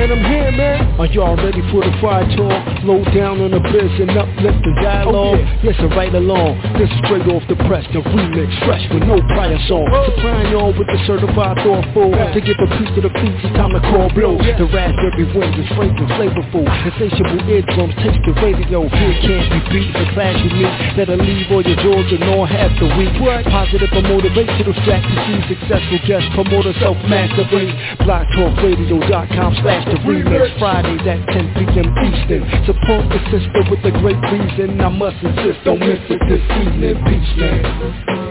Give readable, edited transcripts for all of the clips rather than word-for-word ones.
man, I'm here, man. Are y'all ready for the fire talk? Low down on the biz and uplift the dialogue. Listen right along. This is straight off the press, the remix, fresh with no prior song. Supplying y'all with the certified thoughtful. To get the piece to the beats, it's time to call blow. The raspberry winds is fragrant, flavorful. Insatiable eardrums, taste the radio. Here can't be beat, the class you meet. That'll leave all your jaws and all half the week. Positive or motivational strategy. Successful guest promoter, self-mastery. BlogTalkRadio.com/the remix. Fridays at 10 p.m. Eastern. Support the sister with a great reason. I must insist, don't miss it this evening. Peace, man.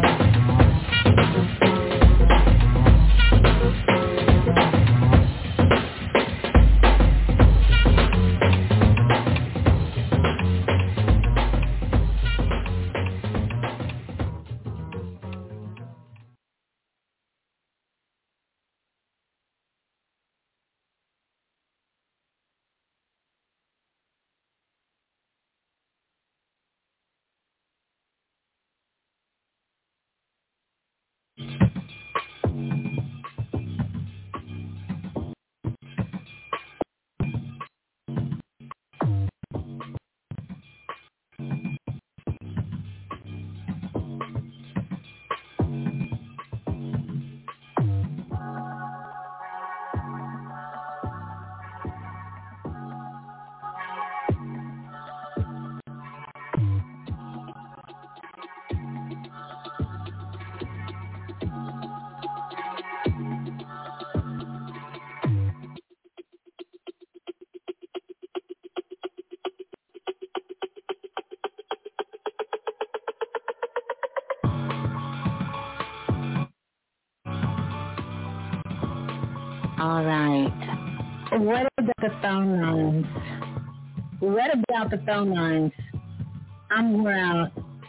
All right. What about the phone lines? What about the phone lines? I'm wore out.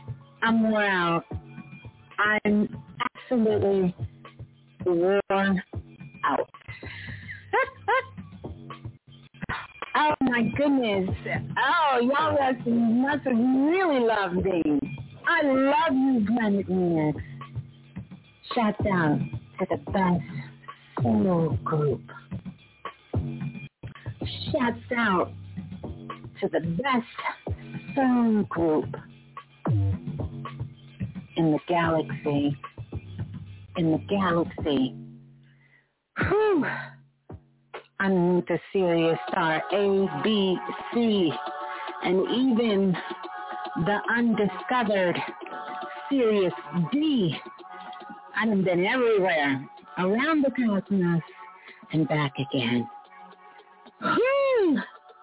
I'm absolutely worn out. Oh, my goodness. Oh, y'all must have really loved me. I love you, Planet Remix. Shout out to the best solo group. Shouts out to the best solo group in the galaxy. Whew. I'm with the Sirius Star A, B, C, and even the undiscovered Sirius D. I've been everywhere, around the cosmos, and back again. Whew.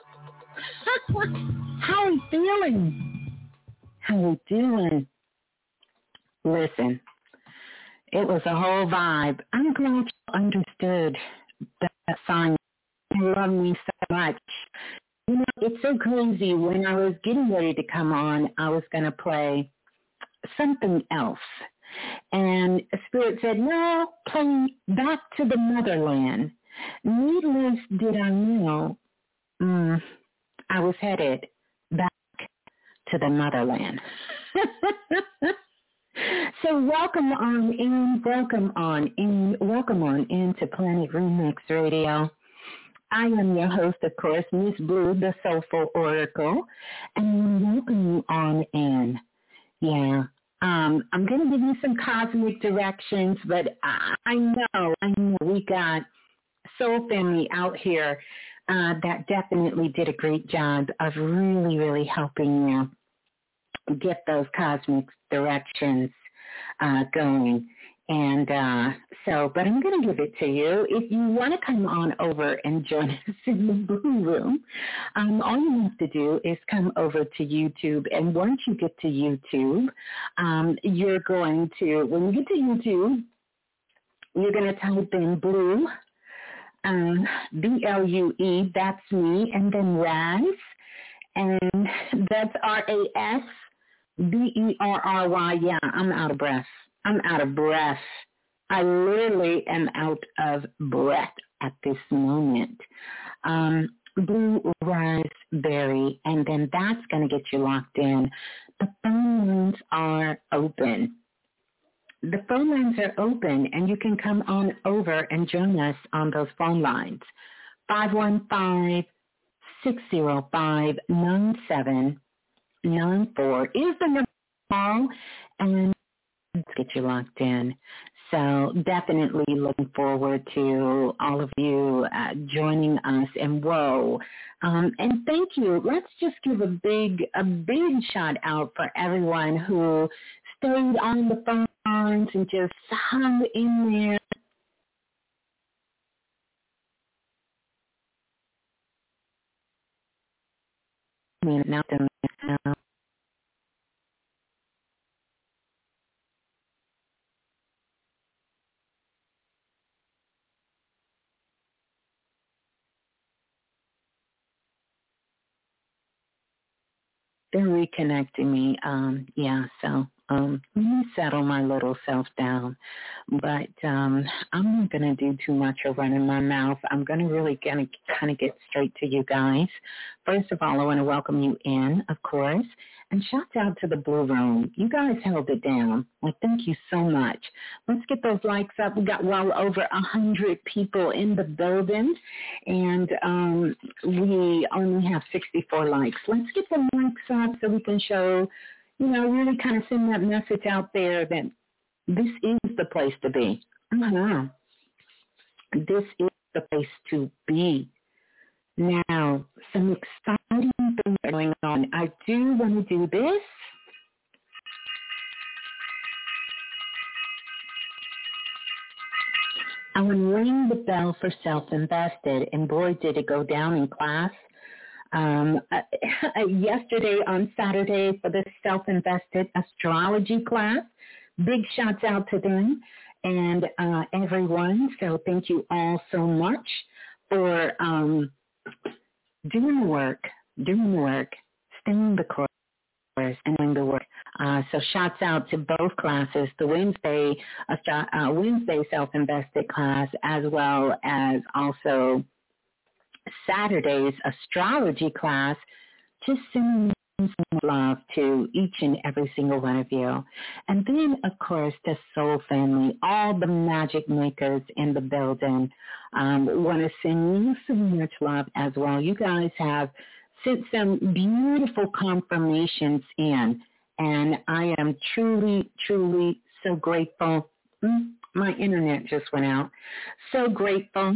How are you feeling? How are you doing? Listen, it was a whole vibe. I'm glad you understood that song. You love me so much. You know, it's so crazy. When I was getting ready to come on, I was going to play something else. And Spirit said, no, play Back to the Motherland. Needless did I know, I was headed back to the motherland. So welcome on into Planet Remix Radio. I am your host, of course, Miss Blue, the Soulful Oracle, and welcome you on in. Yeah. I'm going to give you some cosmic directions, but I know we got Soul Family out here that definitely did a great job of really, really helping you get those cosmic directions going. And but I'm going to give it to you. If you want to come on over and join us in the Blue Room, all you have to do is come over to YouTube. And once you get to YouTube, you're going to, when you get to YouTube, you're going to type in Blue, B-L-U-E, that's me, and then Raz, and that's R-A-S-B-E-R-R-Y. Yeah, I'm out of breath. I literally am out of breath at this moment. Blue Raspberry, and then that's going to get you locked in. The phone lines are open. And you can come on over and join us on those phone lines. 515-605-9794 is the number to call, and let's get you locked in. So definitely looking forward to all of you joining us. And and thank you. Let's just give a big shout out for everyone who stayed on the phones and just hung in there. Now, they're reconnecting me. So let me settle my little self down. But I'm not going to do too much or run in my mouth. I'm going to really kind of get straight to you guys. First of all, I want to welcome you in, of course. And shout out to the Blue Room. You guys held it down. Well, thank you so much. Let's get those likes up. We got well over 100 people in the building, and we only have 64 likes. Let's get the likes up so we can show, really kind of send that message out there that this is the place to be. This is the place to be. Now, some exciting things are going on. I do want to do this. I want to ring the bell for Self-Invested, and boy, did it go down in class. Yesterday on Saturday for the Self-Invested astrology class. Big shouts out to them and everyone. So thank you all so much for doing the work, staying the course, and doing the work. So shouts out to both classes, the Wednesday Self-Invested class, as well as also Saturday's astrology class. Just sending some love to each and every single one of you. And then, of course, the Soul Family, all the magic makers in the building. Want to send you so much love as well. You guys have sent some beautiful confirmations in, and I am truly, truly so grateful. My internet just went out. So grateful.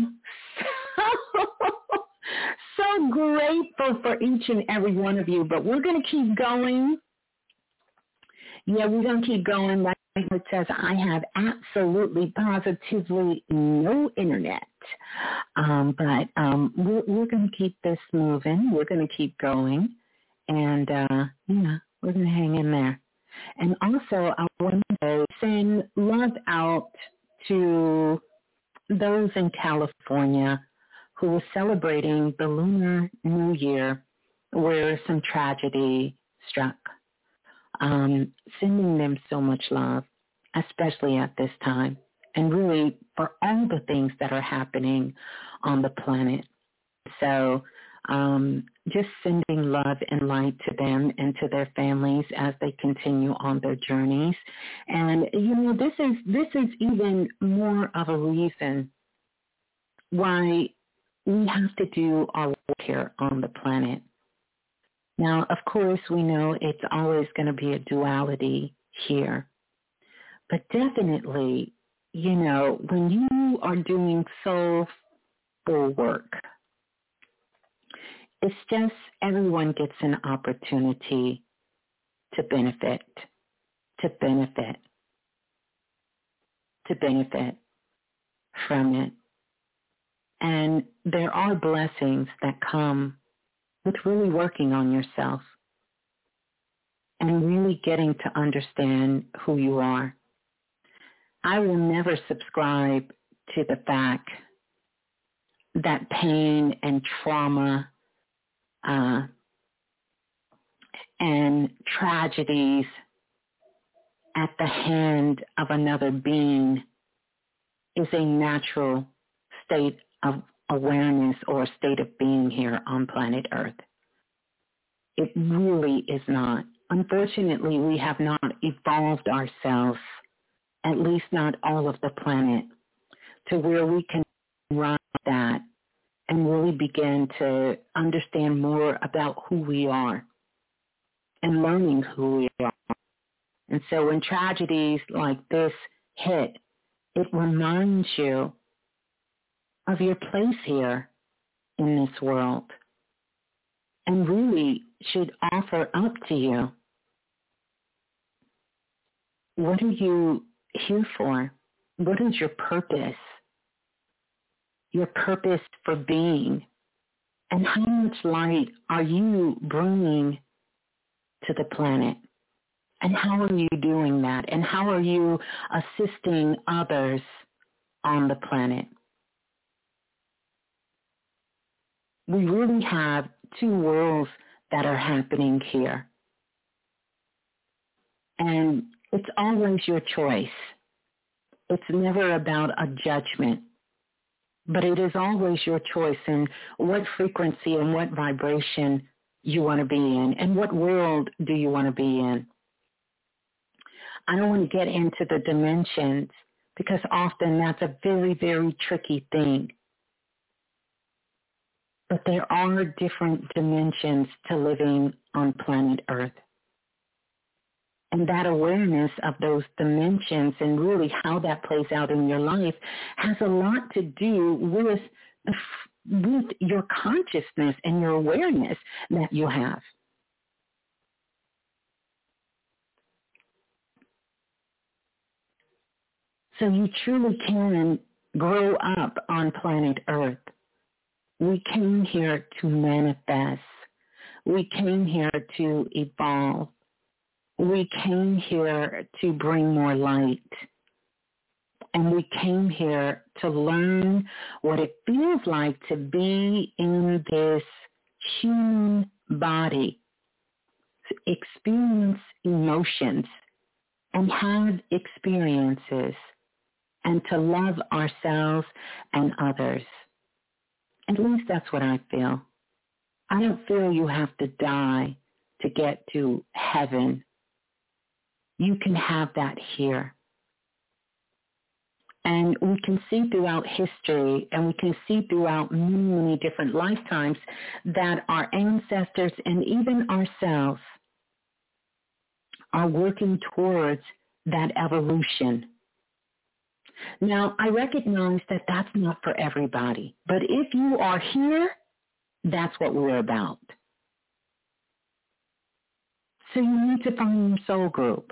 So grateful for each and every one of you, but we're going to keep going. Yeah, we're going to keep going. Like it says, I have absolutely, positively no internet. But we're going to keep this moving. We're going to keep going. And, we're going to hang in there. And also, I want to send love out to those in California who were celebrating the Lunar New Year where some tragedy struck. Sending them so much love, especially at this time, and really for all the things that are happening on the planet. So just sending love and light to them and to their families as they continue on their journeys. And, this is even more of a reason why we have to do our work here on the planet. Now, of course, we know it's always going to be a duality here. But definitely, when you are doing soulful work, it's just everyone gets an opportunity to benefit from it. And there are blessings that come with really working on yourself and really getting to understand who you are. I will never subscribe to the fact that pain and trauma and tragedies at the hand of another being is a natural state of awareness or a state of being here on planet Earth. It really is not. Unfortunately, we have not evolved ourselves, at least not all of the planet, to where we can run that and really begin to understand more about who we are and learning who we are. And so when tragedies like this hit, it reminds you of your place here in this world and really should offer up to you, what are you here for? What is your purpose? Your purpose for being? And how much light are you bringing to the planet? And how are you doing that? And how are you assisting others on the planet? We really have two worlds that are happening here. And it's always your choice. It's never about a judgment, but it is always your choice in what frequency and what vibration you want to be in and what world do you want to be in. I don't want to get into the dimensions because often that's a very, very tricky thing. But there are different dimensions to living on planet Earth. And that awareness of those dimensions and really how that plays out in your life has a lot to do with your consciousness and your awareness that you have. So you truly can grow up on planet Earth. We came here to manifest. We came here to evolve. We came here to bring more light. And we came here to learn what it feels like to be in this human body, to experience emotions and have experiences, and to love ourselves and others. At least that's what I feel. I don't feel you have to die to get to heaven. You can have that here. And we can see throughout history and we can see throughout many, many different lifetimes that our ancestors and even ourselves are working towards that evolution. Now, I recognize that that's not for everybody, but if you are here, that's what we're about. So you need to find your soul group.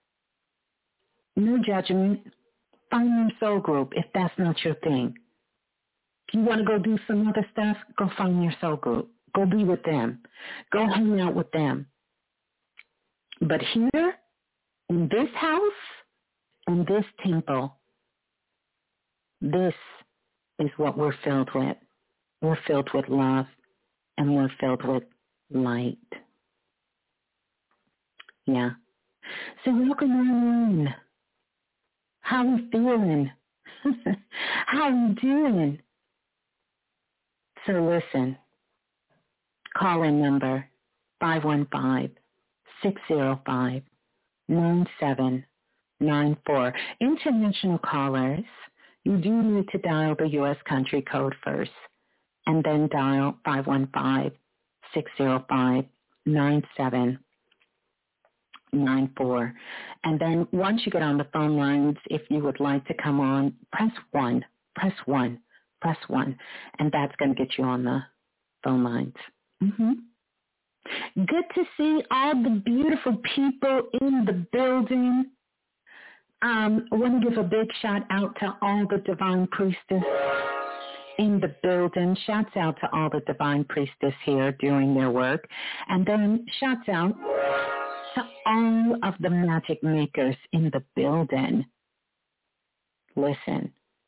No judgment. Find your soul group if that's not your thing. If you want to go do some other stuff, go find your soul group. Go be with them. Go hang out with them. But here, in this house, in this temple, this is what we're filled with. We're filled with love, and we're filled with light. Yeah. So welcome on in. How we feeling? How we doing? So listen, call-in number 515-605-9794. International callers, you do need to dial the U.S. country code first, and then dial 515-605-9794. And then once you get on the phone lines, if you would like to come on, press 1, and that's going to get you on the phone lines. Good to see all the beautiful people in the building. I want to give a big shout out to all the Divine Priestess in the building. Shouts out to all the Divine Priestess here doing their work. And then shouts out to all of the magic makers in the building. Listen.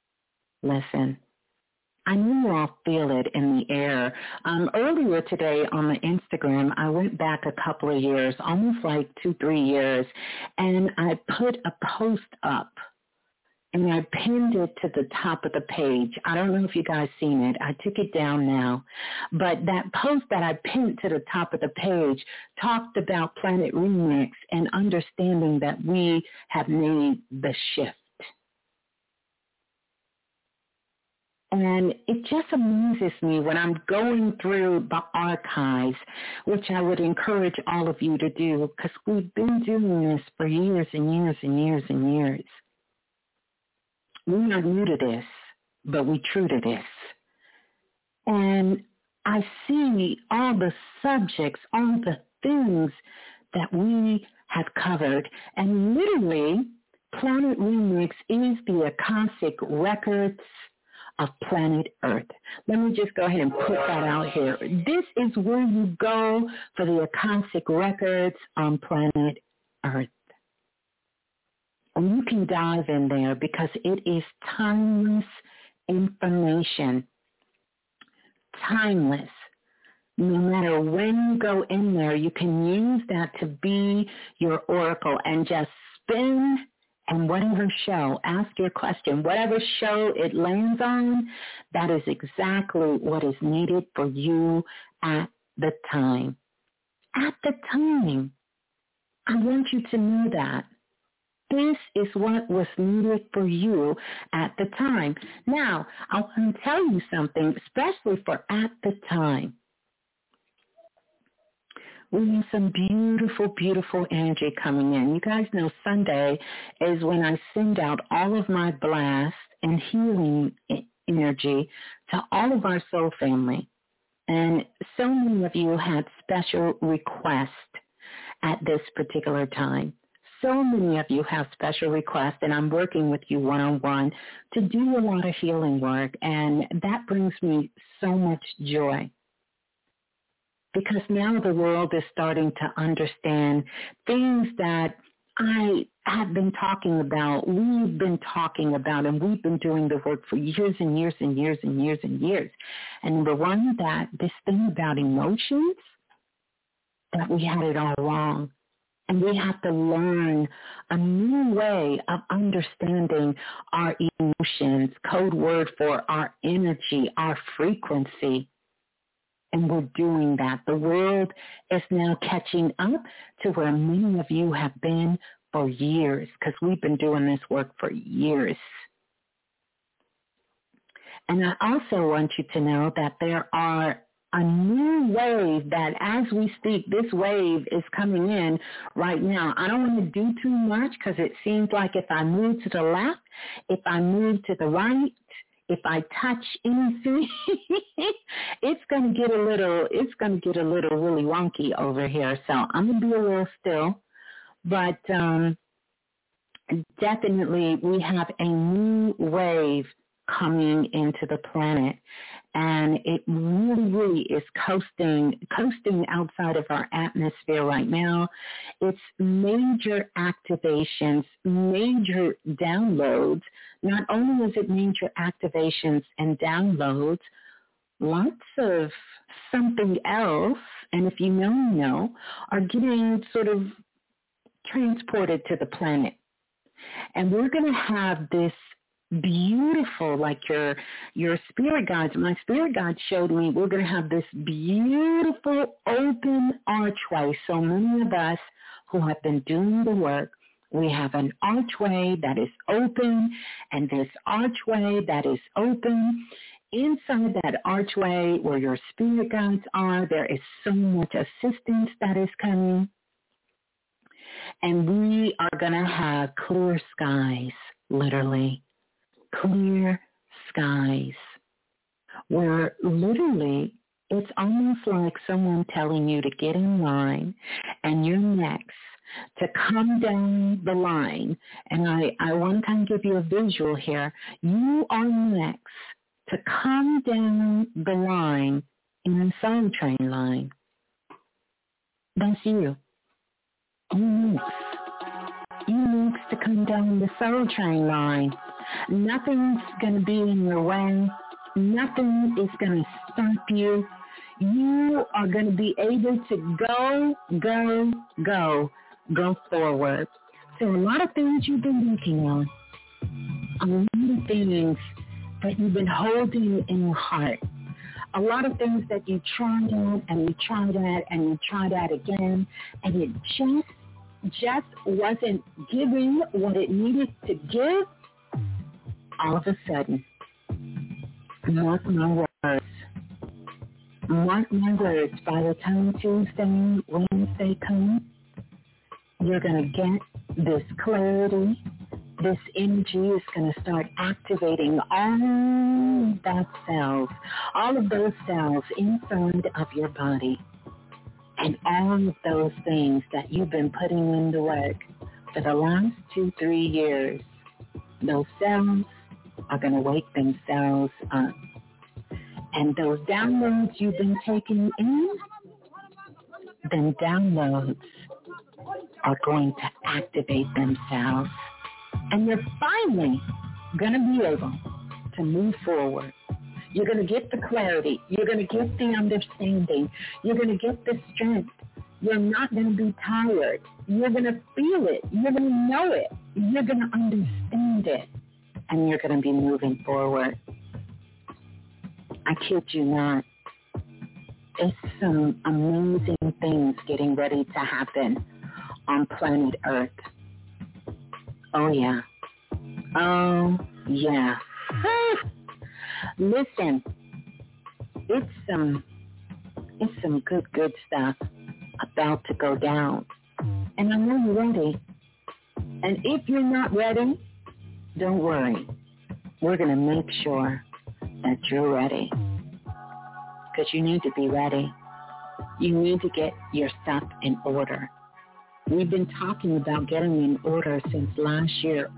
I know you all feel it in the air. Earlier today on the Instagram, I went back a couple of years, almost like 2-3 years, and I put a post up, and I pinned it to the top of the page. I don't know if you guys seen it. I took it down now. But that post that I pinned to the top of the page talked about Planet Remix and understanding that we have made the shift. And it just amazes me when I'm going through the archives, which I would encourage all of you to do, because we've been doing this for years and years and years and years. We're not new to this, but we're true to this. And I see all the subjects, all the things that we have covered. And literally, Planet Remix is the Akashic Records of planet Earth. Let me just go ahead and put that out here. This is where you go for the Akashic Records on planet Earth. And you can dive in there because it is timeless information. Timeless. No matter when you go in there, you can use that to be your oracle and just spin. And whatever show, ask your question, whatever show it lands on, that is exactly what is needed for you at the time. At the time. I want you to know that. This is what was needed for you at the time. Now, I want to tell you something, especially for at the time. We have some beautiful, beautiful energy coming in. You guys know Sunday is when I send out all of my blast and healing energy to all of our soul family. And so many of you had special requests at this particular time. So many of you have special requests, and I'm working with you one-on-one to do a lot of healing work, and that brings me so much joy. Because now the world is starting to understand things that I have been talking about, we've been talking about, and we've been doing the work for years and years and years and years and years. And number one, that this thing about emotions, that we had it all wrong. And we have to learn a new way of understanding our emotions, code word for our energy, our frequency. And we're doing that. The world is now catching up to where many of you have been for years, because we've been doing this work for years. And I also want you to know that there are a new wave that as we speak, this wave is coming in right now. I don't want to do too much because it seems like if I move to the left, if I move to the right, if I touch anything, it's going to get a little really wonky over here. So I'm going to be a little still, but definitely we have a new wave coming into the planet, and it really is coasting outside of our atmosphere right now. It's major activations, major downloads. Not only is it major activations and downloads, lots of something else, and if you know, are getting sort of transported to the planet. And we're going to have this beautiful, like your spirit guides. My spirit guide showed me we're going to have this beautiful open archway. So many of us who have been doing the work, we have an archway that is open, and this archway that is open, inside that archway where your spirit guides are, there is so much assistance that is coming. And we are going to have clear skies, literally. Clear skies, where literally it's almost like someone telling you to get in line and you're next to come down the line. And I one time give you a visual here. You are next to come down the line in the Soul Train line. That's you. You next to come down the Soul Train line. Nothing's going to be in your way. Nothing is going to stop you. You are going to be able to go forward. So a lot of things you've been working on, a lot of things that you've been holding in your heart, a lot of things that you tried out and you tried at and you tried at again, and it just wasn't giving what it needed to give. All of a sudden, Mark my words. Mark my words. By the time Tuesday, Wednesday comes, you're going to get this clarity. This energy is going to start activating all that cells, all of those cells inside of your body. And all of those things that you've been putting in the work for the last 2-3 years, those cells are going to wake themselves up. And those downloads you've been taking in, then downloads are going to activate themselves. And you're finally going to be able to move forward. You're going to get the clarity. You're going to get the understanding. You're going to get the strength. You're not going to be tired. You're going to feel it. You're going to know it. You're going to understand it. And you're going to be moving forward. I kid you not. It's some amazing things getting ready to happen on planet Earth. Oh, yeah. Oh, yeah. Listen, it's some good stuff about to go down. And I know you're ready. And if you're not ready, don't worry. We're going to make sure that you're ready. Because you need to be ready. You need to get your stuff in order. We've been talking about getting in order since last year,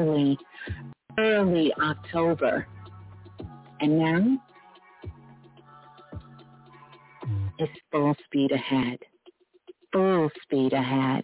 early October. And now, it's full speed ahead. Full speed ahead.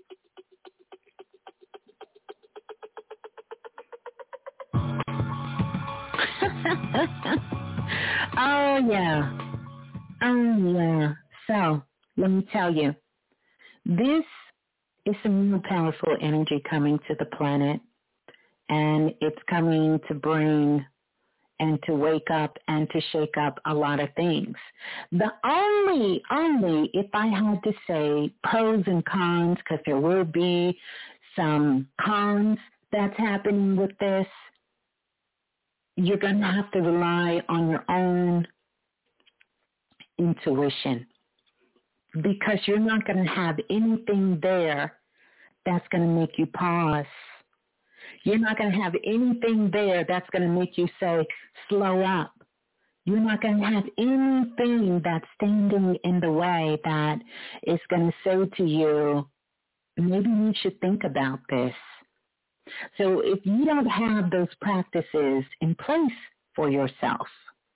Oh, yeah. Oh, yeah. So, let me tell you, this is some real powerful energy coming to the planet, and it's coming to bring and to wake up and to shake up a lot of things. The only, if I had to say pros and cons, because there will be some cons that's happening with this, you're going to have to rely on your own intuition, because you're not going to have anything there that's going to make you pause. You're not going to have anything there that's going to make you say, slow up. You're not going to have anything that's standing in the way that is going to say to you, maybe you should think about this. So if you don't have those practices in place for yourself,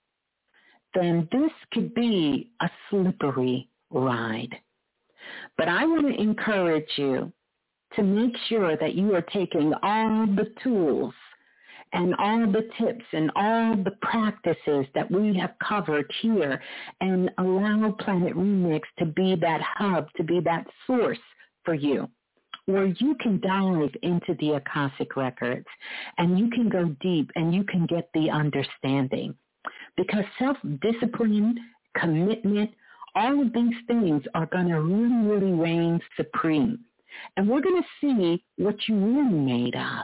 then this could be a slippery ride. But I want to encourage you to make sure that you are taking all the tools and all the tips and all the practices that we have covered here and allow Planet Remix to be that hub, to be that source for you, where you can dive into the Akashic Records and you can go deep and you can get the understanding. Because self-discipline, commitment, all of these things are going to really, really reign supreme. And we're going to see what you're really made of.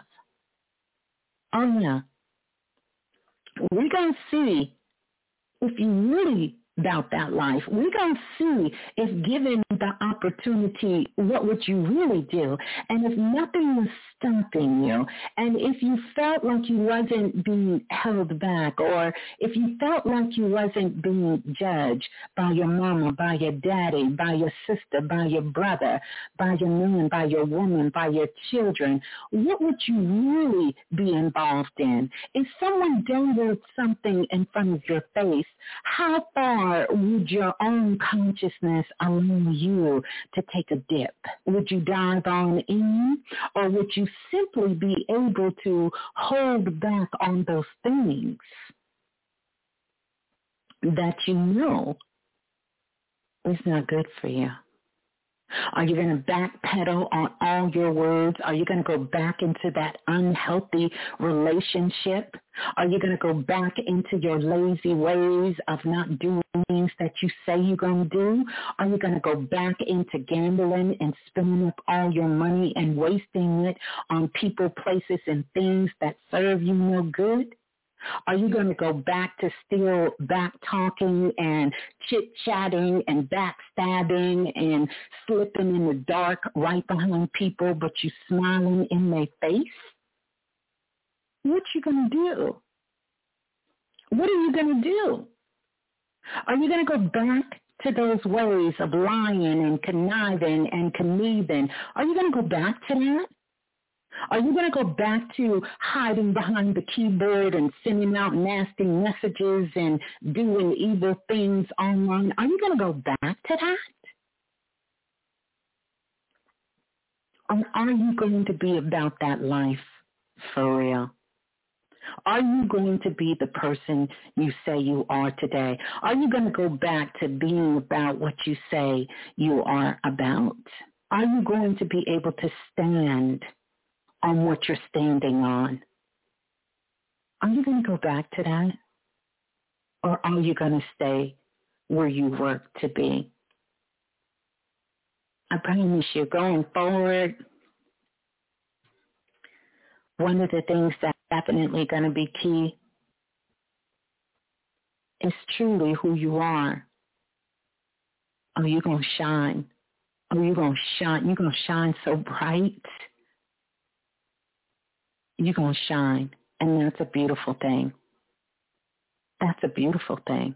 Oh, yeah. We're going to see if you really about that life. We're going to see if given the opportunity, what would you really do? And if nothing was stopping you, and if you felt like you wasn't being held back, or if you felt like you wasn't being judged by your mama, by your daddy, by your sister, by your brother, by your man, by your woman, by your children, what would you really be involved in? If someone dangled something in front of your face, how far would your own consciousness allow you to take a dip? Would you dive on in, or would you simply be able to hold back on those things that you know is not good for you? Are you going to backpedal on all your words? Are you going to go back into that unhealthy relationship? Are you going to go back into your lazy ways of not doing things that you say you're going to do? Are you going to go back into gambling and spending up all your money and wasting it on people, places, and things that serve you no good? Are you going to go back to still back talking and chit-chatting and backstabbing and slipping in the dark right behind people, but you smiling in their face? What you going to do? What are you going to do? Are you going to go back to those ways of lying and conniving and conniving? Are you going to go back to that? Are you going to go back to hiding behind the keyboard and sending out nasty messages and doing evil things online? Are you going to go back to that? Or are you going to be about that life for real? Are you going to be the person you say you are today? Are you going to go back to being about what you say you are about? Are you going to be able to stand on what you're standing on? Are you going to go back to that? Or are you going to stay where you work to be? I promise you, going forward, one of the things that's definitely going to be key is truly who you are. Are you going to shine? Are you going to shine? You're going to shine so bright. You're going to shine. And that's a beautiful thing. That's a beautiful thing.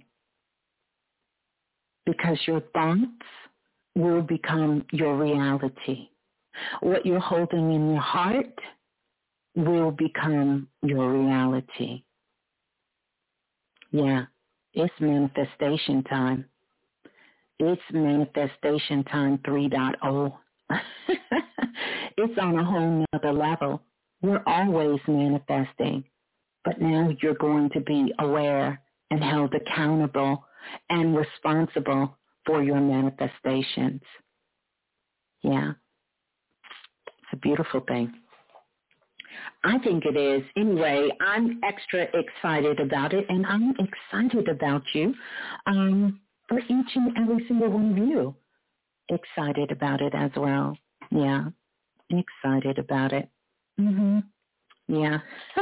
Because your thoughts will become your reality. What you're holding in your heart will become your reality. Yeah, it's manifestation time. It's manifestation time 3.0. It's on a whole nother level. We're always manifesting, but now you're going to be aware and held accountable and responsible for your manifestations. Yeah, it's a beautiful thing. I think it is. Anyway, I'm extra excited about it, and I'm excited about you, for each and every single one of you. Excited about it as well. Yeah, excited about it. Yeah.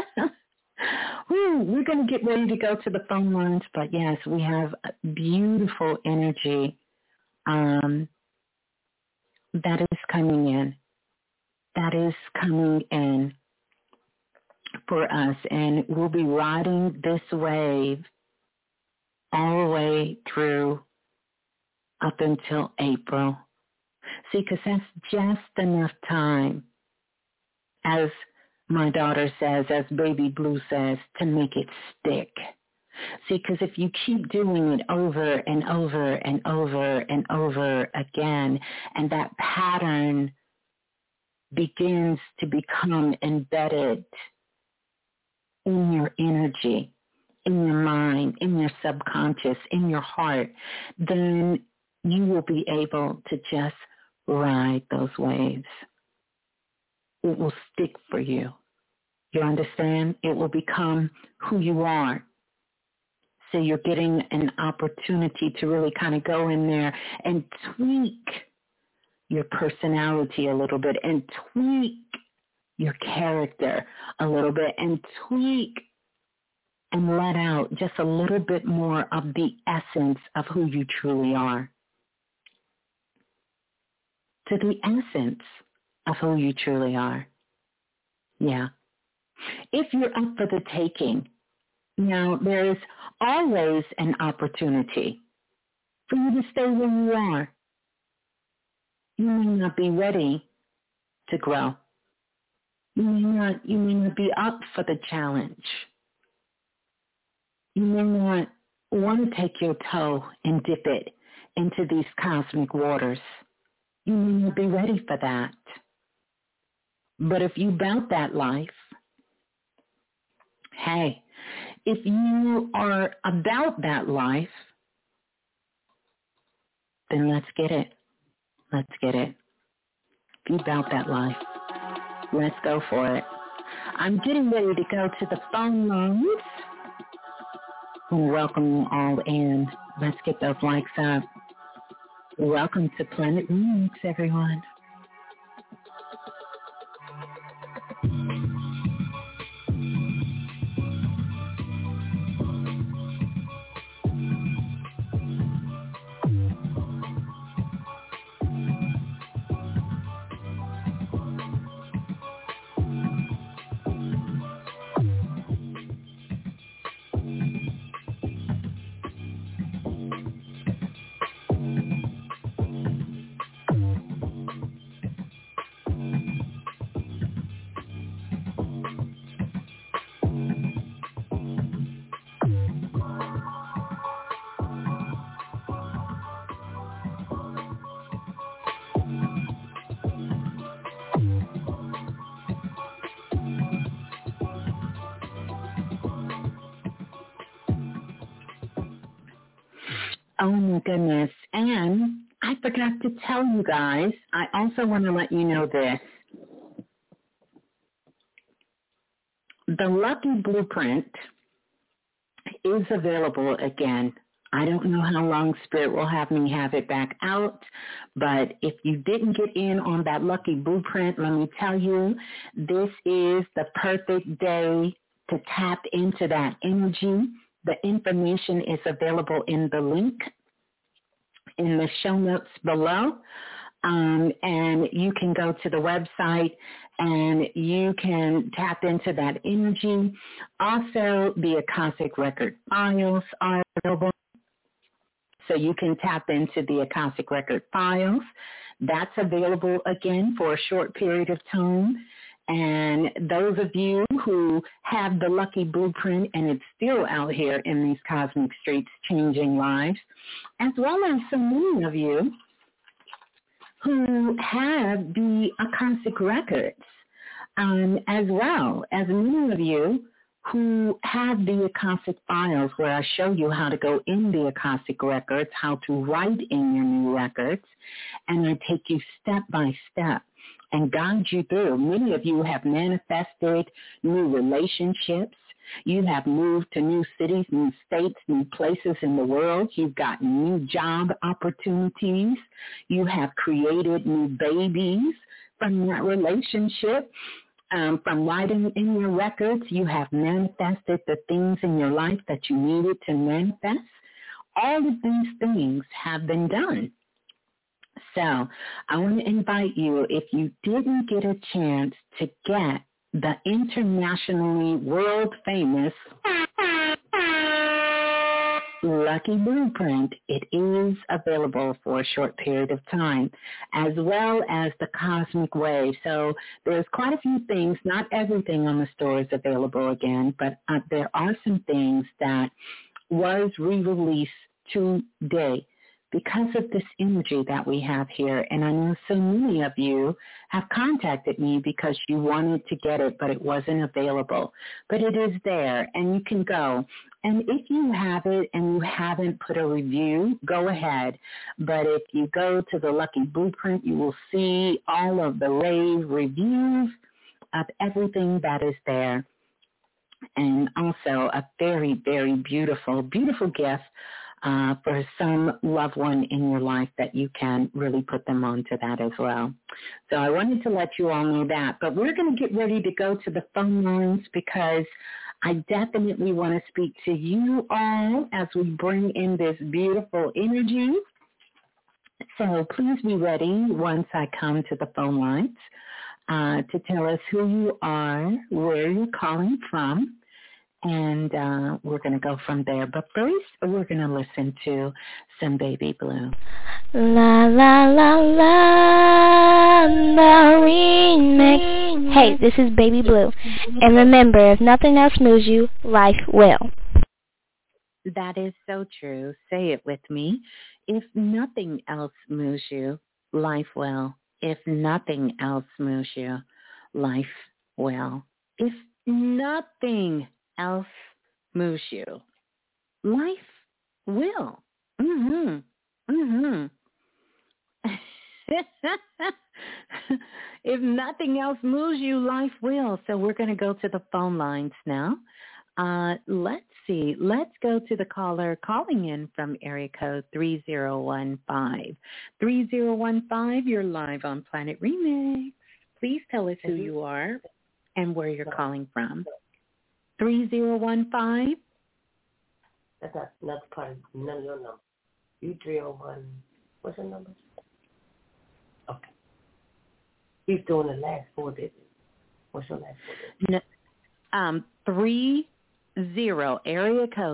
We're going to get ready to go to the phone lines, but yes, we have beautiful energy that is coming in. That is coming in for us, and we'll be riding this wave all the way through up until April. See, because that's just enough time, as my daughter says, as Baby Blue says, to make it stick. See, because if you keep doing it over and over and over and over again, and that pattern begins to become embedded in your energy, in your mind, in your subconscious, in your heart, then you will be able to just ride those waves. It will stick for you. You understand? It will become who you are. So you're getting an opportunity to really kind of go in there and tweak your personality a little bit, and tweak your character a little bit, and tweak and let out just a little bit more of the essence of who you truly are. To the essence of who you truly are. Yeah. If you're up for the taking, now there is always an opportunity for you to stay where you are. You may not be ready to grow. You may not be up for the challenge. You may not want to take your toe and dip it into these cosmic waters. You may not be ready for that. But if you bout that life, hey, if you are about that life, then let's get it. Let's get it. Be about that life. Let's go for it. I'm getting ready to go to the phone lines. And welcome you all in. Let's get those likes up. Welcome to Planet Remix, everyone. Oh, my goodness. And I forgot to tell you guys, I also want to let you know this. The Lucky Blueprint is available again. I don't know how long Spirit will have me have it back out, but if you didn't get in on that Lucky Blueprint, let me tell you, this is the perfect day to tap into that energy. The information is available in the link in the show notes below. And you can go to the website and you can tap into that energy. Also, the Akashic Record files are available. So you can tap into the Akashic Record files. That's available again for a short period of time. And those of you who have the Lucky Blueprint and it's still out here in these cosmic streets changing lives, as well as so many of you who have the Akashic Records, as well as many of you who have the Akashic files where I show you how to go in the Akashic Records, how to write in your new records, and I take you step by step and guide you through. Many of you have manifested new relationships. You have moved to new cities, new states, new places in the world. You've gotten new job opportunities. You have created new babies from that relationship. From writing in your records, you have manifested the things in your life that you needed to manifest. All of these things have been done. So I want to invite you, if you didn't get a chance to get the internationally world famous Lucky Blueprint, it is available for a short period of time, as well as the Cosmic Wave. So there's quite a few things. Not everything on the store is available again, but there are some things that was re-released today because of this energy that we have here. And I know so many of you have contacted me because you wanted to get it, but it wasn't available. But it is there, and you can go. And if you have it and you haven't put a review, go ahead. But if you go to the Lucky Blueprint, you will see all of the rave reviews of everything that is there. And also a very, very beautiful, beautiful gift for some loved one in your life that you can really put them onto that as well. So I wanted to let you all know that. But we're going to get ready to go to the phone lines because I definitely want to speak to you all as we bring in this beautiful energy. So please be ready once I come to the phone lines to tell us who you are, where you're calling from, and we're going to go from there. But first, we're going to listen to some Baby Blue. La la la la, the remix. Hey, this is Baby Blue. And remember, if nothing else moves you, life will. That is so true. Say it with me. If nothing else moves you, life will. If nothing else moves you, life will. If nothing else moves you, life will. If nothing else moves you, life will. So we're going to go to the phone lines now. Let's see. Let's go to the caller calling in from area code 3015. 3015, you're live on Planet Remix. Please tell us who you are and where you're calling from. 3015. That's not part of none of your numbers. You 301. What's your number? Okay. He's doing the last 4 digits. What's your last 4 digits? No, 30, area code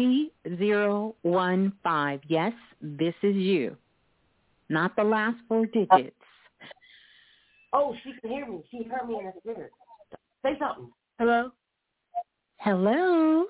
3015. Yes, this is you. Not the last 4 digits. Oh, she can hear me. She heard me in the spirit. Say something. Hello? Hello.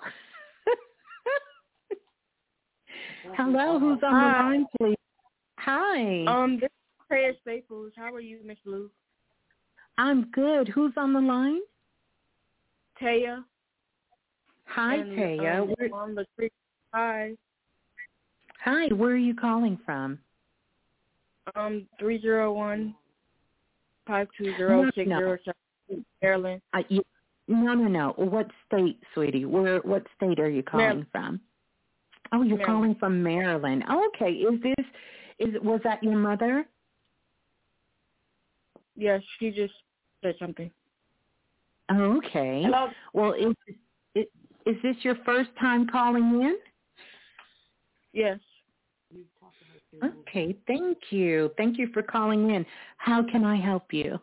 Hello, who's on the line, please? Hi. This is Prayer Staples. How are you, Miss Blue? I'm good. Who's on the line? Taya. Hi, Taya. On the creek. Hi. Hi, where are you calling from? 301-520-6077, Maryland. No. What state, sweetie? What state are you calling from? Oh, you're calling from Maryland. Oh, okay. Was that your mother? Yes, she just said something. Oh, okay. Hello? Well, is this your first time calling in? Yes. Okay, thank you. Thank you for calling in. How can I help you?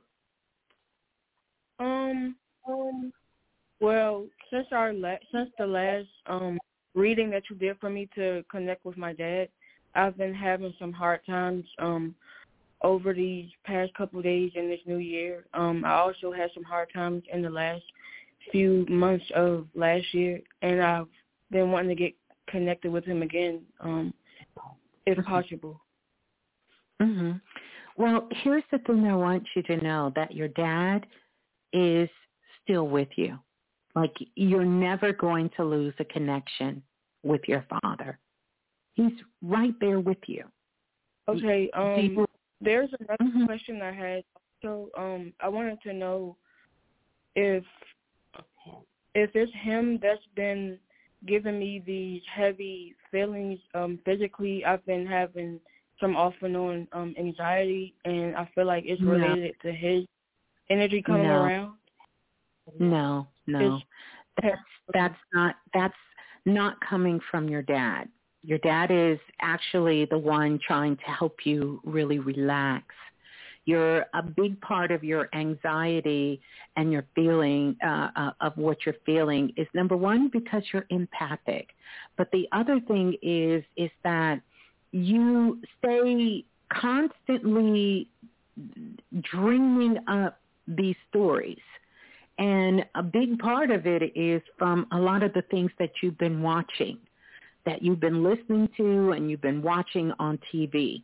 Well, since the last reading that you did for me to connect with my dad, I've been having some hard times over these past couple of days in this new year. I also had some hard times in the last few months of last year, and I've been wanting to get connected with him again, if possible. Mm-hmm. Well, here's the thing I want you to know, that your dad is still with you. Like, you're never going to lose a connection with your father. He's right there with you. Okay, there's another question I had. So I wanted to know if it's him that's been giving me these heavy feelings physically. I've been having some off and on anxiety, and I feel like it's related to his energy coming around. No. That's not coming from your dad. Your dad is actually the one trying to help you really relax. You're a big part of your anxiety and your feeling of what you're feeling is, number one, because you're empathic. But the other thing is that you stay constantly dreaming up these stories. And a big part of it is from a lot of the things that you've been watching, that you've been listening to and you've been watching on TV.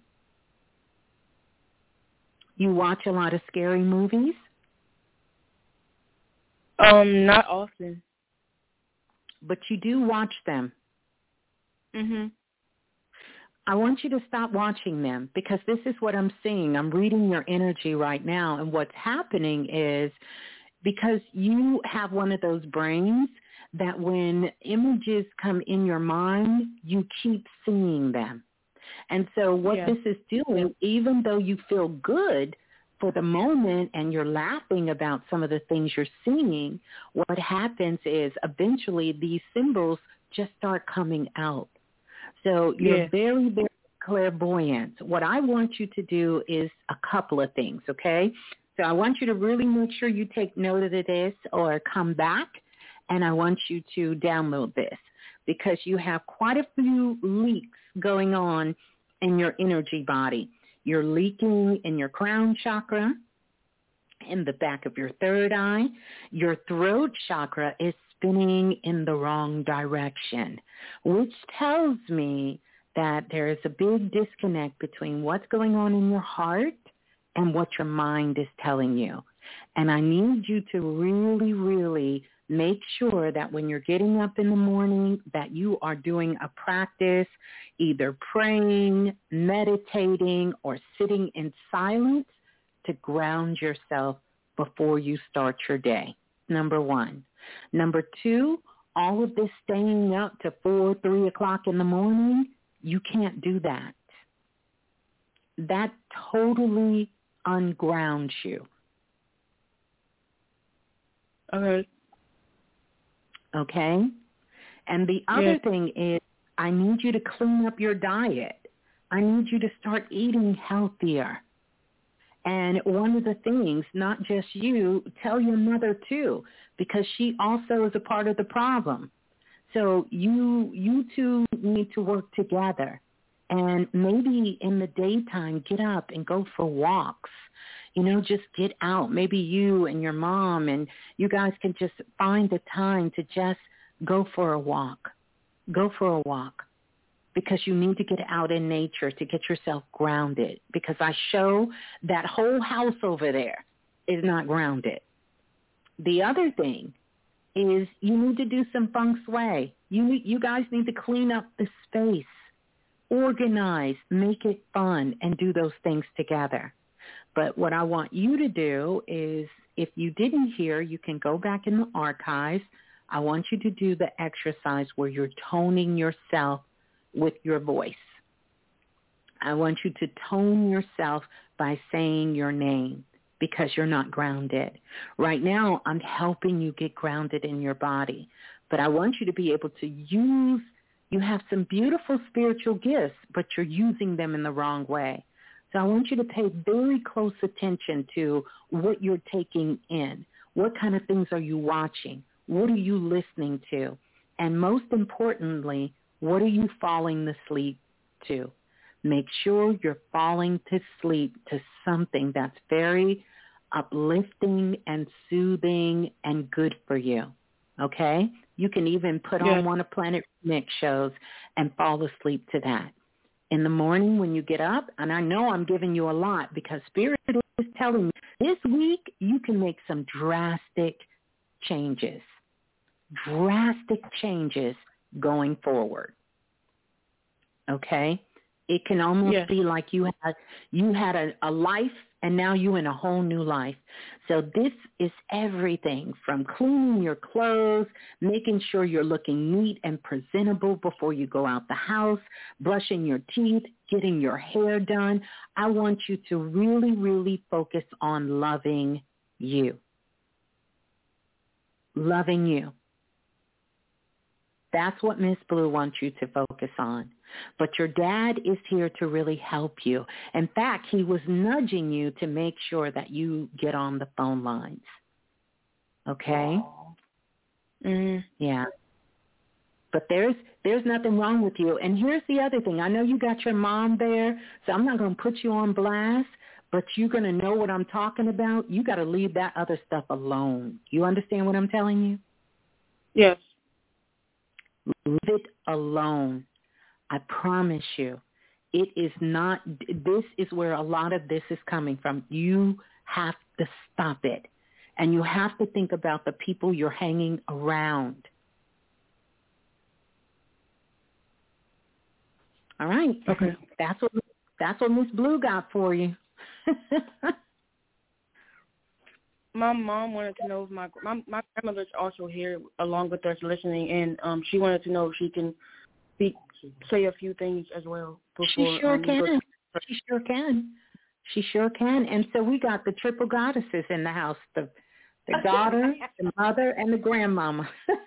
You watch a lot of scary movies? Not often. But you do watch them. Mhm. I want you to stop watching them, because this is what I'm seeing. I'm reading your energy right now, and what's happening is, because you have one of those brains that when images come in your mind, you keep seeing them. And so what this is doing, even though you feel good for the moment and you're laughing about some of the things you're seeing, what happens is eventually these symbols just start coming out. So you're very, very clairvoyant. What I want you to do is a couple of things, okay? So I want you to really make sure you take note of this or come back, and I want you to download this, because you have quite a few leaks going on in your energy body. You're leaking in your crown chakra, in the back of your third eye. Your throat chakra is spinning in the wrong direction, which tells me that there is a big disconnect between what's going on in your heart and what your mind is telling you. And I need you to really, really make sure that when you're getting up in the morning that you are doing a practice, either praying, meditating, or sitting in silence to ground yourself before you start your day. Number one. Number two, all of this staying up to 4, 3 o'clock in the morning, you can't do that. That totally ungrounds you. Okay? And the other thing is, I need you to clean up your diet. I need you to start eating healthier. And one of the things, not just you, tell your mother too, because she also is a part of the problem. So you two need to work together. And maybe in the daytime, get up and go for walks. You know, just get out. Maybe you and your mom and you guys can just find the time to just go for a walk. Go for a walk. Because you need to get out in nature to get yourself grounded. Because I show that whole house over there is not grounded. The other thing is you need to do some feng shui. You guys need to clean up the space organize, make it fun, and do those things together. But what I want you to do is, if you didn't hear, you can go back in the archives. I want you to do the exercise where you're toning yourself with your voice. I want you to tone yourself by saying your name because you're not grounded. Right now, I'm helping you get grounded in your body. But I want you to be able to use, you have some beautiful spiritual gifts, but you're using them in the wrong way. So I want you to pay very close attention to what you're taking in. What kind of things are you watching? What are you listening to? And most importantly, what are you falling asleep to? Make sure you're falling to sleep to something that's very uplifting and soothing and good for you, okay? You can even put on one of Planet Remix shows and fall asleep to that. In the morning when you get up, and I know I'm giving you a lot because Spirit is telling me this week you can make some drastic changes going forward, okay? It can almost be like you had a life and now you're in a whole new life. So this is everything from cleaning your clothes, making sure you're looking neat and presentable before you go out the house, brushing your teeth, getting your hair done. I want you to really, really focus on loving you. Loving you. That's what Miss Blue wants you to focus on. But your dad is here to really help you. In fact, he was nudging you to make sure that you get on the phone lines. Okay? Yeah. But there's nothing wrong with you. And here's the other thing. I know you got your mom there, so I'm not going to put you on blast, but you're going to know what I'm talking about. You got to leave that other stuff alone. You understand what I'm telling you? Yes. Leave it alone. I promise you, it is not, this is where a lot of this is coming from. You have to stop it. And you have to think about the people you're hanging around. All right. Okay. That's what Miss Blue got for you. My mom wanted to know if my grandmother's also here along with us listening, and she wanted to know if she can say a few things as well. She sure can. She sure can. She sure can. And so we got the triple goddesses in the house, the daughter, the mother, and the grandmama.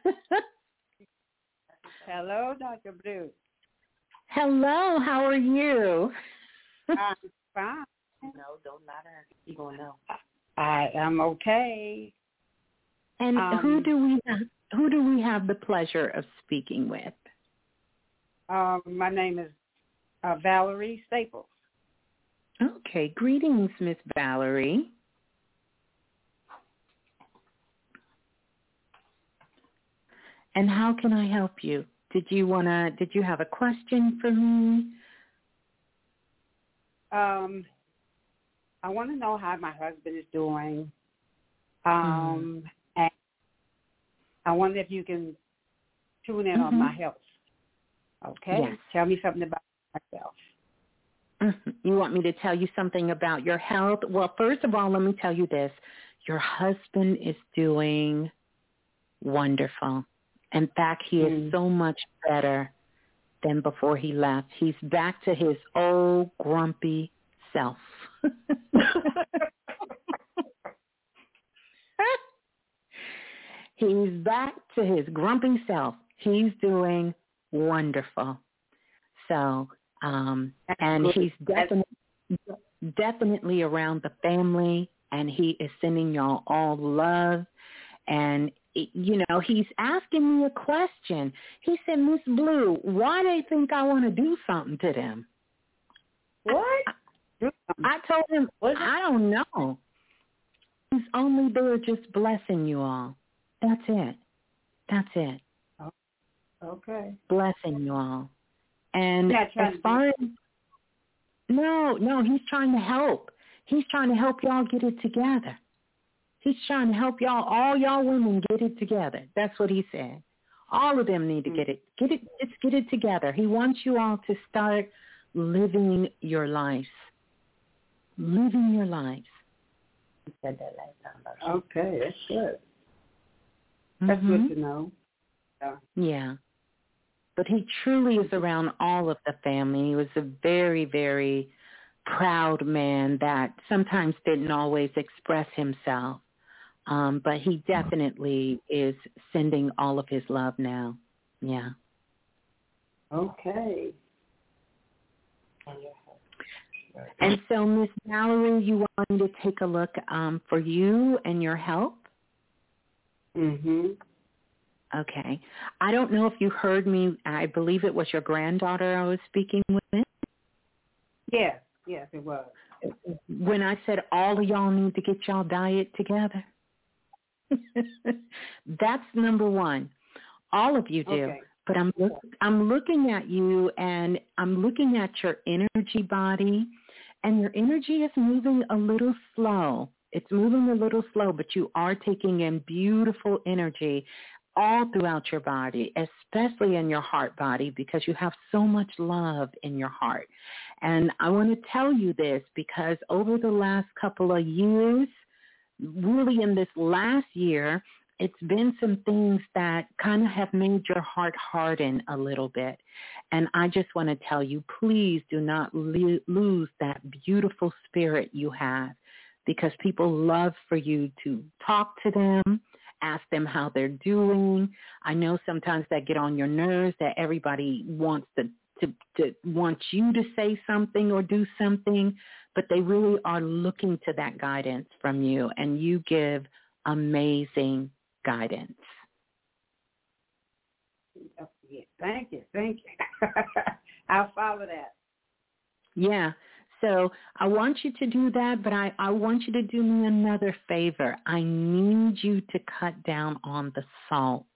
Hello, Dr. Blue. Hello, how are you? I'm fine. No, don't lie to her. You're going to know. I am okay. And who do we have the pleasure of speaking with? My name is Valerie Staples. Okay, greetings, Miss Valerie. And how can I help you? Did you have a question for me? I want to know how my husband is doing. And I wonder if you can tune in on my health. Okay? Yes. Tell me something about myself. You want me to tell you something about your health? Well, first of all, let me tell you this. Your husband is doing wonderful. In fact, he is so much better than before he left. He's back to his old grumpy self. He's back to his grumpy self. He's doing wonderful. So, and he's definitely around the family, and he is sending y'all all love. And, you know, he's asking me a question. He said, Miss Blue, why do they think I want to do something to them? What? I told him, I don't know. He's only there just blessing you all. That's it. That's it. Okay. Blessing you all. And as far as, no, he's trying to help. He's trying to help y'all get it together. He's trying to help y'all, all y'all women get it together. That's what he said. All of them need to get it together. He wants you all to start living your lives. Living your lives. You said that last time. Okay, that's good. That's good to know. Yeah. But he truly is around all of the family. He was a very, very proud man that sometimes didn't always express himself. But he definitely is sending all of his love now. Yeah. Okay. And so, Miss Valerie, you want me to take a look for you and your health? Okay. I don't know if you heard me. I believe it was your granddaughter I was speaking with. Yes, it was. When I said all of y'all need to get y'all diet together. That's number one. All of you do. Okay. But I'm looking at you, and I'm looking at your energy body, and your energy is moving a little slow. It's moving a little slow, but you are taking in beautiful energy all throughout your body, especially in your heart body, because you have so much love in your heart. And I want to tell you this because over the last couple of years, really in this last year, it's been some things that kind of have made your heart harden a little bit. And I just want to tell you, please do not lose that beautiful spirit you have, because people love for you to talk to them, ask them how they're doing. I know sometimes that get on your nerves that everybody wants to want you to say something or do something, but they really are looking to that guidance from you, and you give amazing guidance. Thank you. I'll follow that. Yeah. So I want you to do that, but I want you to do me another favor. I need you to cut down on the salt.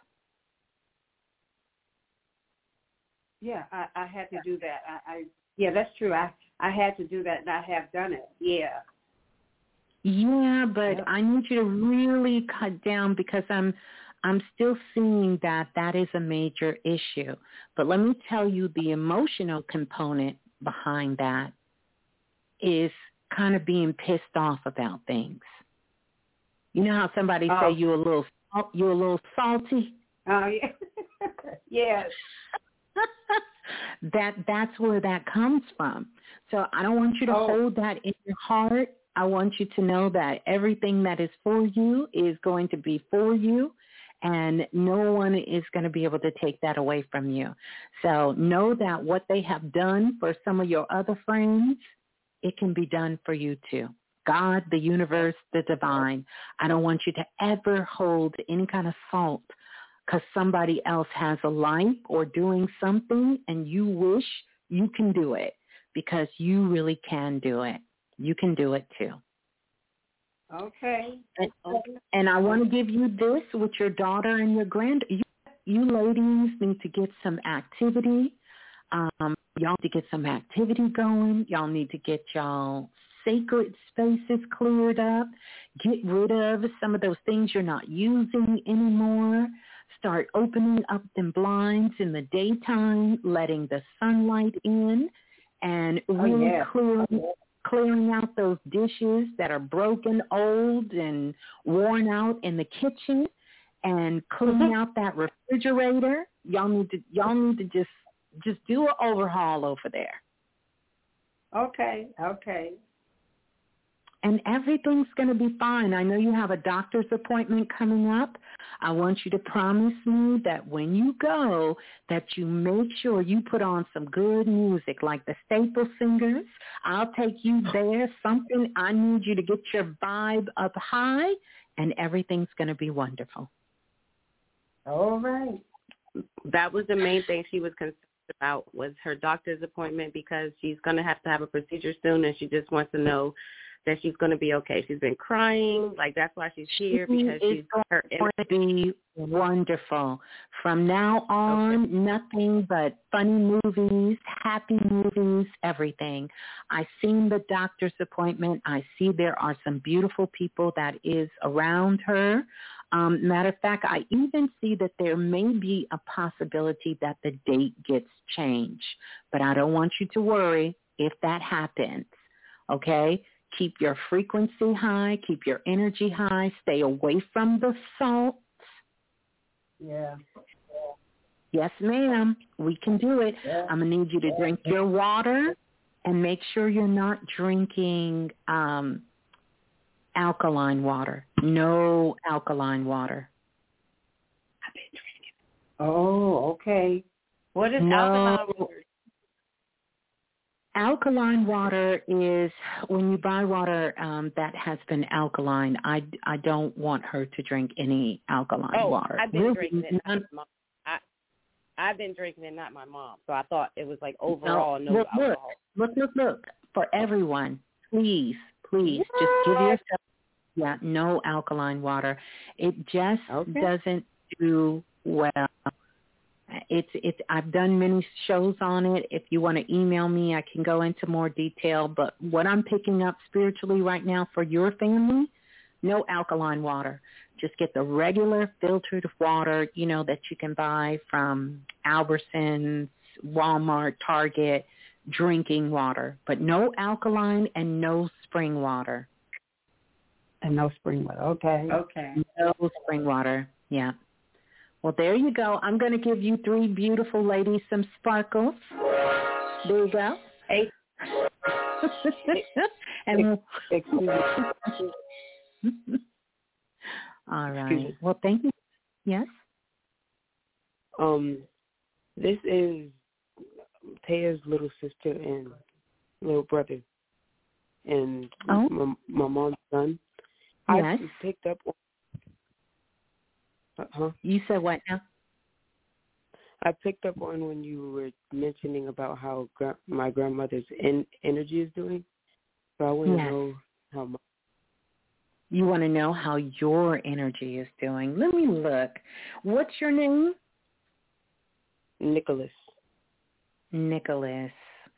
Yeah, I had to do that. Yeah, that's true. I had to do that, and I have done it. Yeah. Yeah, but I need you to really cut down, because I'm still seeing that is a major issue. But let me tell you, the emotional component behind that is kind of being pissed off about things. You know how somebody say you're a little salty? Oh, yeah. Yes. That's where that comes from. So I don't want you to hold that in your heart. I want you to know that everything that is for you is going to be for you, and no one is going to be able to take that away from you. So know that what they have done for some of your other friends, it can be done for you too. God, the universe, the divine. I don't want you to ever hold any kind of salt because somebody else has a life or doing something and you wish you can do it, because you really can do it. You can do it too. Okay. And I want to give you this with your daughter and your you ladies need to get some activity. Y'all need to get some activity going. Y'all need to get y'all sacred spaces cleared up. Get rid of some of those things you're not using anymore. Start opening up them blinds in the daytime, letting the sunlight in, and really clearing out those dishes that are broken, old, and worn out in the kitchen, and cleaning out that refrigerator. Y'all need to just do an overhaul over there. Okay. And everything's going to be fine. I know you have a doctor's appointment coming up. I want you to promise me that when you go, that you make sure you put on some good music, like the Staple Singers. I'll take you there. Something, I need you to get your vibe up high, and everything's going to be wonderful. All right. That was the main thing she was concerned about, was her doctor's appointment, because she's going to have a procedure soon, and she just wants to know that she's going to be okay. She's been crying. Like, that's why she's here, because she's her going to be wonderful. From now on, nothing but funny movies, happy movies, everything. I've seen the doctor's appointment. I see there are some beautiful people that is around her. Matter of fact, I even see that there may be a possibility that the date gets changed, but I don't want you to worry if that happens, okay? Keep your frequency high, keep your energy high, stay away from the salt. Yeah. Yes, ma'am, we can do it. Yeah. I'm going to need you to drink your water and make sure you're not drinking alkaline water. No alkaline water. I've been drinking. Oh, okay. What is alkaline water? Alkaline water is when you buy water that has been alkaline. I don't want her to drink any alkaline water. I've been drinking it. I've been drinking it, not my mom. So I thought it was like overall no alcohol. Look. For everyone, please, just give yourself no alkaline water. It just doesn't do well. I've done many shows on it. If you want to email me, I can go into more detail. But what I'm picking up spiritually right now for your family, no alkaline water. Just get the regular filtered water, that you can buy from Albertsons, Walmart, Target, drinking water. But no alkaline and no spring water. And no spring water. Okay. No spring water. Yeah. Well, there you go. I'm going to give you 3 beautiful ladies some sparkles. There you go. Hey. And excuse me. All right. Well, thank you. Yes? This is Taya's little sister and little brother and my mom's son. Yes. I picked up You said what now? I picked up on when you were mentioning about how my grandmother's energy is doing. So I want to know how much. You want to know how your energy is doing. Let me look. What's your name? Nicholas. Nicholas,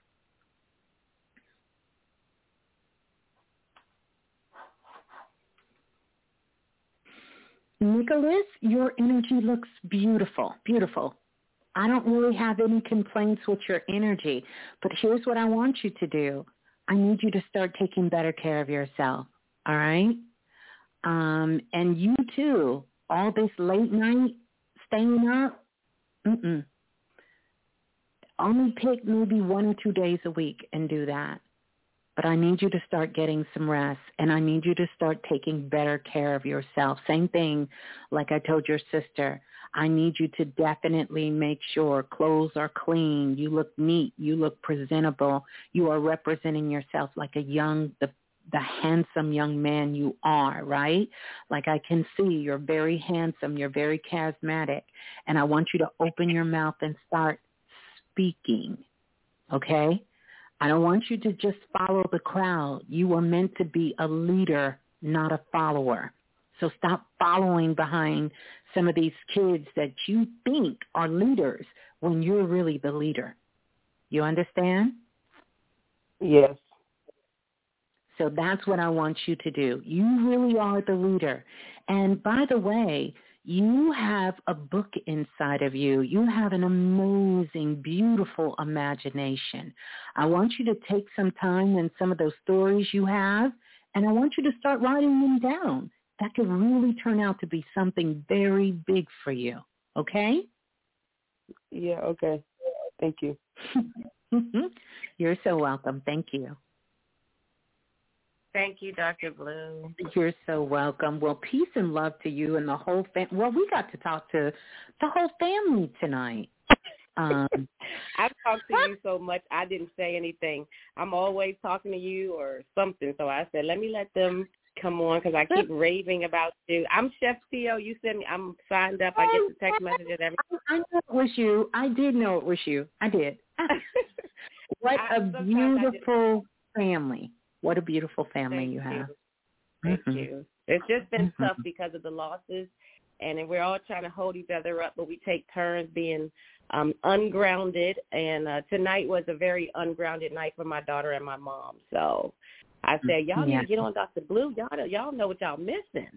your energy looks beautiful. I don't really have any complaints with your energy, but here's what I want you to do. I need you to start taking better care of yourself, all right? And you too, all this late night staying up, only pick maybe 1 or 2 days a week and do that. But I need you to start getting some rest, and I need you to start taking better care of yourself. Same thing like I told your sister. I need you to definitely make sure clothes are clean, you look neat, you look presentable, you are representing yourself like the handsome young man you are, right? Like I can see you're very handsome, you're very charismatic, and I want you to open your mouth and start speaking, okay? I don't want you to just follow the crowd. You are meant to be a leader, not a follower. So stop following behind some of these kids that you think are leaders when you're really the leader. You understand? Yes. So that's what I want you to do. You really are the leader. And by the way, you have a book inside of you. You have an amazing, beautiful imagination. I want you to take some time and some of those stories you have, and I want you to start writing them down. That could really turn out to be something very big for you. Okay? Yeah, okay. Thank you. You're so welcome. Thank you. Thank you, Dr. Blue. You're so welcome. Well, peace and love to you and the whole family. Well, we got to talk to the whole family tonight. I've talked to you so much, I didn't say anything. I'm always talking to you or something, so I said, let me let them come on because I keep raving about you. I'm Chef Theo. You sent me. I'm signed up. I get the text messages every time. I know it was you. I did know it was you. I did. What a beautiful family. What a beautiful family you have. Thank you. It's just been tough because of the losses, and we're all trying to hold each other up, but we take turns being ungrounded. And tonight was a very ungrounded night for my daughter and my mom. So I said, y'all need to get on Dr. Blue. Y'all know what y'all missing.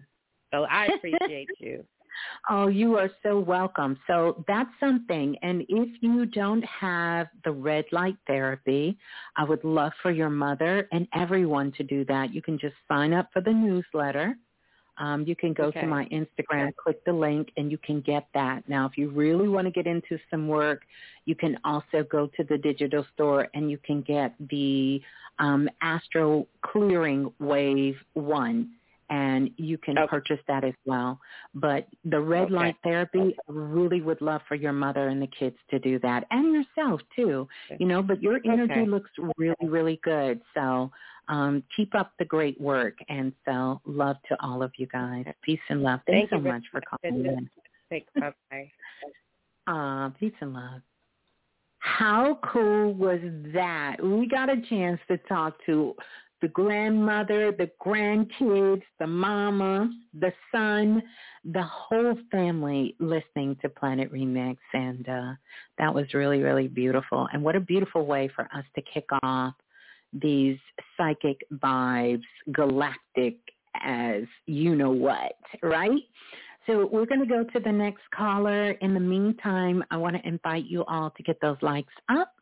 So I appreciate you. Oh, you are so welcome. So that's something. And if you don't have the red light therapy, I would love for your mother and everyone to do that. You can just sign up for the newsletter. You can go to my Instagram, click the link, and you can get that. Now, if you really want to get into some work, you can also go to the digital store and you can get the Astro Clearing Wave 1. And you can purchase that as well. But the red light therapy, I really would love for your mother and the kids to do that, and yourself too. You know, but your energy looks really, really good. So keep up the great work. And so love to all of you guys. Peace and love. Thanks so much for calling in. Thanks. Bye-bye. Peace and love. How cool was that? We got a chance to talk to the grandmother, the grandkids, the mama, the son, the whole family listening to Planet Remix. And that was really, really beautiful. And what a beautiful way for us to kick off these psychic vibes, galactic as you know what, right? So we're going to go to the next caller. In the meantime, I want to invite you all to get those likes up.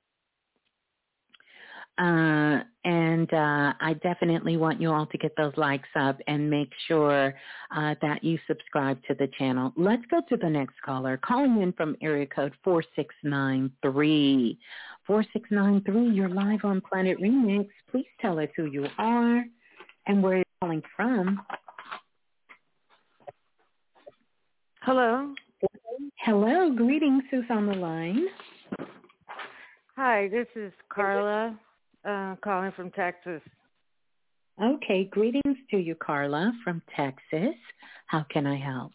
I definitely want you all to get those likes up and make sure that you subscribe to the channel. Let's go to the next caller, calling in from area code 4693. 4693, you're live on Planet Remix. Please tell us who you are and where you're calling from. Hello. Hello. Greetings. Who's on the line? Hi, this is Carla. Calling from Texas. Okay, greetings to you, Carla, from Texas. How can I help?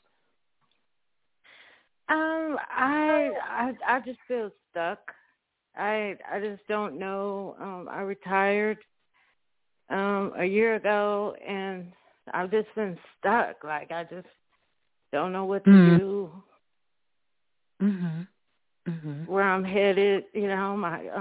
I just feel stuck. I just don't know. I retired a year ago, and I've just been stuck. Like, I just don't know what to do. Where I'm headed, you know,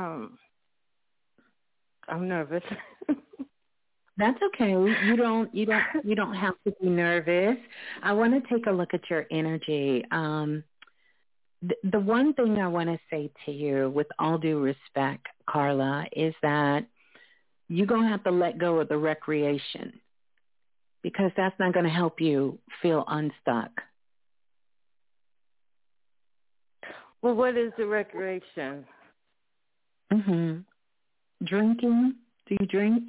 I'm nervous. That's okay. You don't have to be nervous. I want to take a look at your energy. The one thing I want to say to you, with all due respect, Carla, is that you're going to have to let go of the recreation, because that's not going to help you feel unstuck. Well, what is the recreation? Drinking? Do you drink?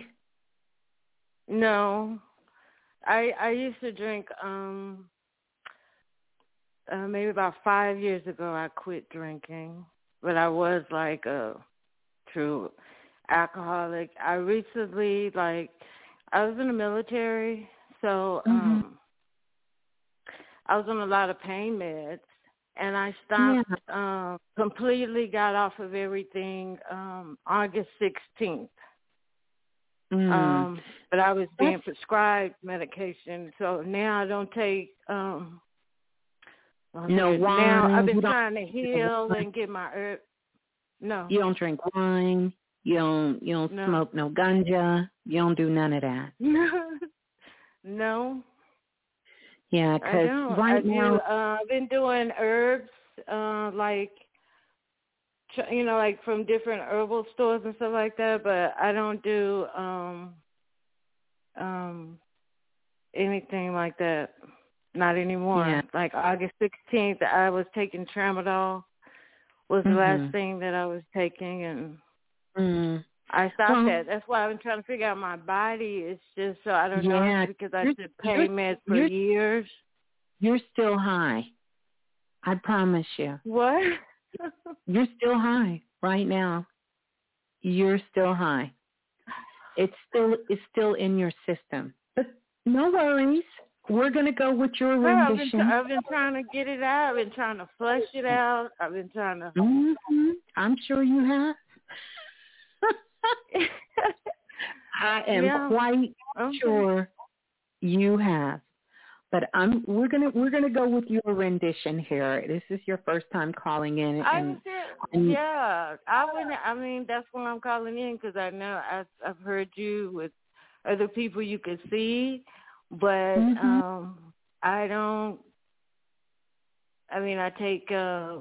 No. I used to drink maybe about 5 years ago. I quit drinking, but I was like a true alcoholic. I recently, I was in the military, so I was on a lot of pain meds. And I stopped, completely got off of everything August 16th. But I was being prescribed medication, so now I don't take no wine. Now I've been trying to heal and get my herb. No. You don't drink wine. You don't smoke no ganja. You don't do none of that. No. Yeah, because right now I've been doing herbs, like from different herbal stores and stuff like that. But I don't do anything like that. Not anymore. Yeah. Like August 16th, I was taking Tramadol. Was the last thing that I was taking, and I stopped that. That's why I've been trying to figure out my body. It's just so I don't know, because I took pain meds for years. You're still high. I promise you. What? You're still high right now. You're still high. It's still in your system. But no worries. We're going to go with your rendition. I've been trying to get it out. I've been trying to flush it out. I've been trying to. I'm sure you have. I am quite sure you have. But we're gonna go with your rendition here. This is your first time calling in. I mean, that's why I'm calling in, because I know I've heard you with other people you could see, but I take a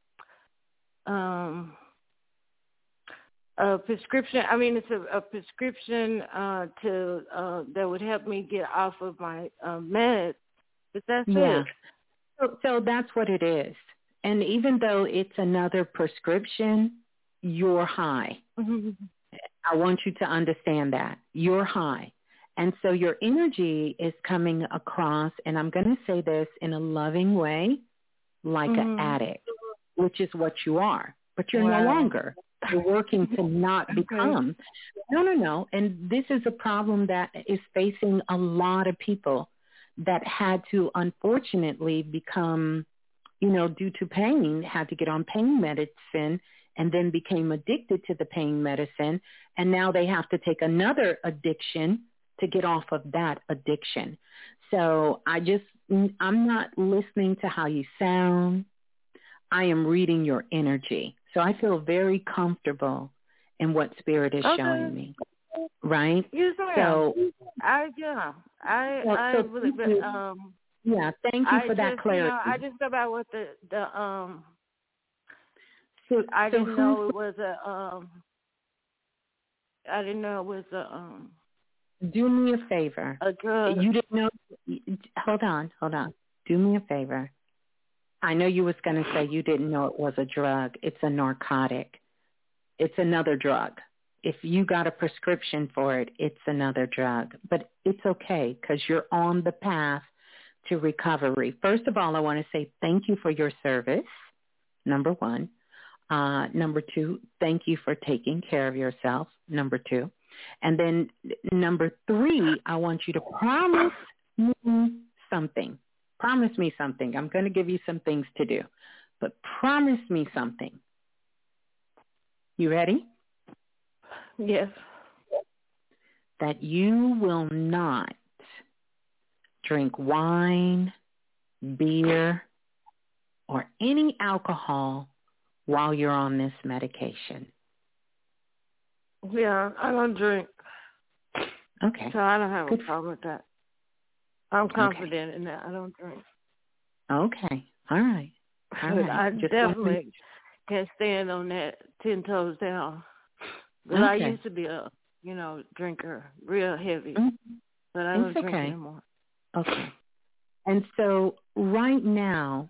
prescription. It's a prescription that would help me get off of my meds. But that's it. So that's what it is. And even though it's another prescription, you're high. Mm-hmm. I want you to understand that. You're high. And so your energy is coming across, and I'm going to say this in a loving way, like an addict, which is what you are. But you're no longer. You're working to not become. No. And this is a problem that is facing a lot of people that had to, unfortunately, become, due to pain, had to get on pain medicine and then became addicted to the pain medicine. And now they have to take another addiction to get off of that addiction. So I'm not listening to how you sound. I am reading your energy. So I feel very comfortable in what Spirit is showing me. Right? Yes, so I really thank you for that clarity. I just go by what I didn't know it was do me a favor. A drug. You didn't know. Hold on. Do me a favor. I know you was going to say you didn't know it was a drug. It's a narcotic. It's another drug. If you got a prescription for it, it's another drug. But it's okay because you're on the path to recovery. First of all, I want to say thank you for your service, number one. Number two, thank you for taking care of yourself, number two. And then number three, I want you to promise me something. Promise me something. I'm going to give you some things to do, but promise me something. You ready? Yes. That you will not drink wine, beer, or any alcohol while you're on this medication. Yeah, I don't drink. Okay. So I don't have a problem with that. I'm confident in that. I don't drink. Okay. All right. I definitely can't stand on that 10 toes down. But I used to be a, drinker, real heavy. But I don't drink anymore. Okay. And so right now,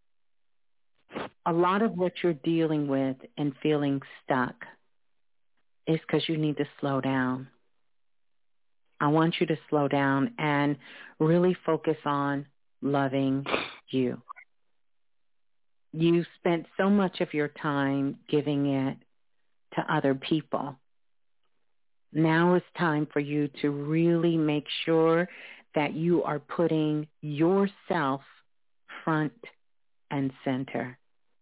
a lot of what you're dealing with and feeling stuck is because you need to slow down. I want you to slow down and really focus on loving you. You spent so much of your time giving it to other people. Now it's time for you to really make sure that you are putting yourself front and center.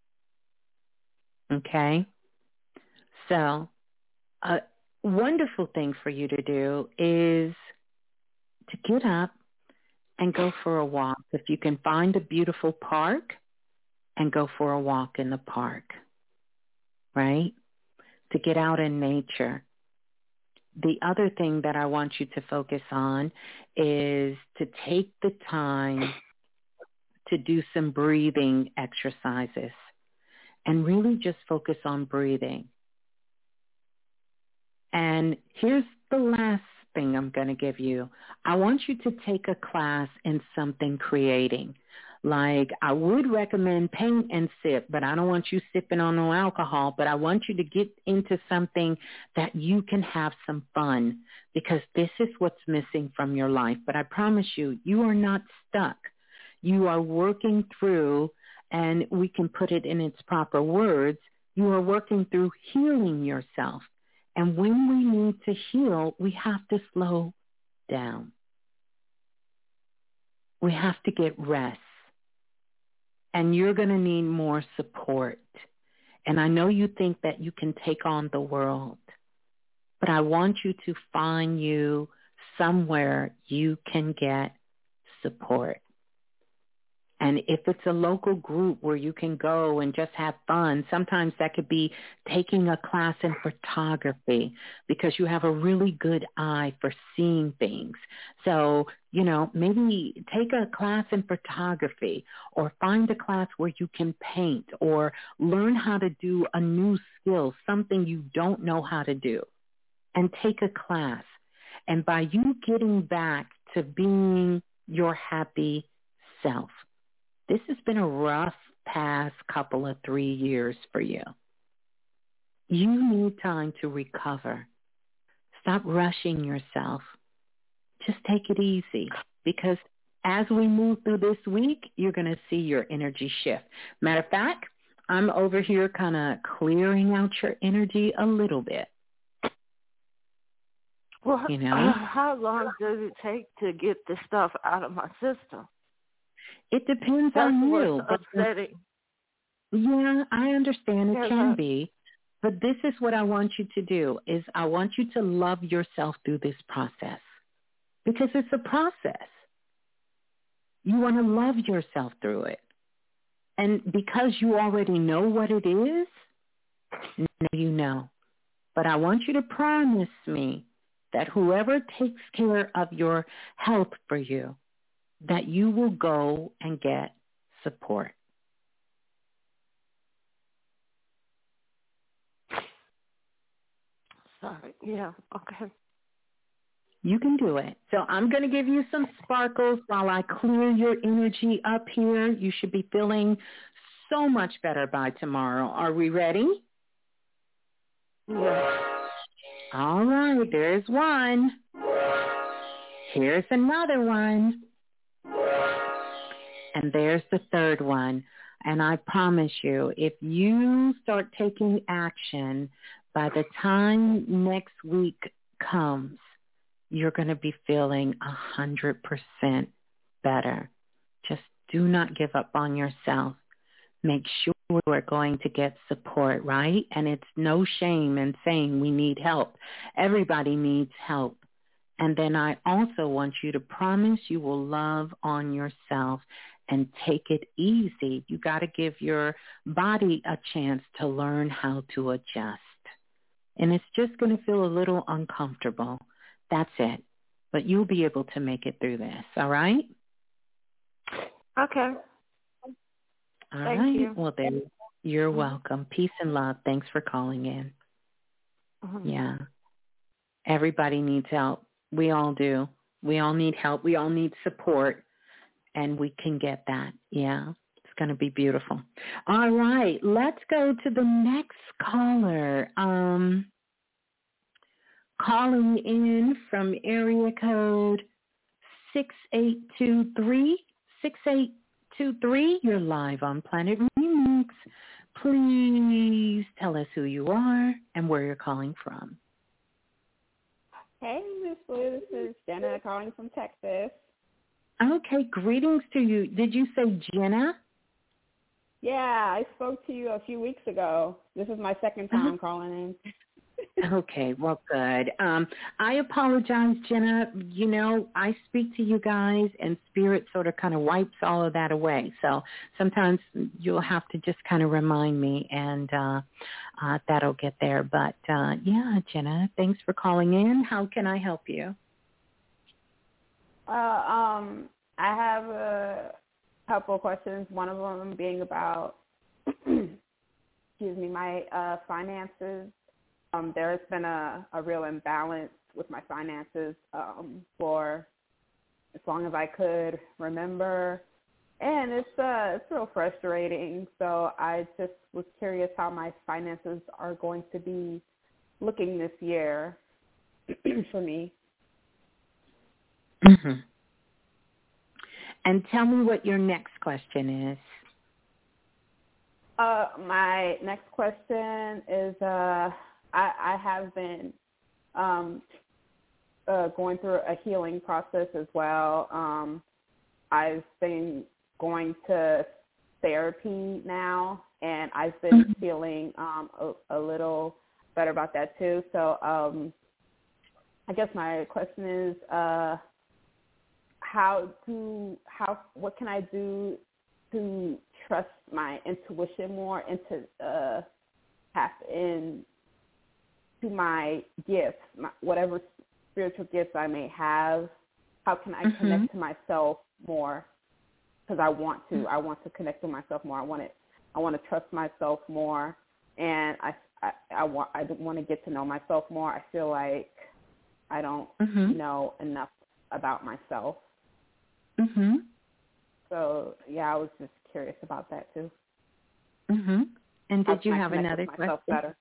Okay? So a wonderful thing for you to do is to get up and go for a walk. If you can find a beautiful park, and go for a walk in the park, right? To get out in nature. The other thing that I want you to focus on is to take the time to do some breathing exercises and really just focus on breathing. And here's the last thing I'm going to give you. I want you to take a class in something creating. Like, I would recommend paint and sip, but I don't want you sipping on no alcohol, but I want you to get into something that you can have some fun, because this is what's missing from your life. But I promise you, you are not stuck. You are working through, and we can put it in its proper words, you are working through healing yourself. And when we need to heal, we have to slow down. We have to get rest. And you're going to need more support. And I know you think that you can take on the world, but I want you to find you somewhere you can get support. And if it's a local group where you can go and just have fun, sometimes that could be taking a class in photography because you have a really good eye for seeing things. So, maybe take a class in photography or find a class where you can paint or learn how to do a new skill, something you don't know how to do, and take a class. And by you getting back to being your happy self, this has been a rough past couple of 3 years for you. You need time to recover. Stop rushing yourself. Just take it easy because as we move through this week, you're going to see your energy shift. Matter of fact, I'm over here kind of clearing out your energy a little bit. Well, how long does it take to get the stuff out of my system? It depends on you. That's what's upsetting. Yeah, I understand it can be. But this is what I want you to do, is I want you to love yourself through this process. Because it's a process. You want to love yourself through it. And because you already know what it is, now you know. But I want you to promise me that whoever takes care of your health for you, that you will go and get support. Sorry. Yeah. Okay. You can do it. So I'm going to give you some sparkles while I clear your energy up here. You should be feeling so much better by tomorrow. Are we ready? Yeah. All right. There's one. Here's another one. And there's the third one. And I promise you, if you start taking action, by the time next week comes, you're going to be feeling 100% better. Just do not give up on yourself. Make sure we're going to get support, right? And it's no shame in saying we need help. Everybody needs help. And then I also want you to promise you will love on yourself and take it easy. You got to give your body a chance to learn how to adjust. And it's just going to feel a little uncomfortable. That's it. But you'll be able to make it through this, all right? Okay. All Thank right. you. Well, then, you're welcome. Peace and love. Thanks for calling in. Mm-hmm. Yeah. Everybody needs help. We all do. We all need help. We all need support. And we can get that. Yeah. It's going to be beautiful. All right. Let's go to the next caller. Calling in from area code 6823. 6823. You're live on Planet Remix. Please tell us who you are and where you're calling from. Hey, Miss Blue. This is Jenna calling from Texas. Okay, greetings to you. Did you say Jenna? Yeah, I spoke to you a few weeks ago. This is my second time calling in. Okay, well, good. I apologize, Jenna. You know, I speak to you guys, and Spirit sort of kind of wipes all of that away. So sometimes you'll have to just kind of remind me, and that'll get there. But, yeah, Jenna, thanks for calling in. How can I help you? I have a couple of questions, one of them being about, my finances. There's been a real imbalance with my finances for as long as I could remember, and it's real frustrating. So I just was curious how my finances are going to be looking this year for me. Mm-hmm. And tell me what your next question is. My next question is, I have been going through a healing process as well. I've been going to therapy now, and I've been feeling a little better about that too. So I guess my question is, what can I do trust my intuition more and to tap in to my gifts, whatever spiritual gifts I may have. How can I connect to myself more? Because I want to connect to myself more. I want to trust myself more, and I want to get to know myself more. I feel like I don't know enough about myself. So yeah, I was just curious about that too. And did you have another question? Better.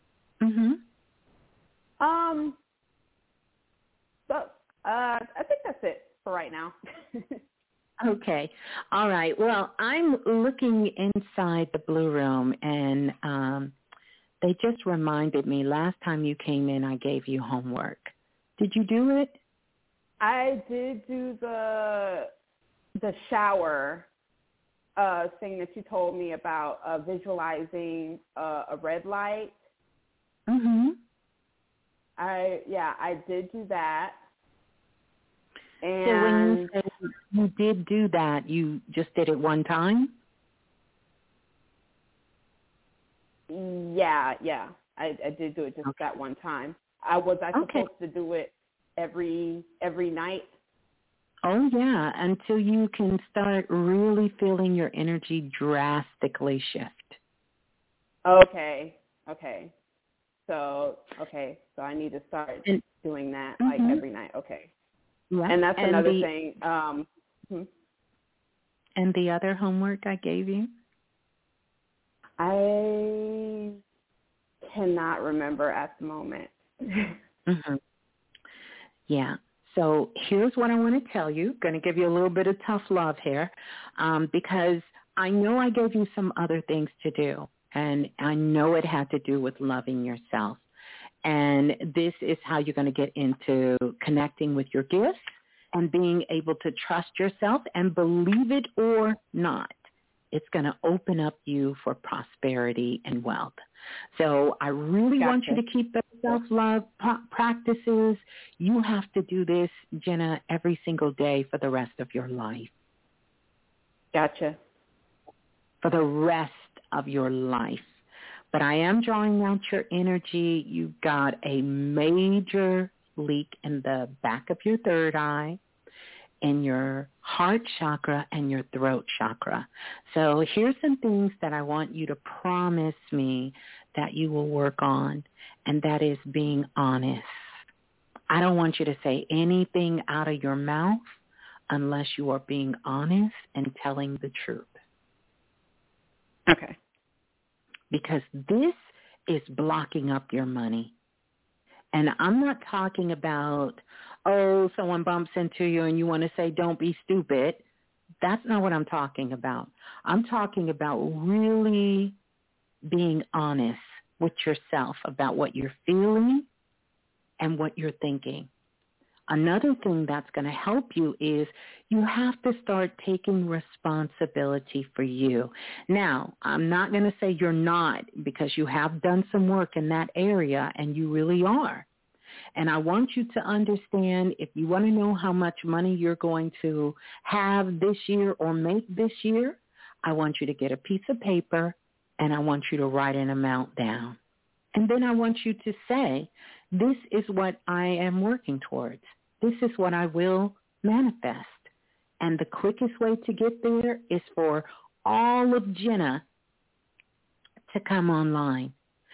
So I think that's it for right now. Okay. All right. Well, I'm looking inside the Blue Room, and they just reminded me last time you came in, I gave you homework. Did you do it? I did do the shower thing that you told me about, visualizing a red light. I did do that. And so when you say you did do that, you just did it one time? Yeah. I did do it just that one time. Was I supposed to do it every night? Oh, yeah, until you can start really feeling your energy drastically shift. Okay. So I need to start doing that like every night. Okay. Yeah. And that's another thing. And the other homework I gave you? I cannot remember at the moment. Yeah. So here's what I want to tell you. Going to give you a little bit of tough love here, because I know I gave you some other things to do, and I know it had to do with loving yourself. And this is how you're going to get into connecting with your gifts and being able to trust yourself, and believe it or not, it's going to open up you for prosperity and wealth. So I really want you to keep the self-love practices. You have to do this, Jenna, every single day for the rest of your life. Gotcha. For the rest of your life. But I am drawing out your energy. You've got a major leak in the back of your third eye, in your heart chakra, and your throat chakra. So here's some things that I want you to promise me that you will work on, and that is being honest. I don't want you to say anything out of your mouth unless you are being honest and telling the truth. Okay. Because this is blocking up your money. And I'm not talking about, someone bumps into you and you want to say, don't be stupid. That's not what I'm talking about. I'm talking about really being honest with yourself about what you're feeling and what you're thinking. Another thing that's going to help you is you have to start taking responsibility for you. Now, I'm not going to say you're not, because you have done some work in that area and you really are. And I want you to understand, if you want to know how much money you're going to have this year or make this year, I want you to get a piece of paper and I want you to write an amount down. And then I want you to say, this is what I am working towards. This is what I will manifest. And the quickest way to get there is for all of Jenna to come online.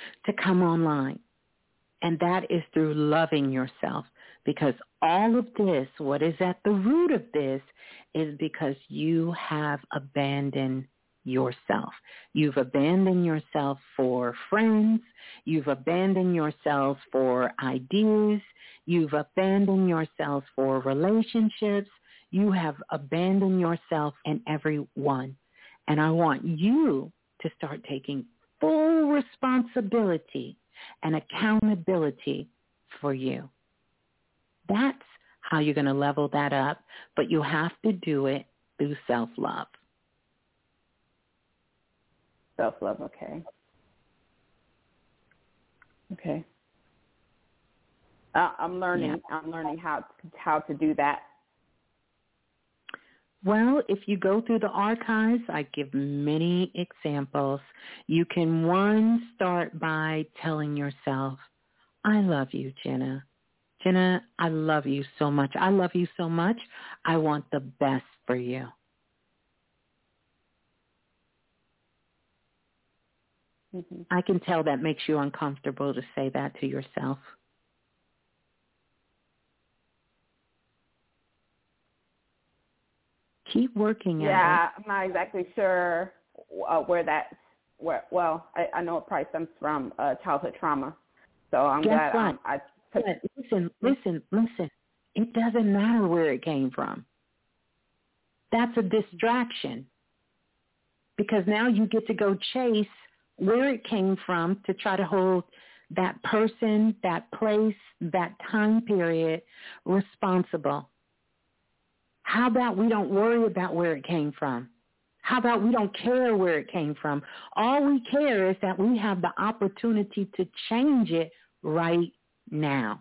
And that is through loving yourself. Because all of this, what is at the root of this, is because you have abandoned yourself. You've abandoned yourself for friends. You've abandoned yourself for ideas. You've abandoned yourself for relationships. You have abandoned yourself in everyone. And I want you to start taking full responsibility and accountability for you. That's how you're going to level that up, but you have to do it through self-love. Self-love, okay. Okay. I'm learning. Yeah. I'm learning how to do that. Well, if you go through the archives, I give many examples. You can, one, start by telling yourself, I love you, Jenna. Jenna, I love you so much. I love you so much. I want the best for you. Mm-hmm. I can tell that makes you uncomfortable to say that to yourself. Keep working at it. Yeah, I'm not exactly sure I know it probably stems from childhood trauma. So I'm glad what? I took Listen. It doesn't matter where it came from. That's a distraction. Because now you get to go chase where it came from to try to hold that person, that place, that time period responsible. How about we don't worry about where it came from? How about we don't care where it came from? All we care is that we have the opportunity to change it right now.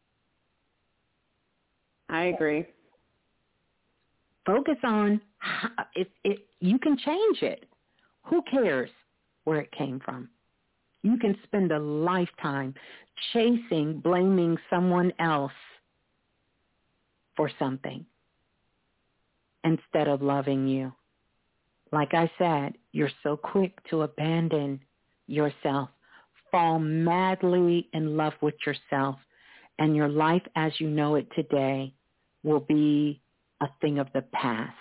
I agree. Focus on if you can change it. Who cares where it came from? You can spend a lifetime chasing, blaming someone else for something instead of loving you. Like I said, you're so quick to abandon yourself, fall madly in love with yourself, and your life as you know it today will be a thing of the past.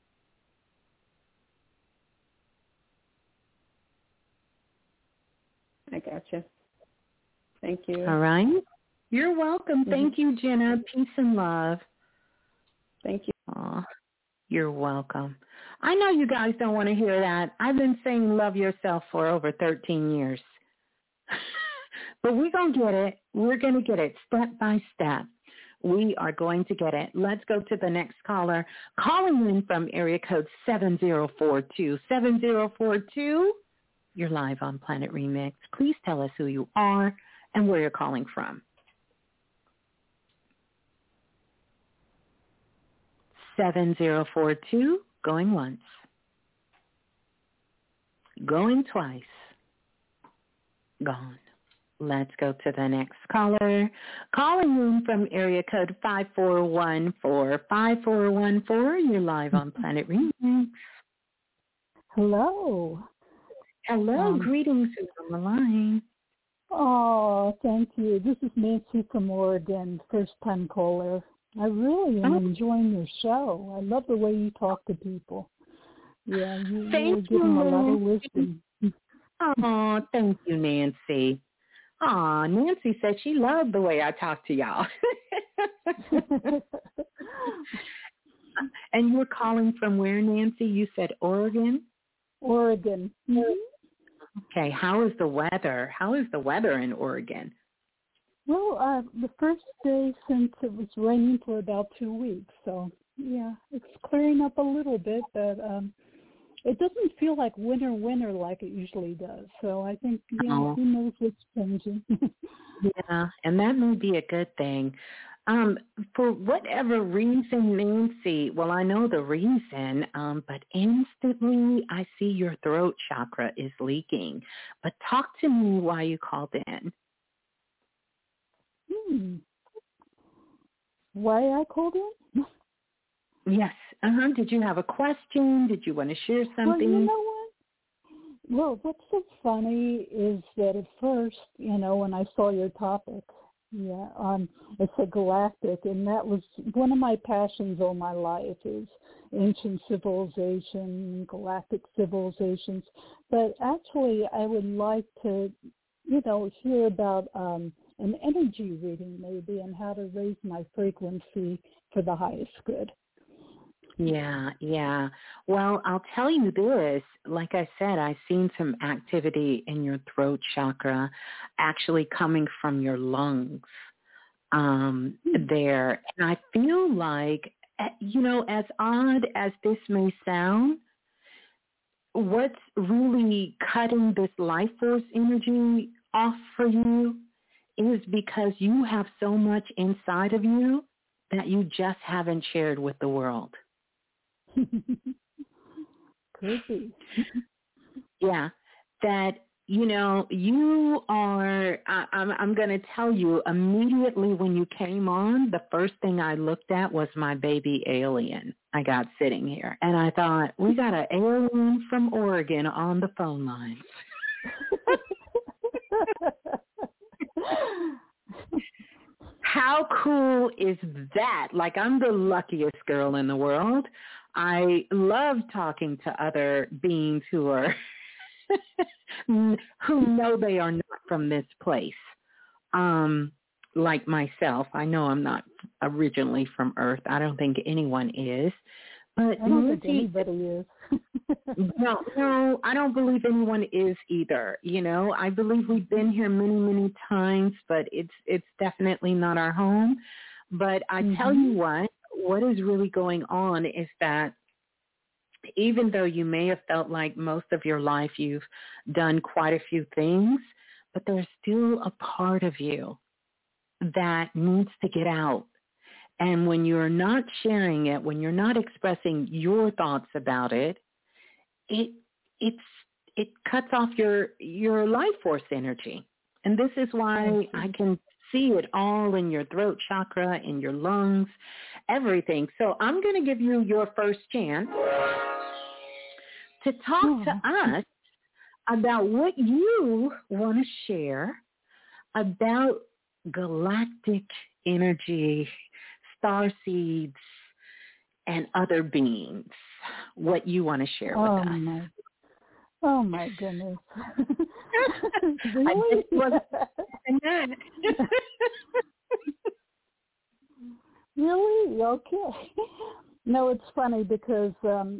I gotcha. Thank you. All right. You're welcome. Mm-hmm. Thank you, Jenna. Peace and love. Thank you. Aw, you're welcome. I know you guys don't want to hear that. I've been saying love yourself for over 13 years. But we're going to get it. We're going to get it step by step. We are going to get it. Let's go to the next caller. Calling in from area code 7042. 7042, you're live on Planet Remix. Please tell us who you are and where you're calling from. 7042, going once. Going twice. Gone. Let's go to the next caller. Calling in from area code 5414. 5414, you're live on Planet Remix. Hello. Hello. Greetings. Who's on the line? Oh, thank you. This is Nancy from Oregon, first-time caller. I really am enjoying your show. I love the way you talk to people. Yeah, you give them a lot of wisdom. Oh, thank you, Nancy. Aw, Nancy said she loved the way I talk to y'all. And you're calling from where, Nancy? You said Oregon? Oregon. Mm-hmm. Okay, how is the weather? How is the weather in Oregon? Well, the first day since it was raining for about 2 weeks, so yeah, it's clearing up a little bit, but it doesn't feel like winter like it usually does. So I think, who knows what's changing. Yeah, and that may be a good thing. For whatever reason, Nancy, well, I know the reason, but instantly I see your throat chakra is leaking. But talk to me why you called in. Why I called in? Yes. Did you have a question? Did you want to share something? Well, you know what? Well, what's so funny is that at first, when I saw your topic, it's a galactic, and that was one of my passions all my life is ancient civilization, galactic civilizations. But actually, I would like to, hear about an energy reading maybe and how to raise my frequency for the highest good. Yeah. Well, I'll tell you this. Like I said, I've seen some activity in your throat chakra actually coming from your lungs there. And I feel like, as odd as this may sound, what's really cutting this life force energy off for you is because you have so much inside of you that you just haven't shared with the world. Could be. Yeah, that, you are, I'm going to tell you, immediately when you came on, the first thing I looked at was my baby alien I got sitting here. And I thought, we got an alien from Oregon on the phone line. How cool is that? Like, I'm the luckiest girl in the world. I love talking to other beings who are who know they are not from this place. Like myself, I know I'm not originally from Earth. I don't think anyone is. But I don't think anybody is. No, I don't believe anyone is either. I believe we've been here many, many times, but it's definitely not our home. But I tell you what is really going on is that even though you may have felt like most of your life you've done quite a few things, but there's still a part of you that needs to get out. And when you're not sharing it, when you're not expressing your thoughts about it, it cuts off your life force energy. And this is why I can see it all in your throat chakra, in your lungs, everything. So I'm going to give you your first chance to talk to us about what you want to share about galactic energy, star seeds, and other beings. What you want to share with us. Oh my goodness. Really? Really? Okay. No, it's funny because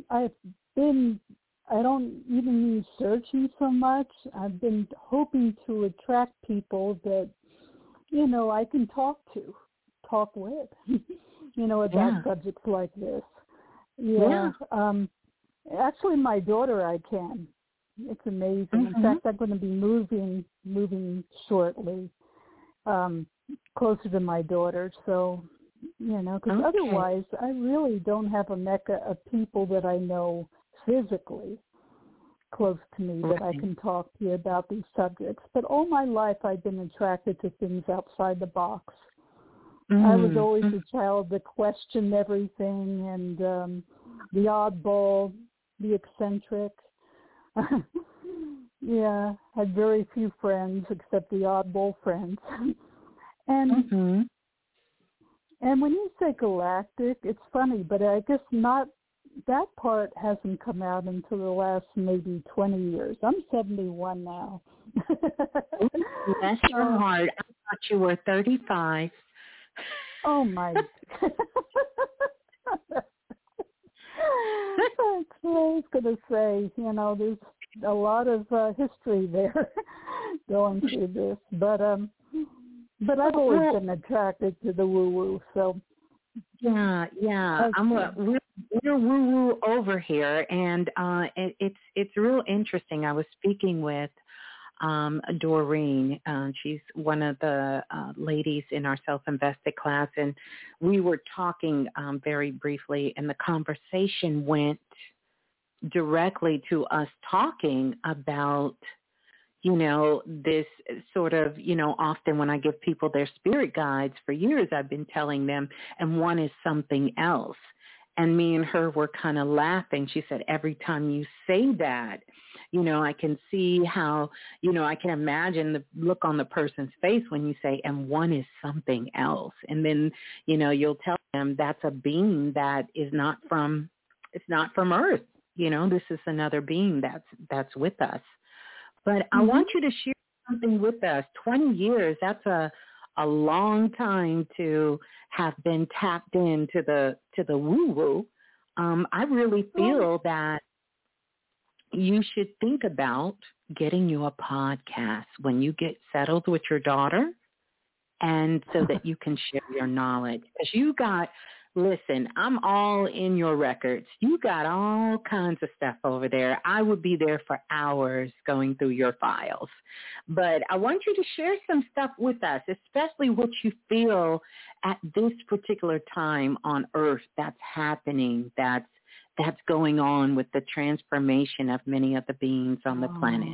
I don't even mean searching so much. I've been hoping to attract people that, I can talk with, about subjects like this. Yeah. Actually, my daughter, I can. It's amazing. In fact, I'm going to be moving shortly, closer to my daughter. So, because otherwise, I really don't have a mecca of people that I know physically close to me that I can talk to you about these subjects. But all my life, I've been attracted to things outside the box. I was always a child that questioned everything, and the oddball, the eccentric. Yeah, had very few friends except the oddball friends. And and when you say galactic, it's funny, but I guess not. That part hasn't come out until the last maybe 20 years. I'm 71 now. Bless your heart. I thought you were 35. Oh, my. I was going to say, there's a lot of history there going through this. But I've always been attracted to the woo-woo, so. Yeah. We're woo-woo over here, and it's real interesting. I was speaking with Doreen. She's one of the ladies in our self-invested class, and we were talking very briefly, and the conversation went directly to us talking about, this sort of, often when I give people their spirit guides, for years I've been telling them, and one is something else. And me and her were kind of laughing. She said, every time you say that, I can see how, I can imagine the look on the person's face when you say, and one is something else. And then, you'll tell them that's a being that is not from Earth. This is another being that's with us. But I want you to share something with us. 20 years, that's a long time to have been tapped into the woo-woo. I really feel that you should think about getting you a podcast when you get settled with your daughter, and so that you can share your knowledge. Because listen, I'm all in your records. You got all kinds of stuff over there. I would be there for hours going through your files. But I want you to share some stuff with us, especially what you feel at this particular time on Earth that's happening, that's that's going on with the transformation of many of the beings on the planet.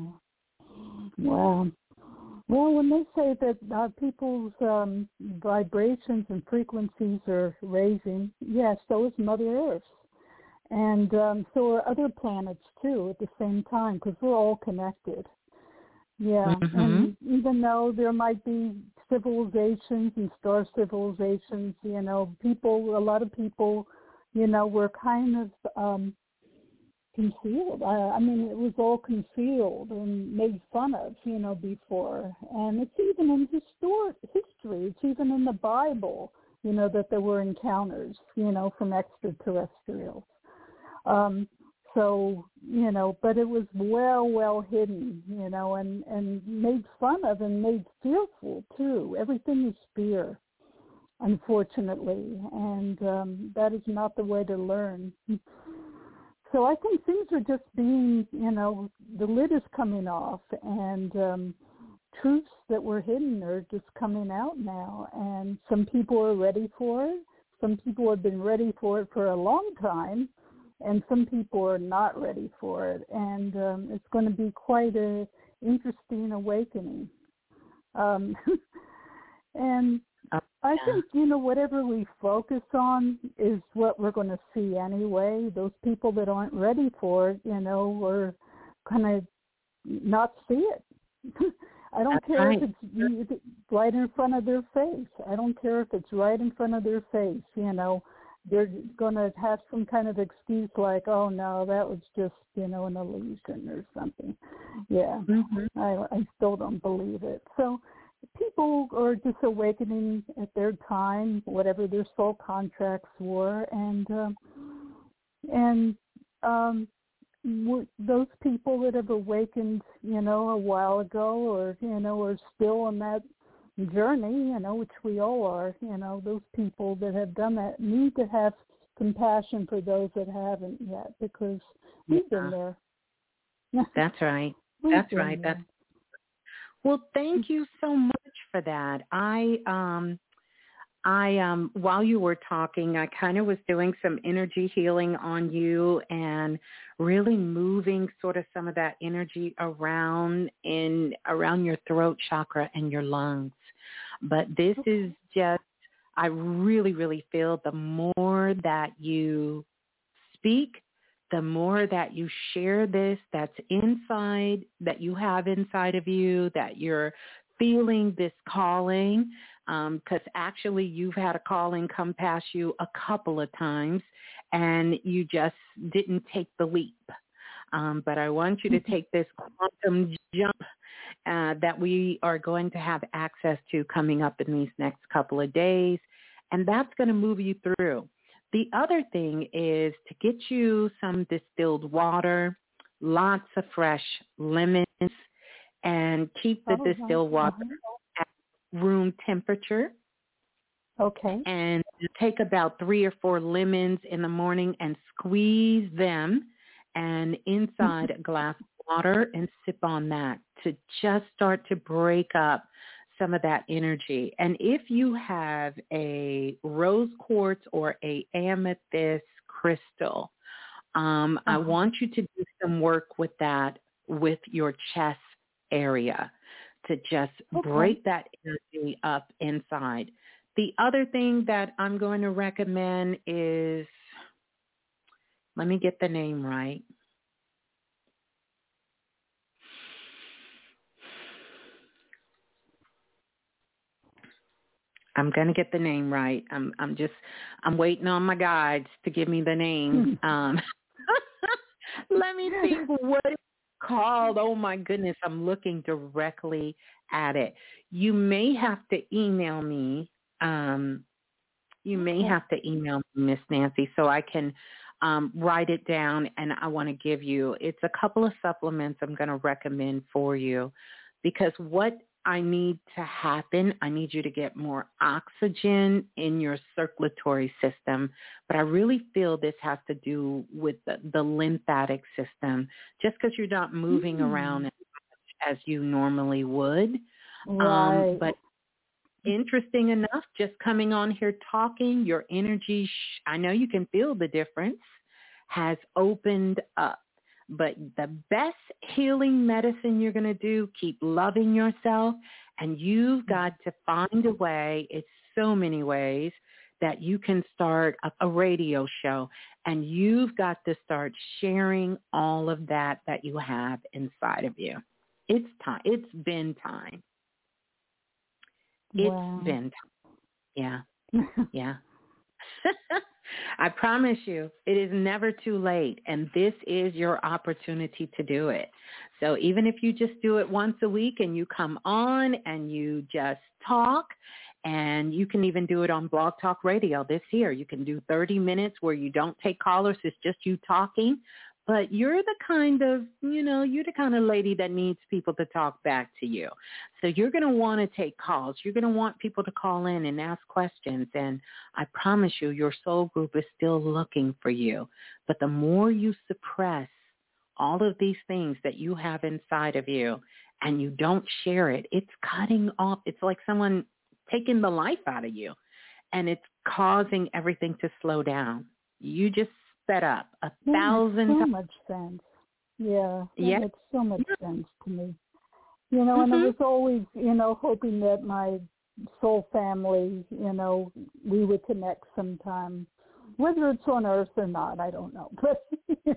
Wow. Well, when they say that people's vibrations and frequencies are raising, yes, so is Mother Earth. And so are other planets, too, at the same time, because we're all connected. Yeah, and even though there might be civilizations and star civilizations, you know, a lot of people, you know, were kind of concealed. I mean, it was all concealed and made fun of, you know, before. And it's even in history. It's even in the Bible, you know, that there were encounters, you know, from extraterrestrials. So, you know, but it was well hidden, you know, and made fun of and made fearful, too. Everything is fear, unfortunately, and that is not the way to learn. So I think things are just being, you know, the lid is coming off, and truths that were hidden are just coming out now, and some people are ready for it. Some people have been ready for it for a long time, and some people are not ready for it, and it's going to be quite an interesting awakening. And I think, you know, whatever we focus on is what we're going to see anyway. Those people that aren't ready for it, you know, are going to not see it. I don't care if it's right in front of their face. I don't care if it's right in front of their face, you know. They're going to have some kind of excuse like, oh, no, that was just, you know, an illusion or something. Yeah, I still don't believe it. So people are just awakening at their time, whatever their soul contracts were, and those people that have awakened, you know, a while ago, or you know, are still on that journey, you know, which we all are. You know, those people that have done that need to have compassion for those that haven't yet, because we've been there. That's right. That's right. That's well. Thank you so much for that. While you were talking, I kind of was doing some energy healing on you and really moving sort of some of that energy around your throat chakra and your lungs. But this is just, I really, really feel the more that you speak, the more that you share this that's inside, that you have inside of you, that you're feeling this calling, because actually you've had a calling come past you a couple of times and you just didn't take the leap. But I want you to take this quantum jump that we are going to have access to coming up in these next couple of days, and that's going to move you through. The other thing is to get you some distilled water, lots of fresh lemons, and keep the distilled water at room temperature. Okay. And take about 3 or 4 lemons in the morning and squeeze them and inside a glass of water and sip on that to just start to break up some of that energy. And if you have a rose quartz or a amethyst crystal, I want you to do some work with that with your chest area to just break that energy up inside. The other thing that I'm going to recommend is, let me get the name right. I'm going to get the name right. I'm waiting on my guides to give me the name. Let me think what it's called. Oh my goodness, I'm looking directly at it. You may have to email me. Miss Nancy, so I can write it down, and I want to give you, it's a couple of supplements I'm going to recommend for you, because what I need to happen, I need you to get more oxygen in your circulatory system, but I really feel this has to do with the lymphatic system, just because you're not moving around as you normally would. Right. But interesting enough, just coming on here talking, your energy, I know you can feel the difference. has opened up. But the best healing medicine you're going to do, keep loving yourself, and you've got to find a way, it's so many ways, that you can start a radio show, and you've got to start sharing all of that you have inside of you. It's time. It's been time. Wow. It's been time. Yeah. Yeah. I promise you, it is never too late, and this is your opportunity to do it. So even if you just do it once a week and you come on and you just talk, and you can even do it on Blog Talk Radio this year. You can do 30 minutes where you don't take callers. It's just you talking. But you're the kind of, you're the kind of lady that needs people to talk back to you. So you're going to want to take calls. You're going to want people to call in and ask questions. And I promise you, your soul group is still looking for you. But the more you suppress all of these things that you have inside of you and you don't share it, it's cutting off. It's like someone taking the life out of you, and it's causing everything to slow down. You just set up 1,000 That makes so much sense. Yeah, that makes so much sense to me. And I was always, hoping that my soul family, we would connect sometime. Whether it's on Earth or not, I don't know. But,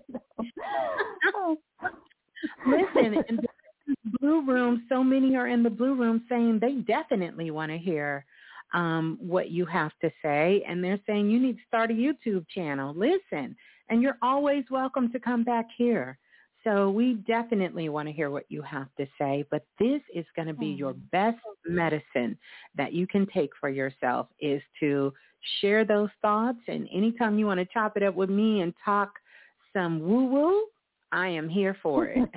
Listen, in the Blue Room, so many are in the Blue Room saying they definitely want to hear what you have to say, and they're saying you need to start a YouTube channel. Listen, and you're always welcome to come back here. So we definitely want to hear what you have to say, but this is going to be your best medicine that you can take for yourself, is to share those thoughts. And anytime you want to chop it up with me and talk some woo-woo, I am here for it.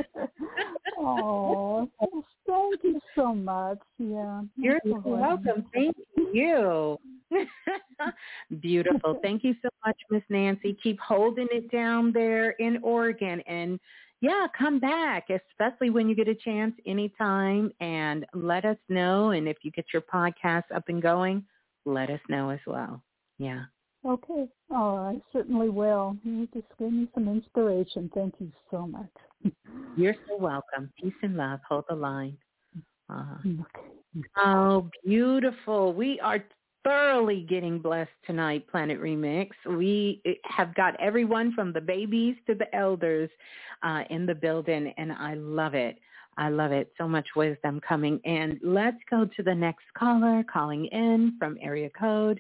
Oh, thank you so much. Yeah. You're so welcome. Thank you. Beautiful. Thank you so much, Miss Nancy. Keep holding it down there in Oregon. And, yeah, come back, especially when you get a chance anytime, and let us know. And if you get your podcast up and going, let us know as well. Yeah. Okay. Oh, I certainly will. You just gave me some inspiration. Thank you so much. You're so welcome. Peace and love. Hold the line. Okay. Oh, beautiful. We are thoroughly getting blessed tonight, Planet Remix. We have got everyone from the babies to the elders in the building, and I love it. I love it. So much wisdom coming in. Let's go to the next caller calling in from area code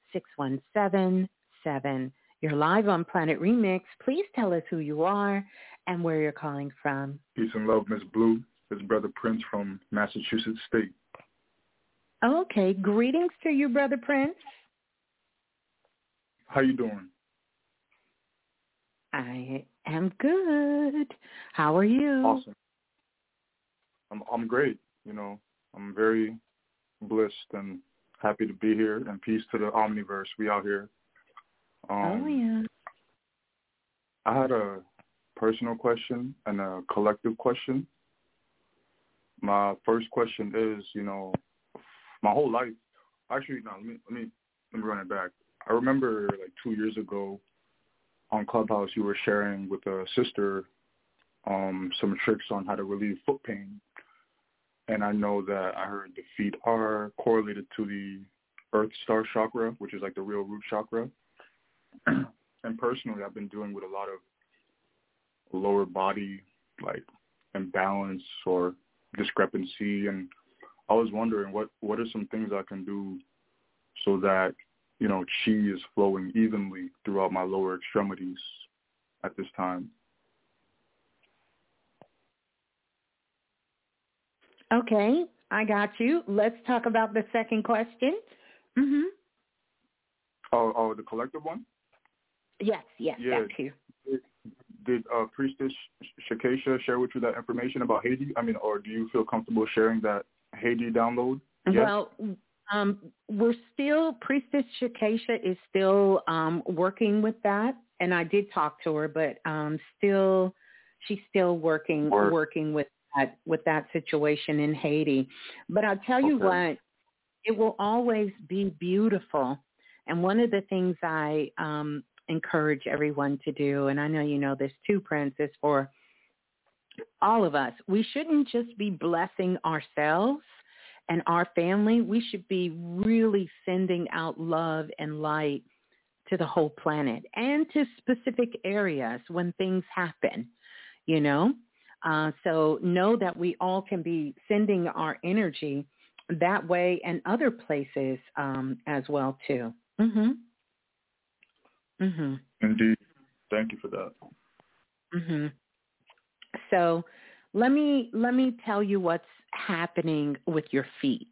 6177. You're live on Planet Remix. Please tell us who you are and where you're calling from. Peace and love, Miss Blue. It's Brother Prince from Massachusetts State. Okay. Greetings to you, Brother Prince. How you doing? I am good. How are you? Awesome. I'm great. I'm very blessed and happy to be here, and peace to the Omniverse. We out here. Oh, yeah. I had a personal question and a collective question. My first question is, my whole life. Actually, no. Let me run it back. I remember like 2 years ago on Clubhouse, you were sharing with a sister some tricks on how to relieve foot pain. And I know that I heard the feet are correlated to the Earth Star chakra, which is like the real root chakra. And personally, I've been dealing with a lot of lower body, like, imbalance or discrepancy. And I was wondering what are some things I can do so that, chi is flowing evenly throughout my lower extremities at this time. Okay, I got you. Let's talk about the second question. Mm-hmm. Oh, the collective one? Yes, yeah. That's you. Did Priestess Shakesha share with you that information about Haiti? Or do you feel comfortable sharing that Haiti download? Yes? Well, we're still, Priestess Shakesha is still working with that, and I did talk to her, but she's still working with that situation in Haiti. But I'll tell you what, it will always be beautiful. And one of the things I encourage everyone to do, and I know you know this too, Prince, is for all of us. We shouldn't just be blessing ourselves and our family. We should be really sending out love and light to the whole planet and to specific areas when things happen, you know. So know that we all can be sending our energy that way and other places as well too. Mhm. Mhm. Indeed. Thank you for that. Mhm. So let me tell you what's happening with your feet.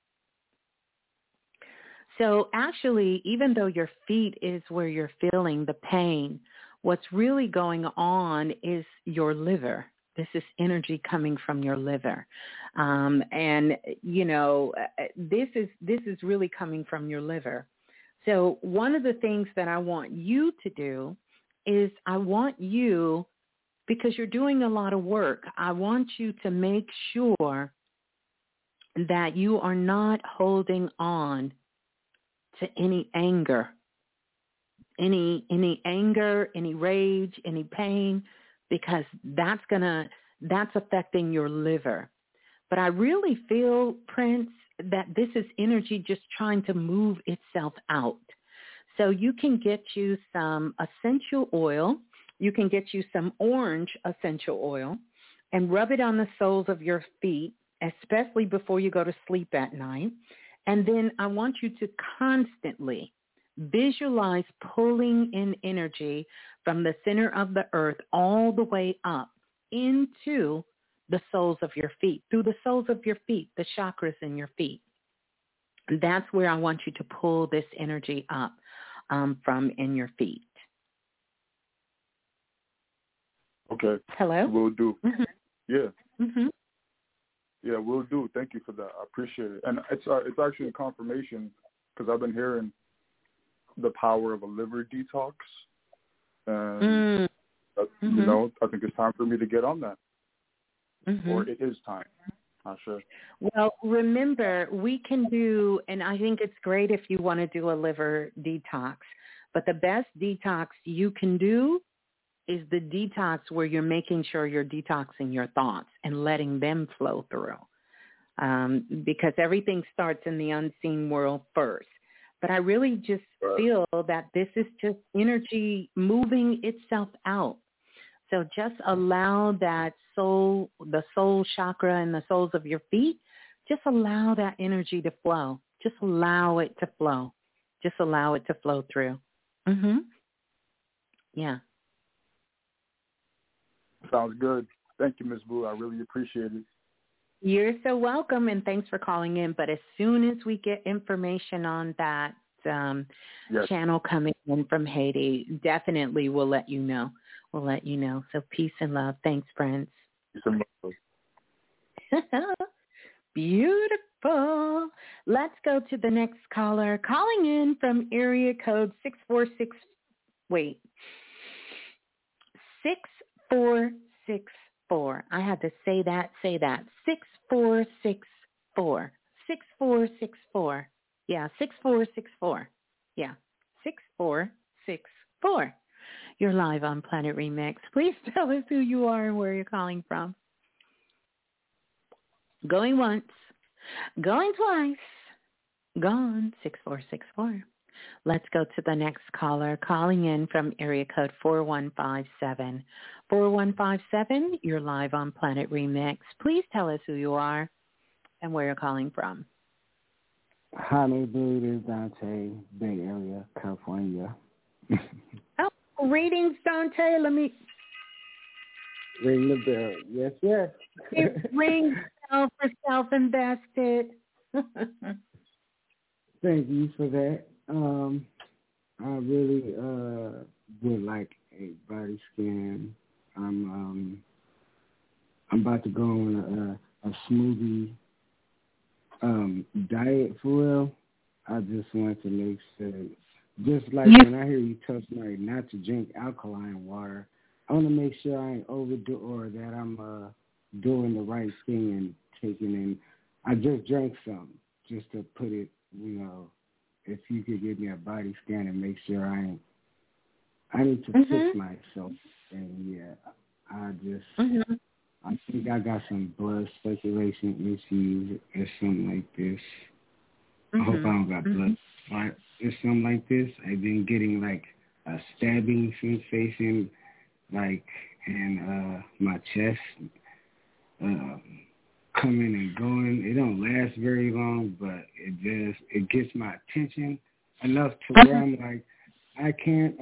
So actually, even though your feet is where you're feeling the pain, what's really going on is your liver. This is energy coming from your liver. And, you know, this is really coming from your liver. So one of the things that I want you to do is I want you, because you're doing a lot of work, I want you to make sure that you are not holding on to any anger, any anger, any rage, any pain, because that's affecting your liver. But I really feel, Prince, that this is energy just trying to move itself out. So you can get you some essential oil. You can get you some orange essential oil and rub it on the soles of your feet, especially before you go to sleep at night. And then I want you to constantly visualize pulling in energy from the center of the earth all the way up into the soles of your feet, through the soles of your feet, the chakras in your feet. That's where I want you to pull this energy up from in your feet. Okay. Hello? Will do. Mm-hmm. Yeah. Mm-hmm. Yeah, will do. Thank you for that. I appreciate it. And it's actually a confirmation because I've been hearing the power of a liver detox. And, you know, I think it's time for me to get on that. Mm-hmm. Or it is time. Not sure. Well, remember, we can do, and I think it's great if you want to do a liver detox, but the best detox you can do is the detox where you're making sure you're detoxing your thoughts and letting them flow through. Because everything starts in the unseen world first. But I really just feel that this is just energy moving itself out. So just allow that soul, the soul chakra and the soles of your feet, just allow that energy to flow. Just allow it to flow. Just allow it to flow through. Mm-hmm. Yeah. Sounds good. Thank you, Ms. Blue. I really appreciate it. You're so welcome, and thanks for calling in. But as soon as we get information on that channel coming in from Haiti, definitely we'll let you know. We'll let you know. So peace and love. Thanks, Prince. Peace and love. Beautiful. Let's go to the next caller. Calling in from area code 646. Wait. 6464. I had to say that. 6464. 6464. Yeah, 6464. Yeah, 6464. You're live on Planet Remix. Please tell us who you are and where you're calling from. Going once. Going twice. Gone. 6464. Let's go to the next caller, calling in from area code 4157. 4157, you're live on Planet Remix. Please tell us who you are and where you're calling from. Hi, Ms. Blue. This is Dante, Bay Area, California. Oh, greetings, Dante. Let me ring the bell. Yes, yes. It rings bell for self-invested. Thank you for that. I really would like a body scan. I'm about to go on a smoothie diet for real. I just want to make sure, just like when I hear you tell somebody not to drink alkaline water, I want to make sure I ain't overdo or that I'm doing the right thing and taking in. I just drank some just to put it, you know. If you could give me a body scan and make sure I ain't I need to fix myself. And yeah, I just, I think I got some blood circulation issues or something like this. I hope I don't got blood clot or something like this. I've been getting like a stabbing sensation, like in my chest, coming and going. It don't last very long, but it gets my attention enough to where I'm like, I can't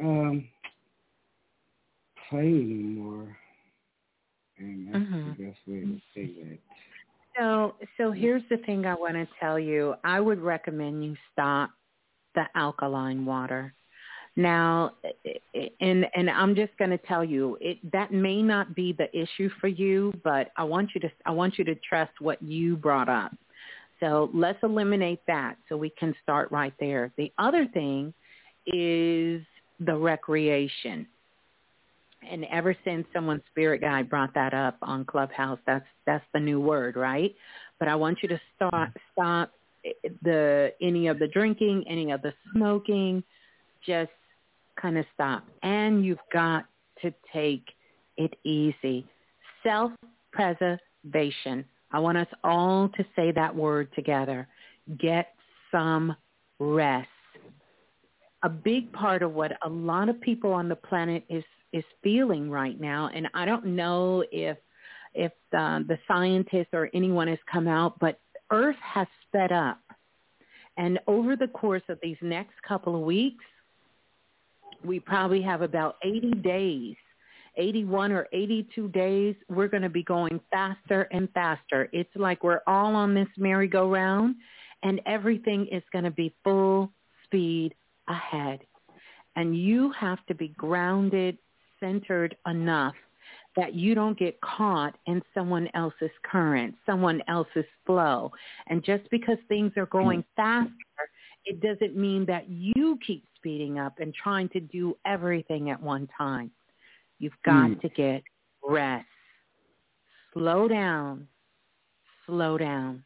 play anymore. And that's the best way to say that. So here's the thing I want to tell you. I would recommend you stop the alkaline water. Now, and I'm just going to tell you, that may not be the issue for you, but I want you to trust what you brought up. So let's eliminate that so we can start right there. The other thing is the recreation. And ever since someone's spirit guide brought that up on Clubhouse, that's the new word, right? But I want you to stop any of the drinking, any of the smoking, just kind of stop. And you've got to take it easy. Self-preservation. I want us all to say that word together. Get some rest. A big part of what a lot of people on the planet is feeling right now, and I don't know if the scientists or anyone has come out, but Earth has sped up. And over the course of these next couple of weeks, we probably have about 80 days, 81 or 82 days, we're going to be going faster and faster. It's like we're all on this merry-go-round, and everything is going to be full speed ahead. And you have to be grounded, centered enough that you don't get caught in someone else's current, someone else's flow. And just because things are going faster, it doesn't mean that you keep speeding up and trying to do everything at one time. You've got to get rest. Slow down. Slow down.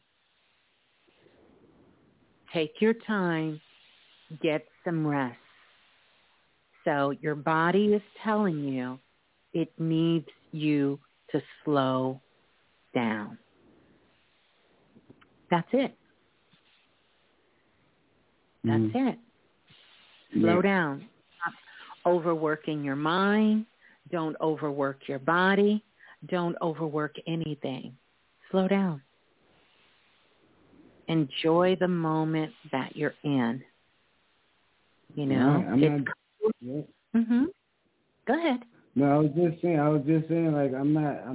Take your time. Get some rest. So your body is telling you it needs you to slow down. That's it. That's it. Slow down. Stop overworking your mind. Don't overwork your body. Don't overwork anything. Slow down. Enjoy the moment that you're in. You know? Go ahead. No, I was just saying, like, I'm not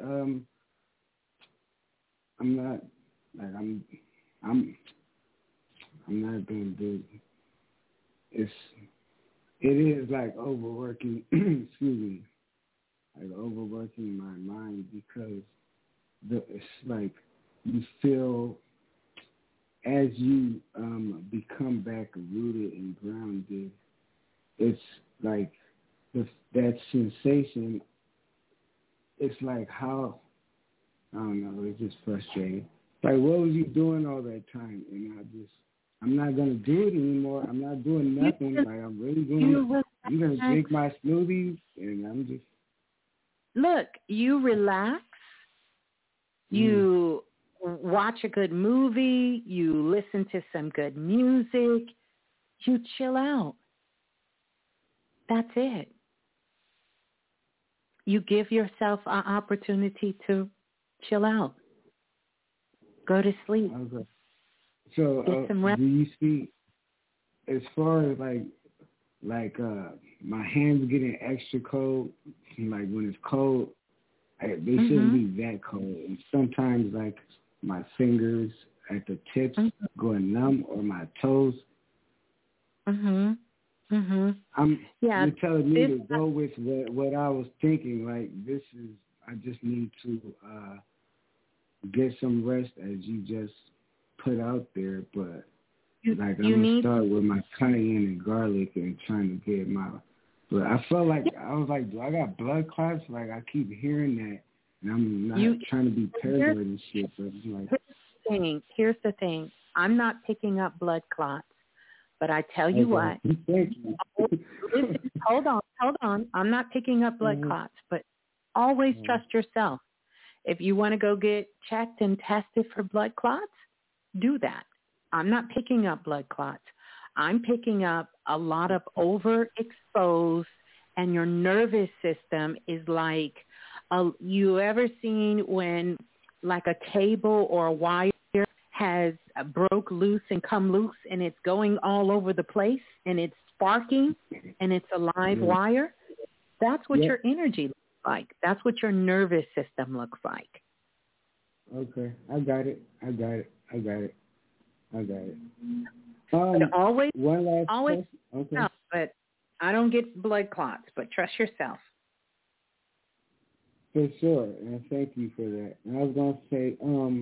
being big. It is like overworking, excuse me, like overworking my mind, because it's like you feel, as you become back rooted and grounded, it's like that sensation, it's like how, I don't know, it's just frustrating. Like, what was you doing all that time? And I'm not going to do it anymore. I'm not doing nothing. Like, I'm really going to drink my smoothies, and I'm just. Look, you relax. You watch a good movie. You listen to some good music. You chill out. That's it. You give yourself an opportunity to chill out. Go to sleep. Okay. So do you see, as far as like my hands getting extra cold, like when it's cold, they shouldn't be that cold. And sometimes like my fingers at the tips going numb, or my toes. You're telling me to go with what I was thinking. Like, this is, I just need to get some rest, as you just put out there. But I'm gonna start with my cayenne and garlic and trying to get my. But I felt like I was like, do I got blood clots? Like, I keep hearing that, and I'm not trying to be paranoid and shit. But it's like, here's the thing. I'm not picking up blood clots. But I tell you what, Thank you. listen, hold on. I'm not picking up blood clots, but always trust yourself. If you want to go get checked and tested for blood clots, do that. I'm not picking up blood clots. I'm picking up a lot of overexposed, and your nervous system is like, you ever seen when like a cable or a wire has broke loose and come loose and it's going all over the place and it's sparking and it's a live wire? That's what your energy looks like. That's what your nervous system looks like. Okay, I got it. Always, one last always, question. Okay. no, but I don't get blood clots, but trust yourself. For sure, and thank you for that. And I was going to say,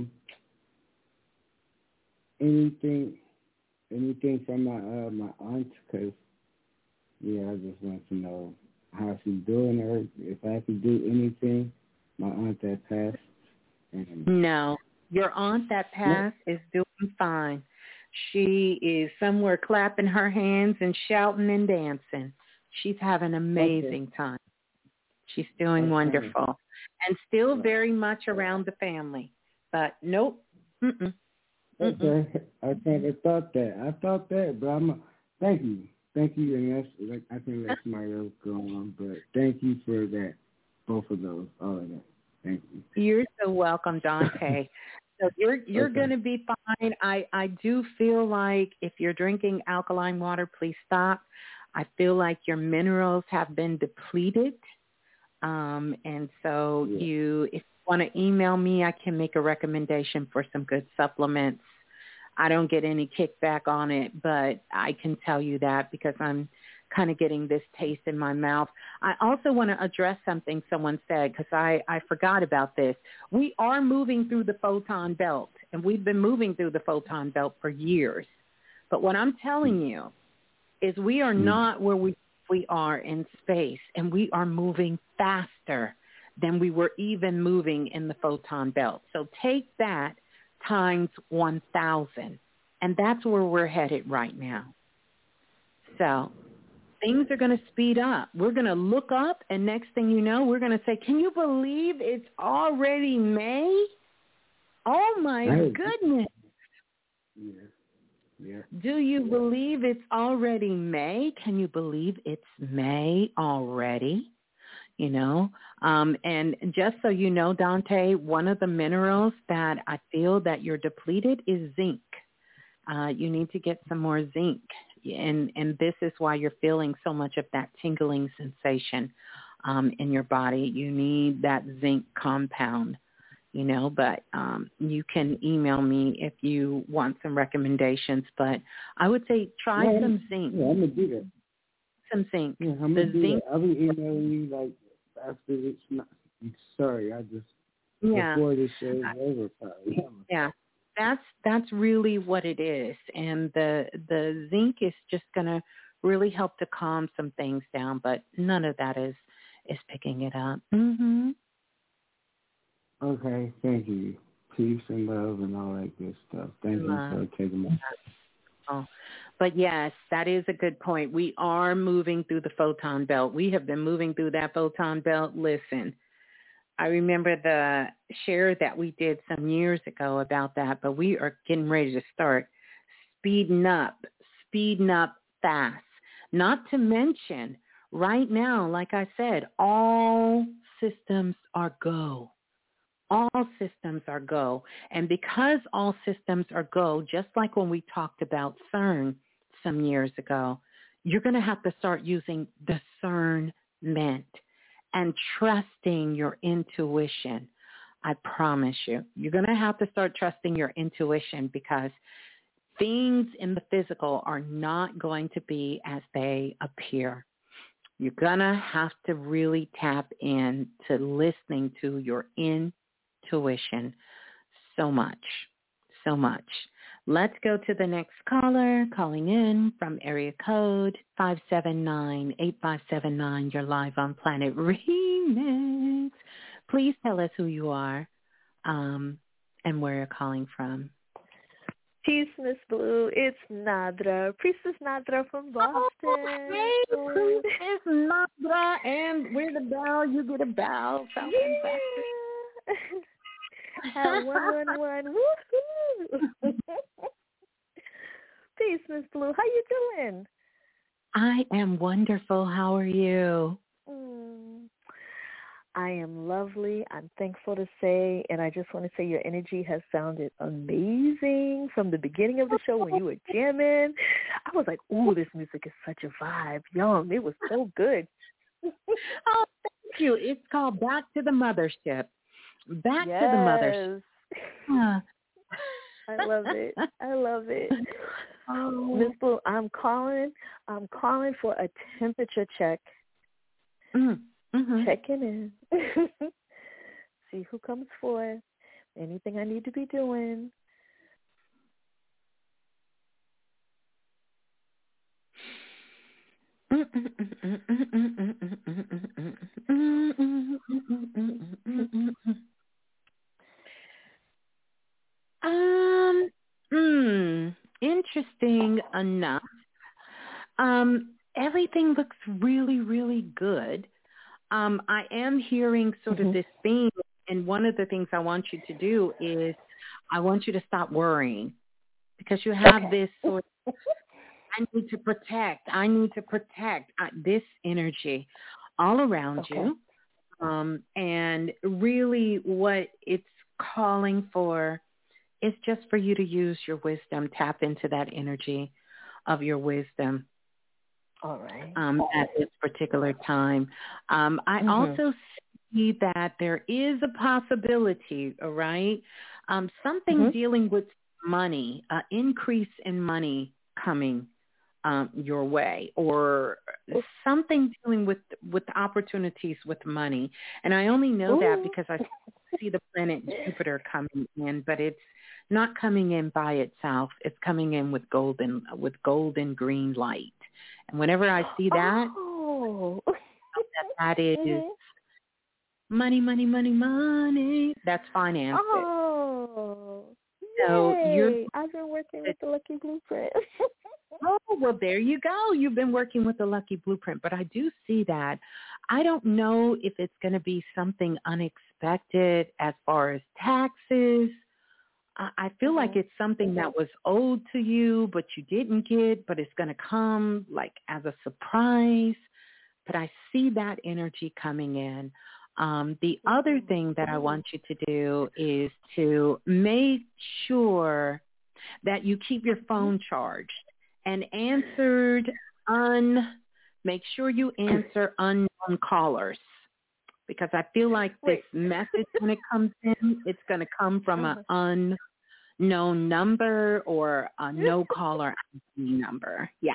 anything from my aunt, because, I just want to know how she's doing, or if I could do anything. My aunt that passed. No, your aunt that passed is doing fine. She is somewhere clapping her hands and shouting and dancing. She's having an amazing time. She's doing wonderful. And still very much around the family. But nope. Okay. I kind of thought that. But thank you. And that's, like, I can let somebody else go on. But thank you for that. Both of those. All of that. Thank you. You're so welcome, Dante. So you're going to be fine. I do feel like if you're drinking alkaline water, please stop. I feel like your minerals have been depleted. And so if you want to email me, I can make a recommendation for some good supplements. I don't get any kickback on it, but I can tell you that because I'm kind of getting this taste in my mouth. I also want to address something someone said because I forgot about this. We are moving through the photon belt, and we've been moving through the photon belt for years. But what I'm telling you is we are not where we are in space, and we are moving faster than we were even moving in the photon belt. So take that times 1,000, and that's where we're headed right now. So things are going to speed up. We're going to look up, and next thing you know, we're going to say, can you believe it's already May? Oh, my goodness. Yeah. Do you believe it's already May? Can you believe it's May already? And just so you know, Dante, one of the minerals that I feel that you're depleted is zinc. You need to get some more zinc. And this is why you're feeling so much of that tingling sensation in your body. You need that zinc compound, but you can email me if you want some recommendations. But I would say try some zinc. Yeah, I'm going to do that. Some zinc. Yeah, I'm going to do that. I'll be emailing you like after it's not. Sorry, I just, before this show is over, probably. Yeah. That's really what it is, and the zinc is just going to really help to calm some things down, but none of that is picking it up. Okay, thank you. Peace and love and all that good stuff. Thank you for taking my time. But yes, that is a good point. We are moving through the photon belt. We have been moving through that photon belt. Listen, I remember the share that we did some years ago about that, but we are getting ready to start speeding up fast. Not to mention, right now, like I said, all systems are go. All systems are go. And because all systems are go, just like when we talked about CERN some years ago, you're going to have to start using discernment and trusting your intuition. I promise you. You're going to have to start trusting your intuition because things in the physical are not going to be as they appear. You're going to have to really tap in to listening to your intuition so much. Let's go to the next caller calling in from area code 579-8579. You're live on Planet Remix. Please tell us who you are and where you're calling from. Peace, Miss Blue. It's Nadra, Priestess Nadra from Boston. Hey, Priestess Nadra, and we're the bell. You get a bell. So At 111. Woohoo! Peace, Miss Blue. How you doing? I am wonderful. How are you? I am lovely. I'm thankful to say, and I just want to say your energy has sounded amazing from the beginning of the show when you were jamming. I was like, ooh, this music is such a vibe. Yum. It was so good. Oh, thank you. It's called Back to the Mothership. Back to the Mothership. I love it. I love it. Miss Blue, I'm calling for a temperature check. Checking in. See who comes forth. Anything I need to be doing. Interesting enough. Everything looks really, really good. I am hearing sort of this theme, and one of the things I want you to do is I want you to stop worrying, because you have this sort of, I need to protect this energy all around you. And really what it's calling for is just for you to use your wisdom, tap into that energy of your wisdom. All right. At this particular time. I also see that there is a possibility, all right? Something dealing with money, increase in money coming your way, or something dealing with opportunities with money. And I only know that because I see the planet Jupiter coming in, but it's not coming in by itself. It's coming in with golden green light. And whenever I see that, that is money, money, money, money. That's finances. So I've been working with the Lucky Blueprint. Well, there you go. You've been working with the Lucky Blueprint. But I do see that. I don't know if it's going to be something unexpected as far as taxes. I feel like it's something that was owed to you, but you didn't get, but it's going to come like as a surprise. But I see that energy coming in. The other thing that I want you to do is to make sure that you keep your phone charged and make sure you answer unknown callers. Because I feel like this message, when it comes in, it's going to come from an unknown number or a no caller ID number. Yeah.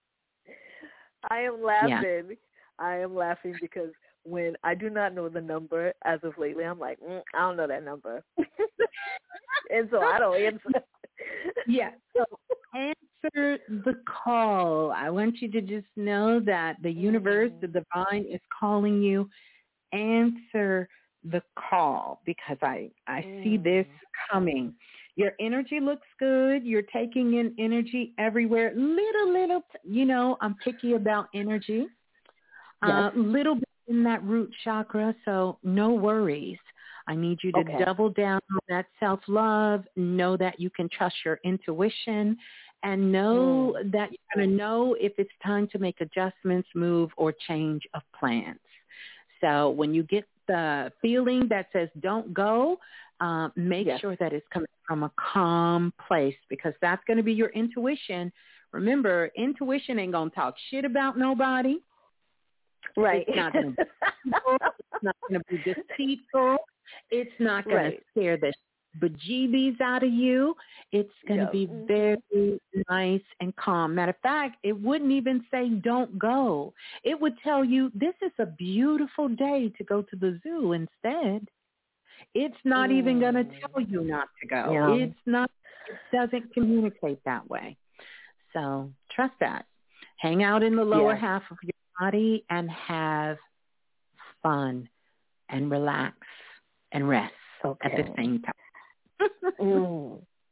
I am laughing. Yeah. I am laughing because when I do not know the number as of lately, I'm like, I don't know that number. And so I don't answer. Yeah. So answer the call. I want you to just know that the universe, the divine, is calling you. Answer the call, because I see this coming. Your energy looks good. You're taking in energy everywhere. Little, I'm picky about energy. Little bit in that root chakra, so no worries. I need you to double down on that self-love. Know that you can trust your intuition, and know that you're going to know if it's time to make adjustments, move, or change of plans. So when you get the feeling that says don't go, make sure that it's coming from a calm place, because that's going to be your intuition. Remember, intuition ain't going to talk shit about nobody. Right. It's not going to be deceitful. It's not going to scare the bejeebies out of you. It's going to be very nice and calm. Matter of fact, it wouldn't even say don't go. It would tell you this is a beautiful day to go to the zoo instead. It's not even going to tell you not to go. Yeah. It doesn't communicate that way. So trust that. Hang out in the lower half of your body and have fun and relax and rest at the same time.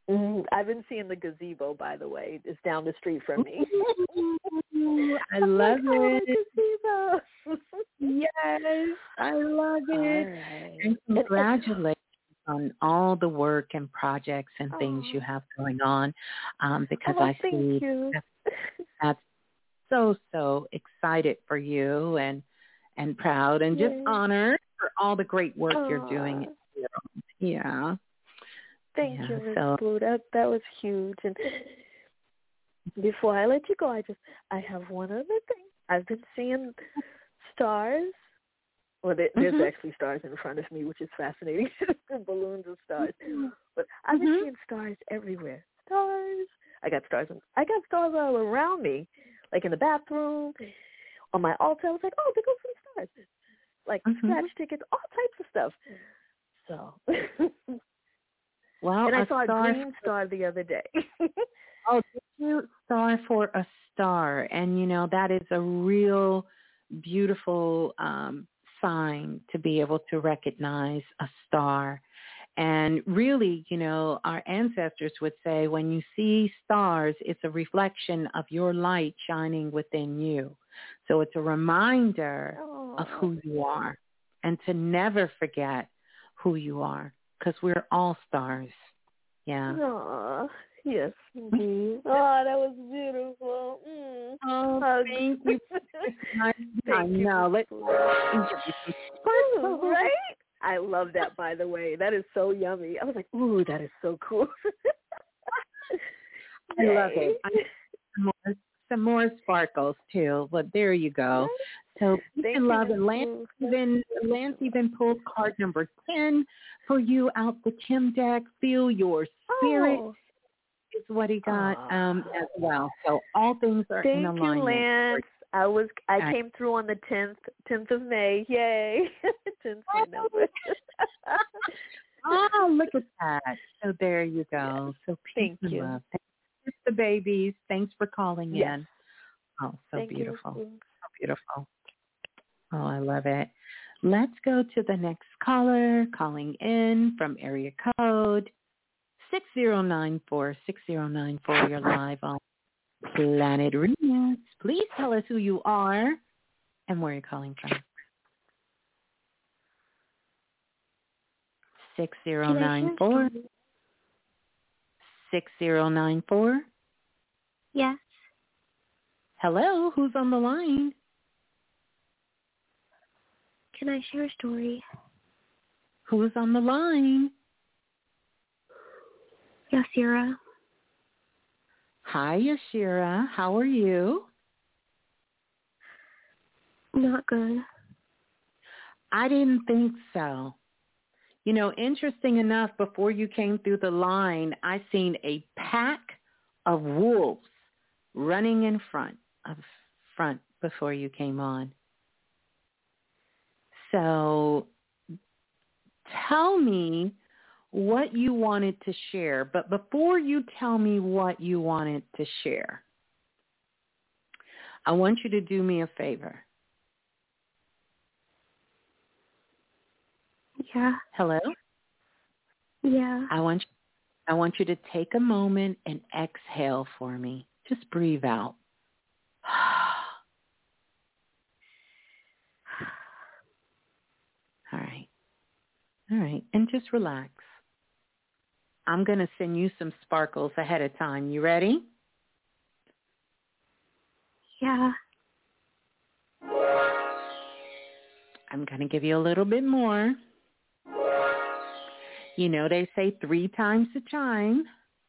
I've been seeing the gazebo, by the way. It's down the street from me. I love it. Gazebo. Yes, I love it. Right. And congratulations on all the work and projects and things you have going on, because I see that's so excited for you and proud and just honored for all the great work you're doing. Yeah. Thank you, Ms. Blue. That was huge. And before I let you go, I have one other thing. I've been seeing stars. Well, there's actually stars in front of me, which is fascinating. Balloons of stars. But I've been seeing stars everywhere. Stars. I got stars all around me, like in the bathroom, on my altar. I was like, oh, there goes some stars. Like scratch tickets, all types of stuff. So, well, and I saw a green star the other day. Oh, did you? Star for a star, and that is a real beautiful sign to be able to recognize a star. And really, our ancestors would say when you see stars, it's a reflection of your light shining within you. So it's a reminder of who you are and to never forget who you are, because we're all stars. Yeah. Aww. Yes, indeed. Oh, that was beautiful. Oh, thank you. I know. Right? I love that, by the way. That is so yummy. I was like, ooh, that is so cool. I love it. Some more sparkles, too. But there you go. So peace and love. And Lance even pulled card number 10 for you out the Kim deck. Feel your spirit. Is what he got as well. So all things are in alignment. Thank you, Lance. I came through on the 10th of May. Yay. 10th number. Oh, look at that. So there you go. So peace and love. Thanks the babies. Thanks for calling in. Oh, so beautiful. So beautiful. Oh, I love it. Let's go to the next caller calling in from area code 6094. You're live on Planet Remix. Please tell us who you are and where you're calling from. 6094. 6094. Yes. Hello, who's on the line? Can I share a story? Who's on the line? Yashira. Hi, Yashira. How are you? Not good. I didn't think so. Interesting enough, before you came through the line, I seen a pack of wolves running in front before you came on. So tell me what you wanted to share. But before you tell me what you wanted to share, I want you to do me a favor. Yeah. Hello? Yeah. I want you to take a moment and exhale for me. Just breathe out. All right. All right. And just relax. I'm going to send you some sparkles ahead of time. You ready? Yeah. I'm going to give you a little bit more. They say 3 times a chime.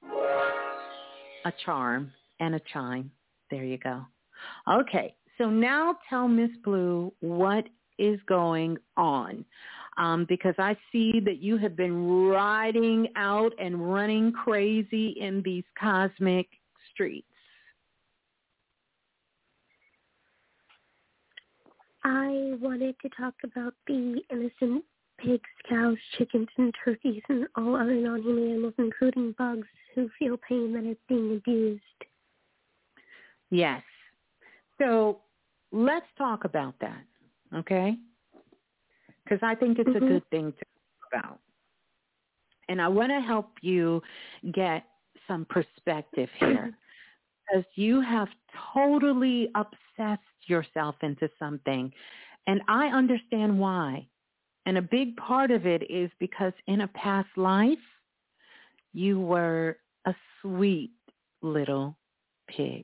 A charm and a chime. There you go. Okay. So now tell Miss Blue what is going on. Because I see that you have been riding out and running crazy in these cosmic streets. I wanted to talk about the innocent pigs, cows, chickens, and turkeys, and all other non-human animals, including bugs, who feel pain that are being abused. Yes. So let's talk about that, okay? Because I think it's a good thing to talk about. And I want to help you get some perspective here, because you have totally obsessed yourself into something. And I understand why. And a big part of it is because in a past life, you were a sweet little pig.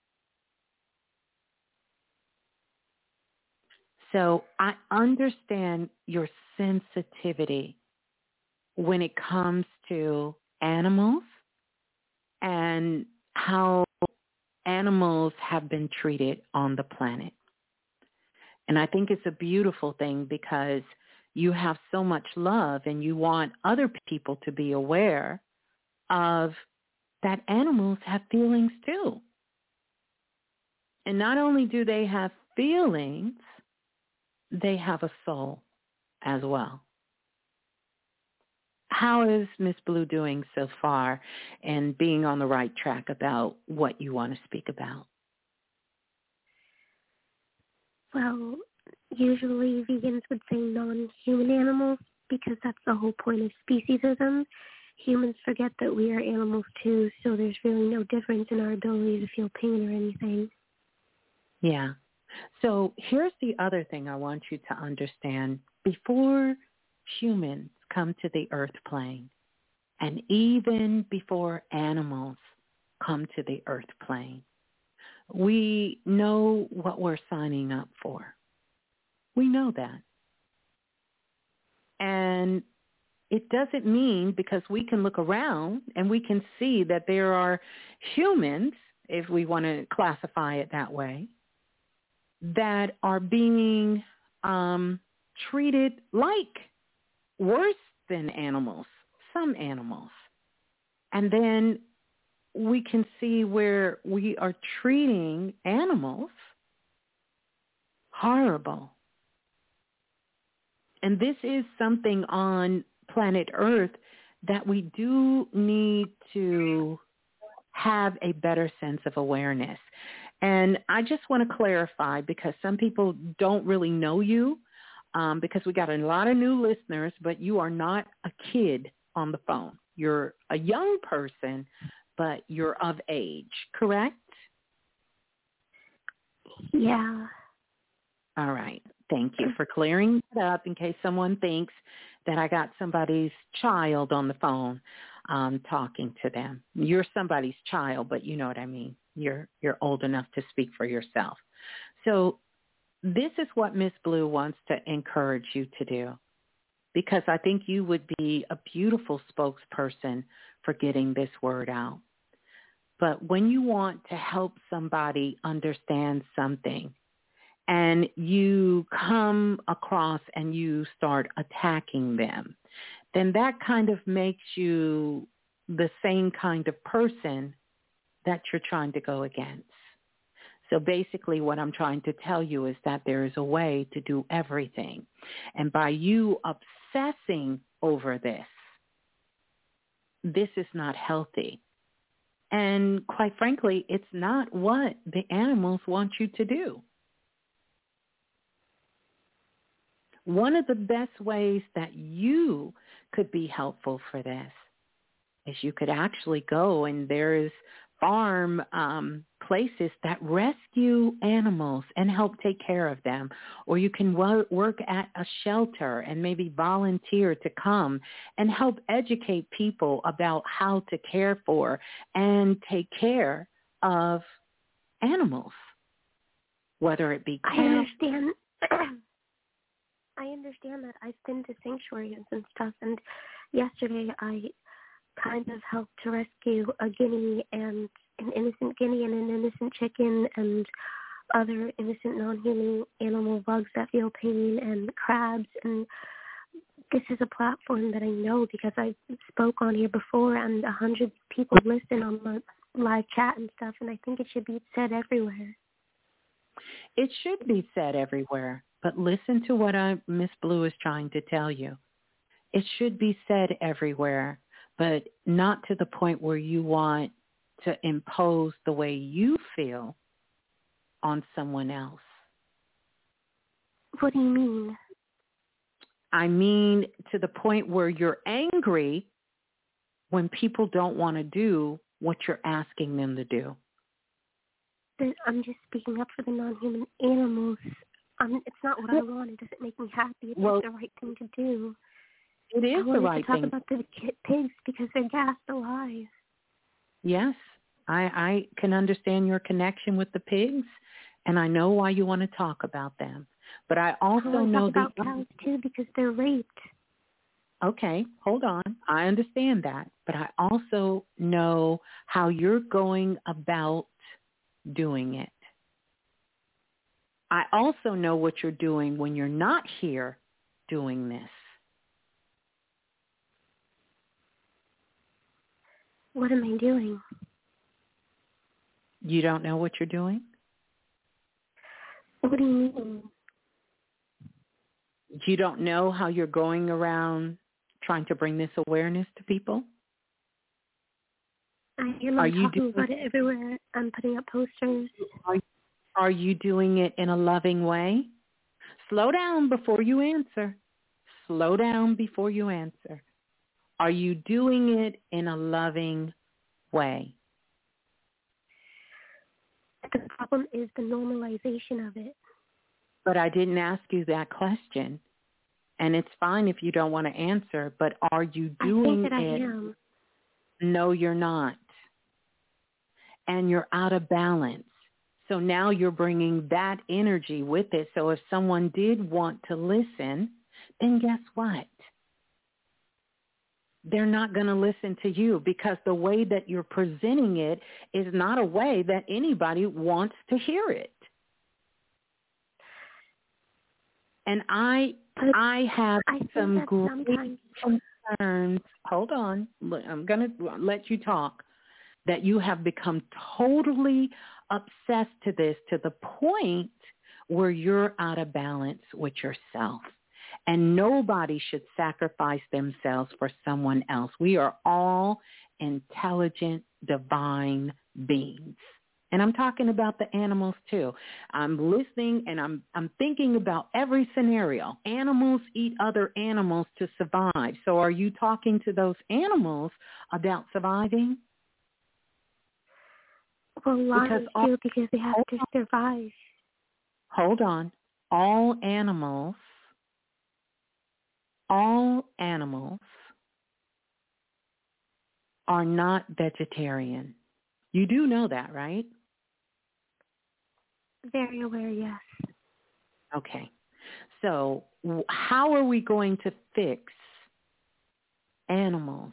So I understand your sensitivity when it comes to animals and how animals have been treated on the planet. And I think it's a beautiful thing because you have so much love and you want other people to be aware of that animals have feelings too. And not only do they have feelings, they have a soul as well. How is Miss Blue doing so far and being on the right track about what you want to speak about? Well, usually vegans would say non-human animals because that's the whole point of speciesism. Humans forget that we are animals too, so there's really no difference in our ability to feel pain or anything. Yeah. So here's the other thing I want you to understand. Before humans come to the earth plane, and even before animals come to the earth plane, we know what we're signing up for. We know that. And it doesn't mean because we can look around and we can see that there are humans, if we want to classify it that way, that are being treated like worse than animals, some animals. And then we can see where we are treating animals horrible. And this is something on planet Earth that we do need to have a better sense of awareness. And I just want to clarify, because some people don't really know you, because we got a lot of new listeners, but you are not a kid on the phone. You're a young person, but you're of age, correct? Yeah. All right. Thank you for clearing that up in case someone thinks that I got somebody's child on the phone talking to them. You're somebody's child, but you know what I mean. You're old enough to speak for yourself. So this is what Miss Blue wants to encourage you to do, because I think you would be a beautiful spokesperson for getting this word out. But when you want to help somebody understand something and you come across and you start attacking them, then that kind of makes you the same kind of person that you're trying to go against. So basically what I'm trying to tell you is that there is a way to do everything. And by you obsessing over this is not healthy. And quite frankly, it's not what the animals want you to do. One of the best ways that you could be helpful for this is you could actually go, and there is farm places that rescue animals and help take care of them. Or you can work at a shelter and maybe volunteer to come and help educate people about how to care for and take care of animals, whether it be I understand that. I've been to sanctuaries and stuff, and yesterday I kind of helped to rescue a guinea and an innocent guinea and an innocent chicken and other innocent non-human animal bugs that feel pain and crabs. And this is a platform that I know because I spoke on here before, and 100 people listen on the live chat and stuff, and I think it should be said everywhere. It should be said everywhere, but listen to what Miss Blue is trying to tell you. It should be said everywhere, but not to the point where you want to impose the way you feel on someone else. What do you mean? I mean to the point where you're angry when people don't want to do what you're asking them to do? I'm just speaking up for the non-human animals. It's not what I want. It doesn't make me happy. It's not the right thing to do. It is the right thing. I wanted to talk about the pigs because they're gassed alive. Yes, I can understand your connection with the pigs, and I know why you want to talk about them. But I also know about cows too because they're raped. Okay, hold on. I understand that, but I also know how you're going about doing it. I also know what you're doing when you're not here doing this. What am I doing? You don't know what you're doing? What do you mean? You don't know how you're going around trying to bring this awareness to people? I hear them talking about it everywhere. I'm putting up posters. Are you doing it in a loving way? Slow down before you answer. Slow down before you answer. Are you doing it in a loving way? The problem is the normalization of it. But I didn't ask you that question. And it's fine if you don't want to answer, but are you doing I think that it? I am. No, you're not. And you're out of balance. So now you're bringing that energy with it. So if someone did want to listen, then guess what? They're not going to listen to you because the way that you're presenting it is not a way that anybody wants to hear it. And I have some great concerns. Hold on. I'm going to let you talk. That you have become totally obsessed to this to the point where you're out of balance with yourself. And nobody should sacrifice themselves for someone else. We are all intelligent, divine beings. And I'm talking about the animals too. I'm listening and I'm thinking about every scenario. Animals eat other animals to survive. So are you talking to those animals about surviving? Well, lions do because they have to survive. Hold on. All animals are not vegetarian. You do know that, right? Very aware, yes. Okay. So how are we going to fix animals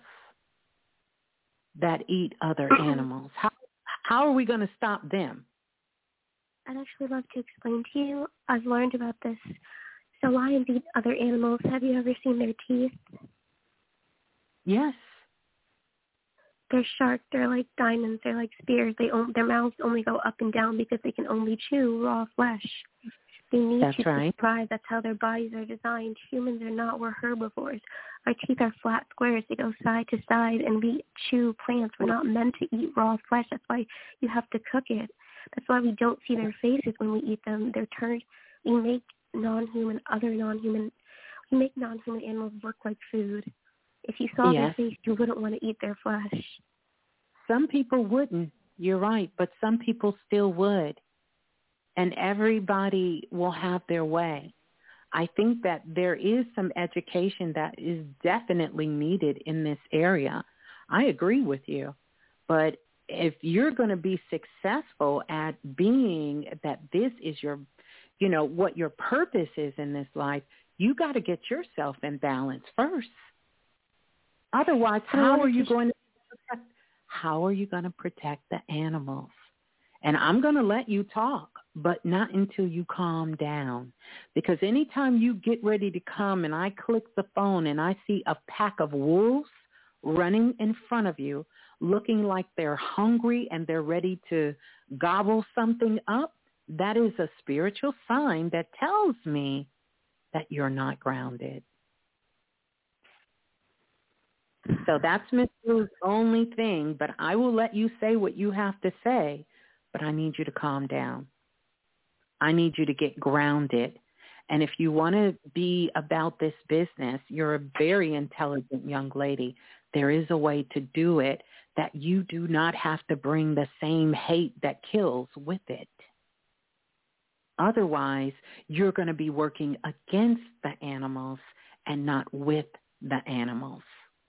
that eat other animals? How are we going to stop them? I'd actually love to explain to you. I've learned about this. So lions eat other animals. Have you ever seen their teeth? Yes. They're sharp. They're like diamonds. They're like spears. Their mouths only go up and down because they can only chew raw flesh. They need to survive. That's how their bodies are designed. Humans are not. We're herbivores. Our teeth are flat squares. They go side to side, and we chew plants. We're not meant to eat raw flesh. That's why you have to cook it. That's why we don't see their faces when we eat them. They're turned. We make non-human animals look like food. If you saw their face, you wouldn't want to eat their flesh. Some people wouldn't. You're right, but some people still would. And everybody will have their way. I think that there is some education that is definitely needed in this area. I agree with you. But if you're going to be successful at being that this is your, what your purpose is in this life, you got to get yourself in balance first. Otherwise, how are you going to protect the animals? And I'm going to let you talk, but not until you calm down. Because anytime you get ready to come and I click the phone and I see a pack of wolves running in front of you, looking like they're hungry and they're ready to gobble something up, that is a spiritual sign that tells me that you're not grounded. So that's Miss Blue's only thing, but I will let you say what you have to say, but I need you to calm down. I need you to get grounded And if you want to be about this business, you're a very intelligent young lady. There is a way to do it that you do not have to bring the same hate that kills with it. Otherwise, you're going to be working against the animals and not with the animals.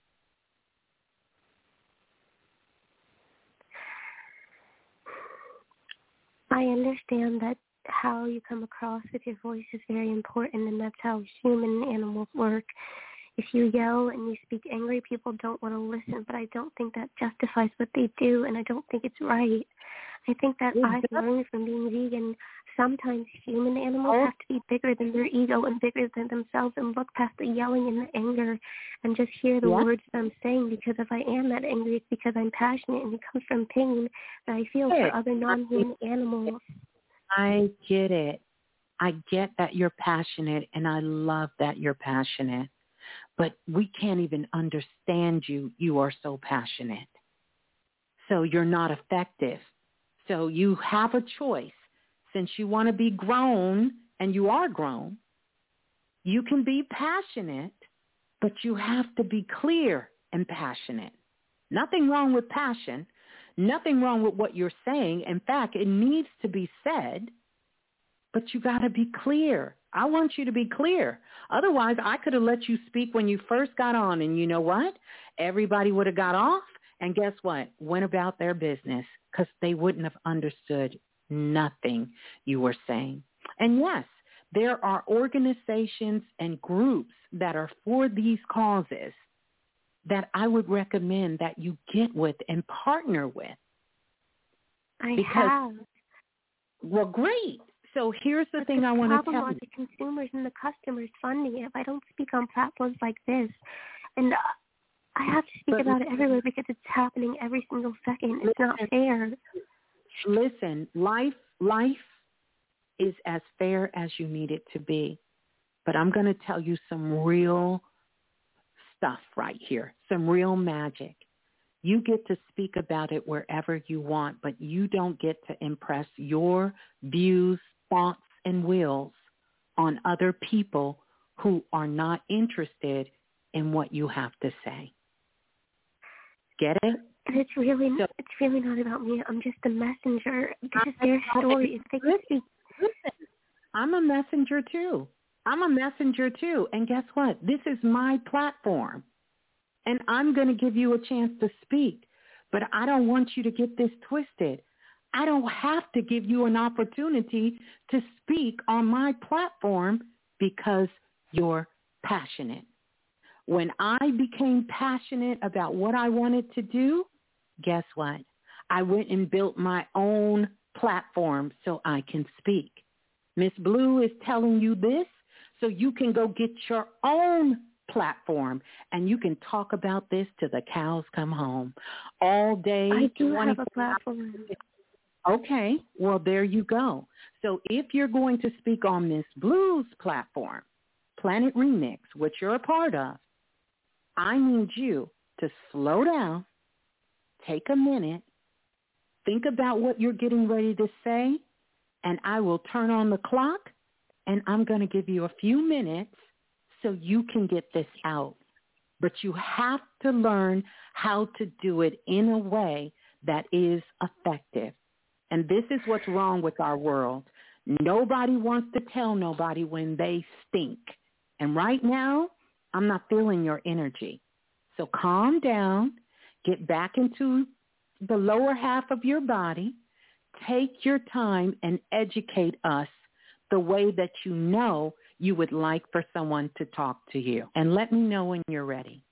I understand that how you come across with your voice is very important, and that's how human and animals work. If you yell and you speak angry, people don't want to listen, but I don't think that justifies what they do, and I don't think it's right. I think that I've learned from being vegan, sometimes human animals have to be bigger than their ego and bigger than themselves and look past the yelling and the anger and just hear the words that I'm saying, because if I am that angry, it's because I'm passionate and it comes from pain that I feel for other non-human animals. I get it. I get that you're passionate, and I love that you're passionate. But we can't even understand you. You are so passionate. So you're not effective. So you have a choice. Since you want to be grown, and you are grown, you can be passionate, but you have to be clear and passionate. Nothing wrong with passion. Nothing wrong with what you're saying. In fact, it needs to be said, but you got to be clear. I want you to be clear. Otherwise, I could have let you speak when you first got on, and you know what? Everybody would have got off, and guess what? Went about their business, because they wouldn't have understood nothing you were saying. And yes, there are organizations and groups that are for these causes that I would recommend that you get with and partner with. I have. Well, great. So here's the thing I want to tell you. The problem are the consumers and the customers funding it. If I don't speak on platforms like this, and I have to speak about it everywhere because it's happening every single second. It's not fair. Listen, life is as fair as you need it to be. But I'm going to tell you some real stuff right here, some real magic. You get to speak about it wherever you want, but you don't get to impress your views, thoughts, and wills on other people who are not interested in what you have to say. Get it? And it's really not about me. I'm just a messenger. This is their story. If they can speak. Listen, I'm a messenger too. And guess what? This is my platform. And I'm going to give you a chance to speak. But I don't want you to get this twisted. I don't have to give you an opportunity to speak on my platform because you're passionate. When I became passionate about what I wanted to do, guess what? I went and built my own platform so I can speak. Miss Blue is telling you this so you can go get your own platform and you can talk about this till the cows come home. All day. I do have a platform. Okay, well, there you go. So if you're going to speak on Miss Blue's platform, Planet Remix, which you're a part of, I need you to slow down, take a minute, think about what you're getting ready to say, and I will turn on the clock, and I'm going to give you a few minutes so you can get this out. But you have to learn how to do it in a way that is effective. And this is what's wrong with our world. Nobody wants to tell nobody when they stink. And right now, I'm not feeling your energy. So calm down, get back into the lower half of your body, take your time and educate us the way that you know you would like for someone to talk to you. And let me know when you're ready.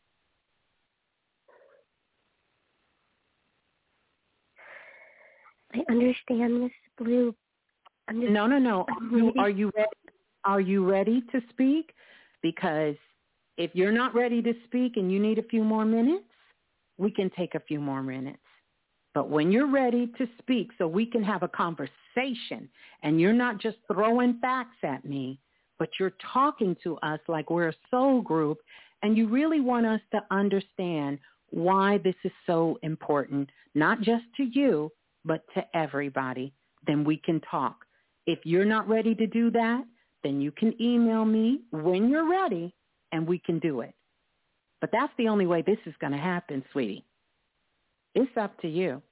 I understand, Miss Blue. No. Are you ready to speak? Because if you're not ready to speak and you need a few more minutes, we can take a few more minutes. But when you're ready to speak so we can have a conversation and you're not just throwing facts at me, but you're talking to us like we're a soul group and you really want us to understand why this is so important, not just to you, but to everybody, then we can talk. If you're not ready to do that, then you can email me when you're ready, and we can do it. But that's the only way this is going to happen, sweetie. It's up to you.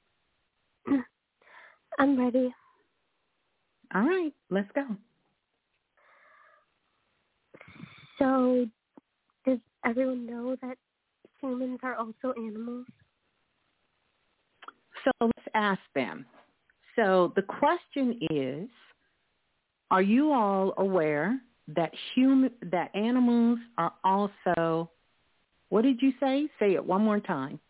I'm ready. All right, let's go. So, does everyone know that humans are also animals? So let's ask them. So the question is, are you all aware that animals are also, what did you say? Say it one more time.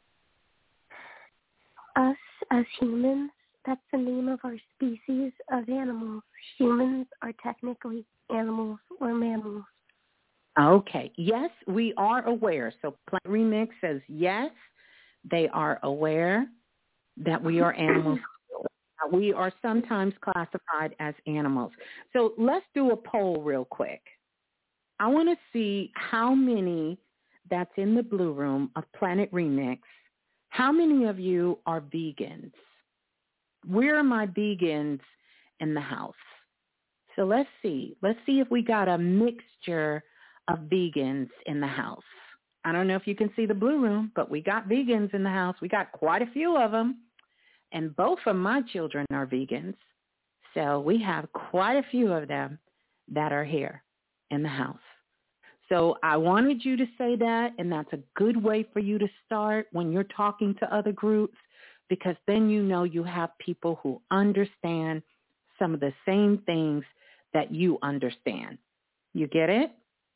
Us as humans, that's the name of our species of animals. Humans are technically animals or mammals. Okay. Yes, we are aware. So Plant Remix says yes, they are aware that we are animals. We are sometimes classified as animals. So let's do a poll real quick. I want to see how many that's in the Blue Room of Planet Remix. How many of you are vegans? Where are my vegans in the house? So let's see. Let's see if we got a mixture of vegans in the house. I don't know if you can see the Blue Room, but we got vegans in the house. We got quite a few of them. And both of my children are vegans. So we have quite a few of them that are here in the house. So I wanted you to say that, and that's a good way for you to start when you're talking to other groups, because then you know you have people who understand some of the same things that you understand. You get it?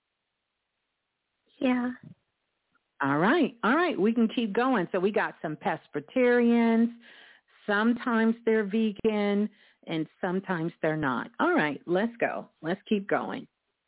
Yeah. All right. We can keep going. So we got some pescatarians. Sometimes they're vegan, and sometimes they're not. All right, let's go. Let's keep going.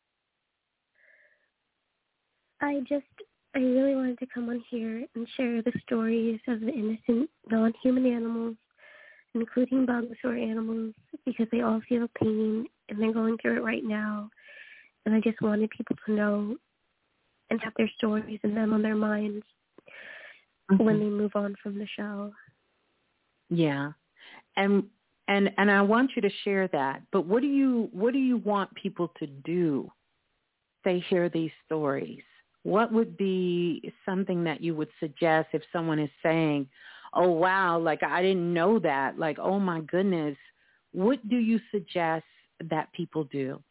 I really wanted to come on here and share the stories of the innocent, non-human animals, including bugs or animals, because they all feel pain, and they're going through it right now. And I just wanted people to know and have their stories and them on their minds when they move on from the show. Yeah. And I want you to share that. But what do you want people to do? They hear these stories. What would be something that you would suggest if someone is saying, "Oh wow, like I didn't know that. Like, oh my goodness." What do you suggest that people do?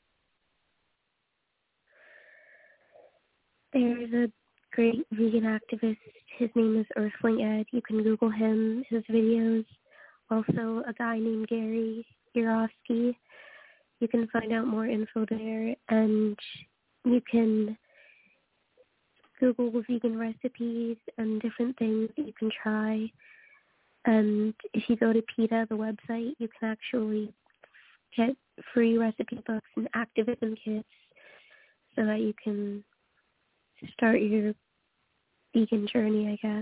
There's a great vegan activist. His name is Earthling Ed. You can Google him, his videos. Also, a guy named Gary Yourofsky. You can find out more info there, and you can Google vegan recipes and different things that you can try. And if you go to PETA, the website, you can actually get free recipe books and activism kits so that you can start your vegan journey, I guess.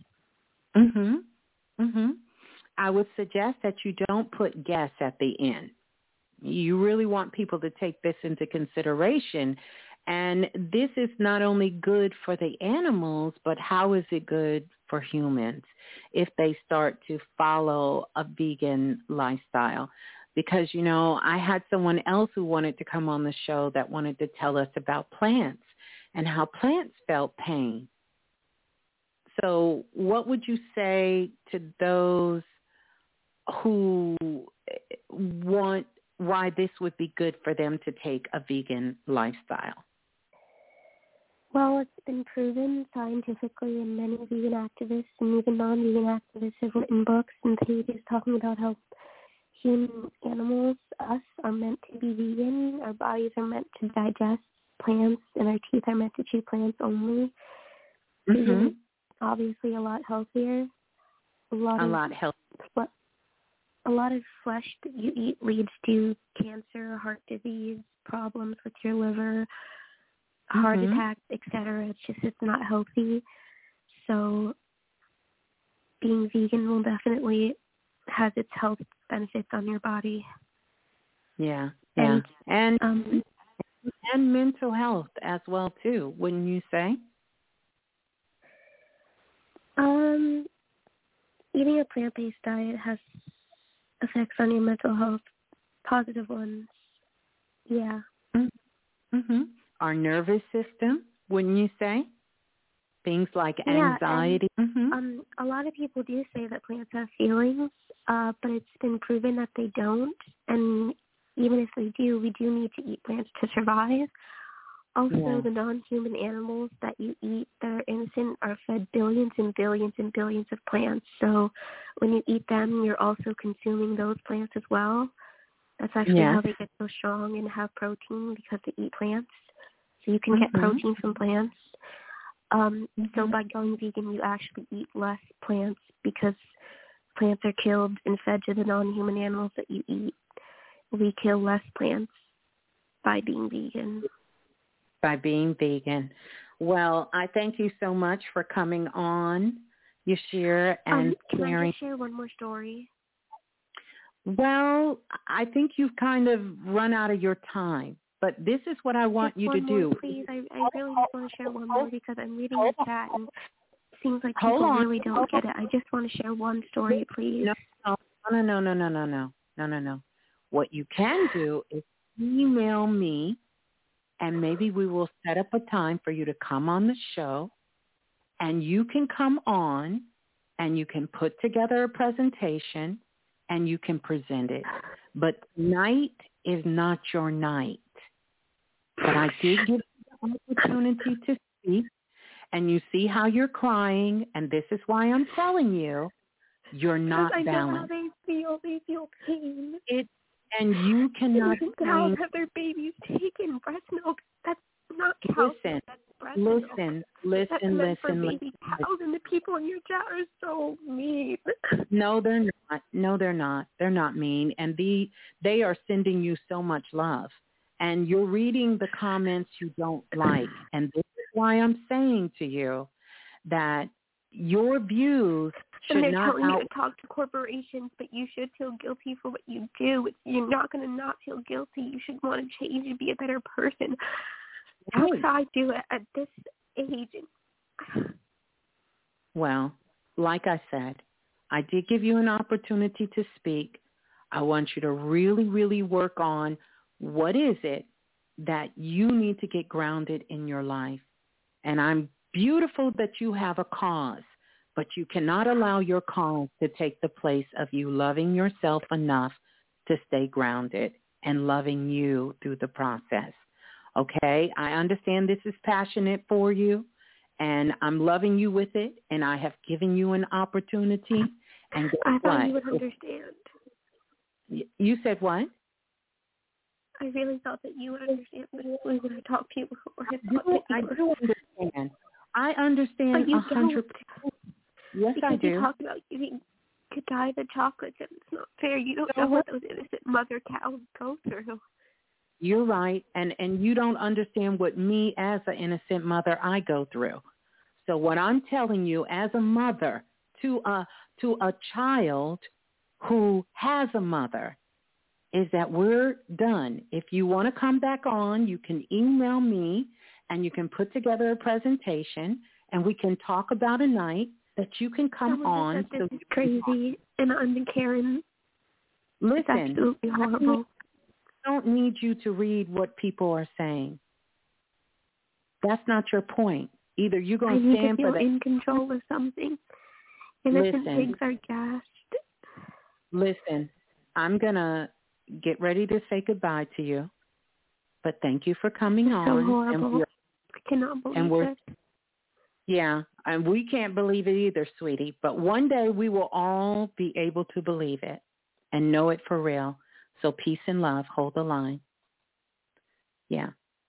I would suggest that you don't put gas at the end. You really want people to take this into consideration. And this is not only good for the animals, but how is it good for humans if they start to follow a vegan lifestyle? Because, you know, I had someone else who wanted to come on the show that wanted to tell us about plants and how plants felt pain. So what would you say to those who want why this would be good for them to take a vegan lifestyle? Well, it's been proven scientifically, and many vegan activists and even non-vegan activists have written books and pages talking about how human animals, us, are meant to be vegan. Our bodies are meant to digest plants, and our teeth are meant to chew plants only. Vegan, obviously a lot healthier. A lot healthier. A lot of flesh that you eat leads to cancer, heart disease, problems with your liver, heart attacks, etc. It's not healthy. So being vegan will definitely has its health benefits on your body. Yeah. And mental health as well too, wouldn't you say? Eating a plant-based diet has effects on your mental health, positive ones. Yeah. our nervous system, wouldn't you say? Things like anxiety. And, a lot of people do say that plants have feelings, but it's been proven that they don't. And even if they do, we do need to eat plants to survive. Also, the non-human animals that you eat that are innocent are fed billions and billions and billions of plants. So when you eat them, you're also consuming those plants as well. That's actually how they get so strong and have protein, because they eat plants. So you can get protein from plants. So by going vegan, you actually eat less plants, because plants are killed and fed to the non-human animals that you eat. We kill less plants by being vegan. By being vegan. Well, I thank you so much for coming on, Yashir, and can sharing. I just share one more story? Well, I think you've kind of run out of your time, but this is what I want you to do. Please, I really just want to share one more, because I'm reading the chat and it seems like people really don't get it. I just want to share one story, please. No. What you can do is email me, and maybe we will set up a time for you to come on the show, and you can come on and you can put together a presentation and you can present it. But tonight is not your night. But I did give you the opportunity to speak, and you see how you're crying, and this is why I'm telling you, you're not balanced. I know how they feel pain. And you cannot cows have their babies taken. Breast milk, that's not cow. Listen, that's breast milk. Listen. Baby cows, and the people in your chat are so mean. No, they're not. They're not mean, and they are sending you so much love. And you're reading the comments you don't like, and this is why I'm saying to you that your views should and they're not telling you to talk to corporations, but you should feel guilty for what you do. You're not going to not feel guilty. You should want to change and be a better person. How could I do it at this age? Well, like I said, I did give you an opportunity to speak. I want you to really, really work on what is it that you need to get grounded in your life. And I'm beautiful that you have a cause, but you cannot allow your cause to take the place of you loving yourself enough to stay grounded and loving you through the process. Okay? I understand this is passionate for you, and I'm loving you with it, and I have given you an opportunity. And guess I thought what? you would understand. You said what? I really thought that you would understand when I talked to you before. I do understand. I understand 100%. Yes, because I do. You talk about eating Godiva chocolates, and it's not fair. You don't know what those innocent mother cows go through. You're right, and you don't understand what me as an innocent mother I go through. So what I'm telling you as a mother to a child who has a mother is that we're done. If you want to come back on, you can email me and you can put together a presentation and we can talk about a night that you can come on. This is crazy, and I'm Karen. Listen, it's absolutely horrible. I don't need you to read what people are saying. That's not your point. Either you're going to stand for the... I need to feel in control of something. Innocent pigs are gassed. Listen, I'm going to get ready to say goodbye to you, but thank you for coming on. So horrible. I cannot believe it. Yeah, and we can't believe it either, sweetie, but one day we will all be able to believe it and know it for real. So peace and love, hold the line. Yeah.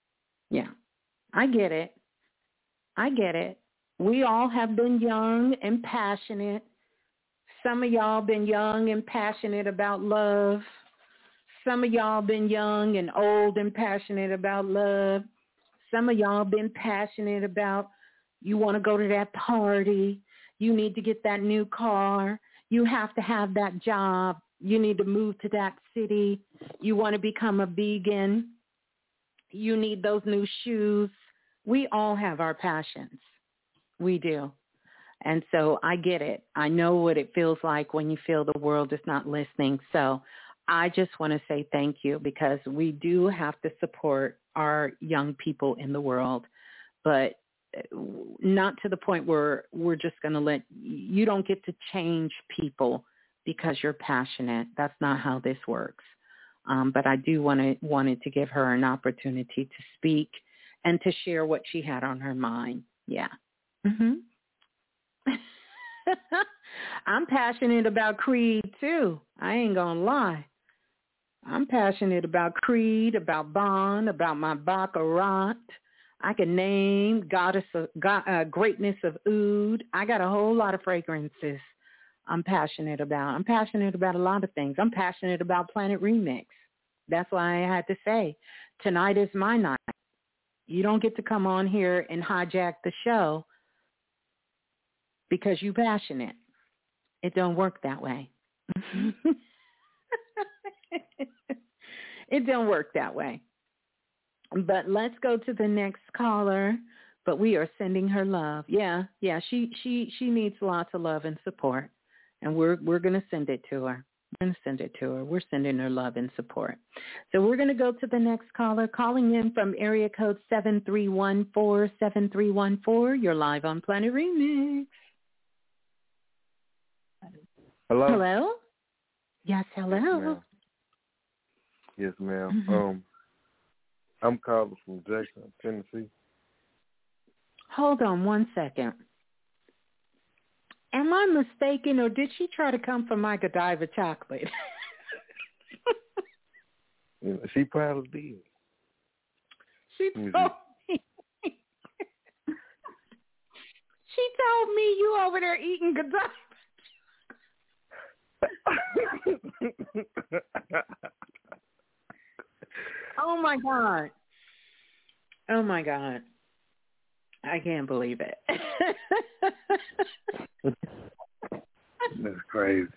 I get it. We all have been young and passionate. Some of y'all been young and passionate about love. Some of y'all been young and old and passionate about love. Some of y'all been passionate about you want to go to that party. You need to get that new car. You have to have that job. You need to move to that city. You want to become a vegan. You need those new shoes. We all have our passions. We do. And so I get it. I know what it feels like when you feel the world is not listening. So I just want to say thank you because we do have to support our young people in the world, but not to the point where we're just going to you don't get to change people because you're passionate. That's not how this works. But I do wanted to give her an opportunity to speak and to share what she had on her mind. Yeah. Mm-hmm. I'm passionate about Creed, too. I ain't going to lie. I'm passionate about Creed, about Bond, about my Baccarat. I can name Greatness of Oud. I got a whole lot of fragrances I'm passionate about. I'm passionate about a lot of things. I'm passionate about Planet Remix. That's why I had to say, tonight is my night. You don't get to come on here and hijack the show because you're passionate. It don't work that way. It don't work that way. But let's go to the next caller. But we are sending her love. Yeah. She needs lots of love and support, and we're going to send it to her. We're sending her love and support. So we're going to go to the next caller, calling in from area code 7314. You're live on Planet Remix. Hello. Hello. Yes. Hello. Yes, ma'am. I'm calling from Jackson, Tennessee. Hold on one second. Am I mistaken, or did she try to come for my Godiva chocolate? She probably did. She told me. She told me you over there eating Godiva. Oh my God. I can't believe it. That's crazy.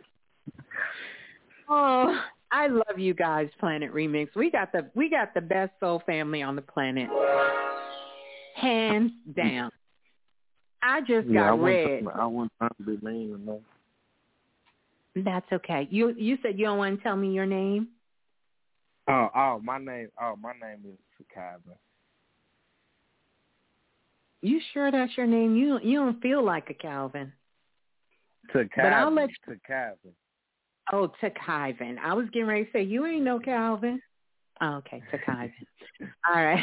Oh, I love you guys, Planet Remix. We got the best soul family on the planet. Hands down. I just got red. I want to be mean, you know. That's okay. You said you don't want to tell me your name? My name is Calvin. You sure that's your name? You don't feel like a Calvin. To Calvin. But I'll let you. To Calvin. Oh, to Calvin. I was getting ready to say you ain't no Calvin. Oh, okay, to Calvin. All right.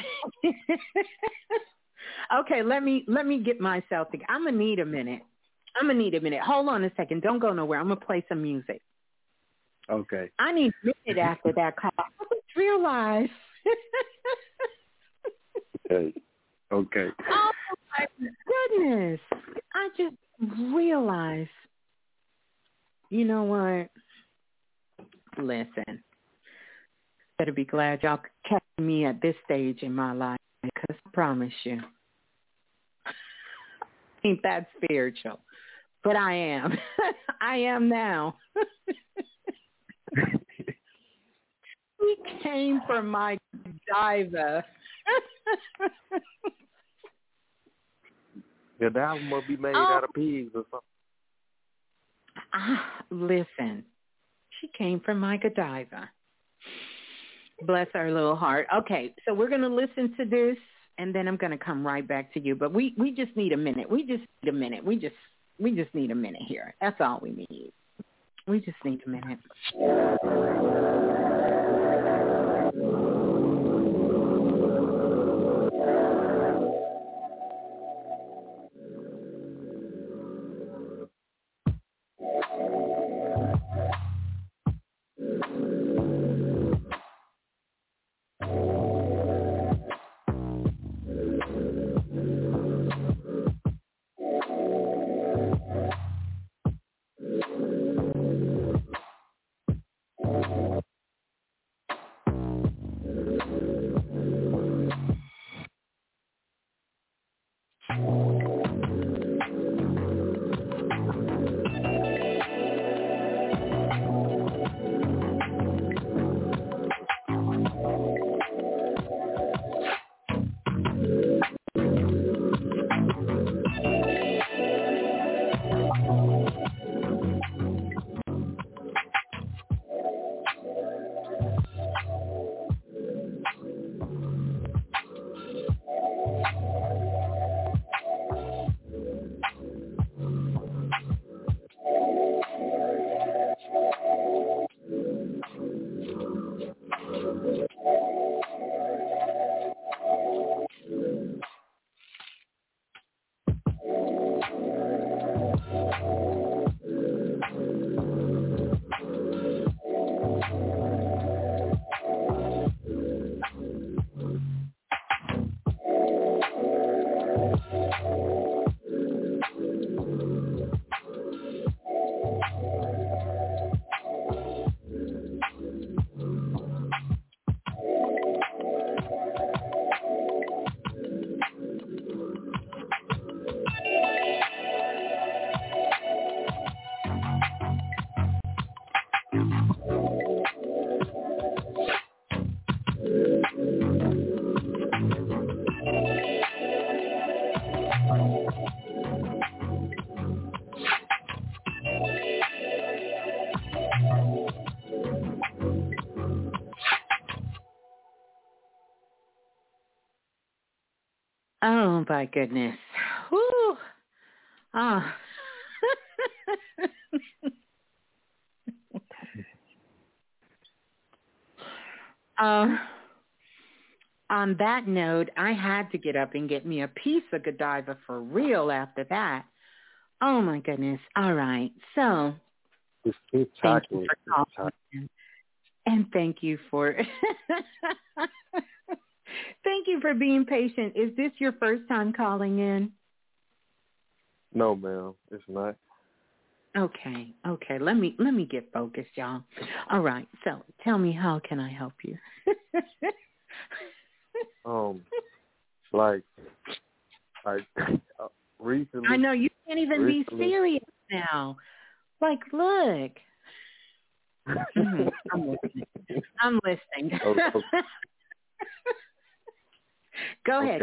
Okay, let me get myself together. I'm gonna need a minute. Hold on a second. Don't go nowhere. I'm gonna play some music. Okay. I need a minute after that call. I just realized. Okay. Oh my goodness! I just realized. You know what? Listen. Better be glad y'all catch me at this stage in my life, because I promise you, ain't that spiritual. But I am. I am now. He came for my diva. Yeah, that one must be made out of pigs or something. Listen, she came from my Godiva. Bless her little heart. Okay, so we're going to listen to this, and then I'm going to come right back to you. But we just need a minute. We just need a minute here. That's all we need. We just need a minute. Oh, my goodness. Whew. Ah. On that note, I had to get up and get me a piece of Godiva for real after that. Oh, my goodness. All right. So, It's thank you chocolate. for calling. And thank you for thank you for being patient. Is this your first time calling in? No, ma'am, it's not. Okay. Let me get focused, y'all. All right. So tell me, how can I help you? Like recently. I know you can't even be serious now. Like, look. I'm listening. Okay. Go ahead.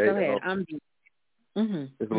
It's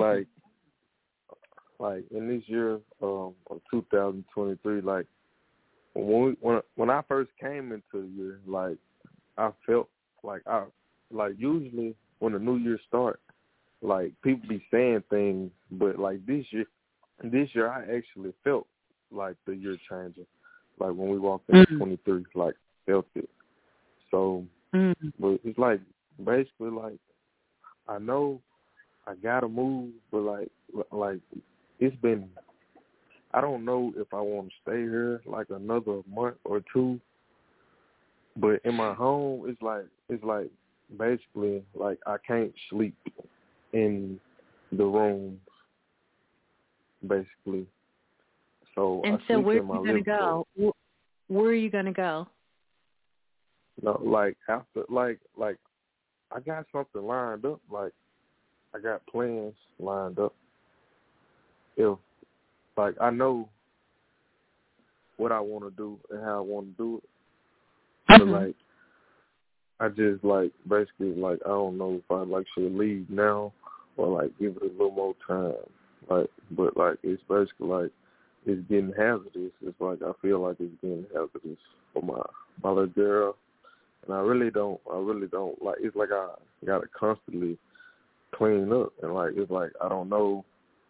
like in this year of 2023, like when I first came into the year, like I felt like usually when the new year starts, like people be saying things, but like this year I actually felt like the year changing. Like when we walked into 23, like felt it. So, but it's like basically like I know I gotta move, but like it's been. I don't know if I want to stay here like another month or two. But in my home, it's like basically like I can't sleep in the rooms, basically. So where are you gonna go? Where are you gonna go? No, like after like I got something lined up. Like I got plans lined up. If like I know what I want to do and how I want to do it, but like I just like basically like I don't know if I like should leave now or like give it a little more time. Like, but like it's basically like it's getting hazardous. It's like I feel like it's getting hazardous for my little girl, and I really don't like. It's like I gotta constantly clean up, and like it's like I don't know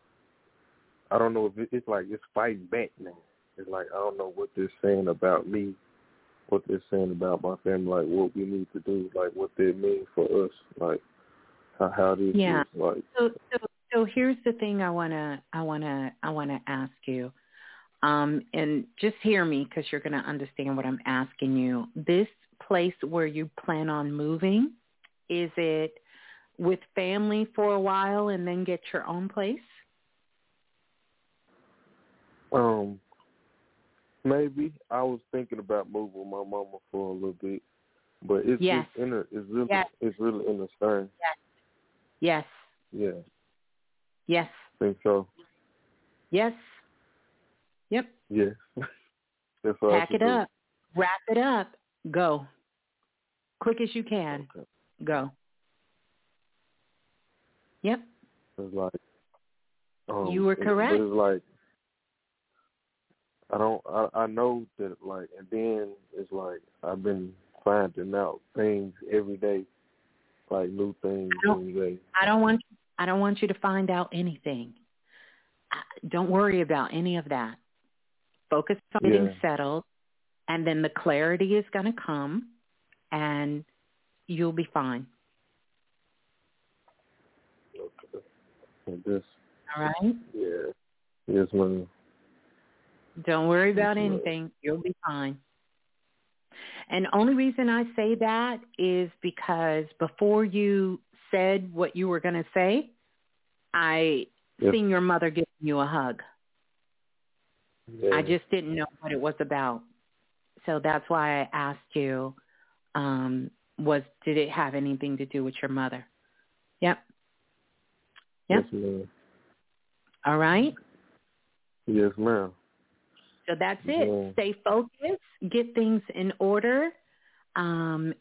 if it's like it's fighting back now. It's like I don't know what they're saying about me, what they're saying about my family, like what we need to do, like what they mean for us, like how this is like. So here's the thing I wanna ask you, and just hear me because you're gonna understand what I'm asking you. This place where you plan on moving, is it with family for a while and then get your own place? Maybe I was thinking about moving with my mama for a little bit, but it's really in the stern. Yes. Yeah. Yes. Think so. Yes. Yep. Yes. Pack it up. Wrap it up. Go. Quick as you can. Okay. Go. Yep. It's like you were correct. It's like I know that like, and then it's like I've been finding out things every day, like new things every day. I don't want you to find out anything. Don't worry about any of that. Focus on getting settled, and then the clarity is going to come, and you'll be fine. Okay. And this. All right? Yeah. Yes, ma'am. Don't worry about anything. You'll be fine. And the only reason I say that is because before you said what you were going to say, I seen your mother giving you a hug. I just didn't know what it was about. So that's why I asked you, did it have anything to do with your mother? Yep. Yes, ma'am. All right? Yes, ma'am. So that's it. Yeah. Stay focused, get things in order, and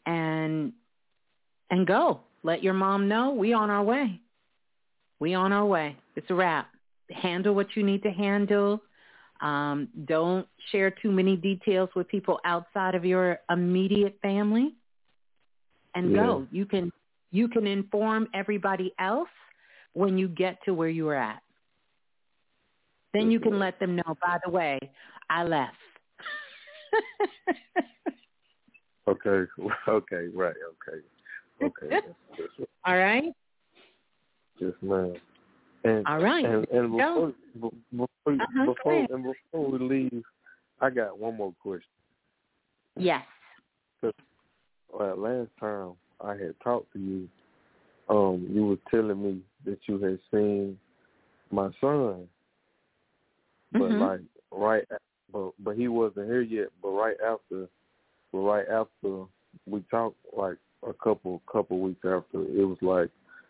go. Let your mom know we on our way. It's a wrap. Handle what you need to handle. Don't share too many details with people outside of your immediate family. And go. You can inform everybody else, when you get to where you were at. Then you can let them know, by the way, I left. Okay, right, okay. All right? Yes, ma'am. And, all right. And before we leave, I got one more question. Yes. Because last time I had talked to you, you were telling me that you had seen my son, but but he wasn't here yet. But right after we talked, like a couple weeks after, it was like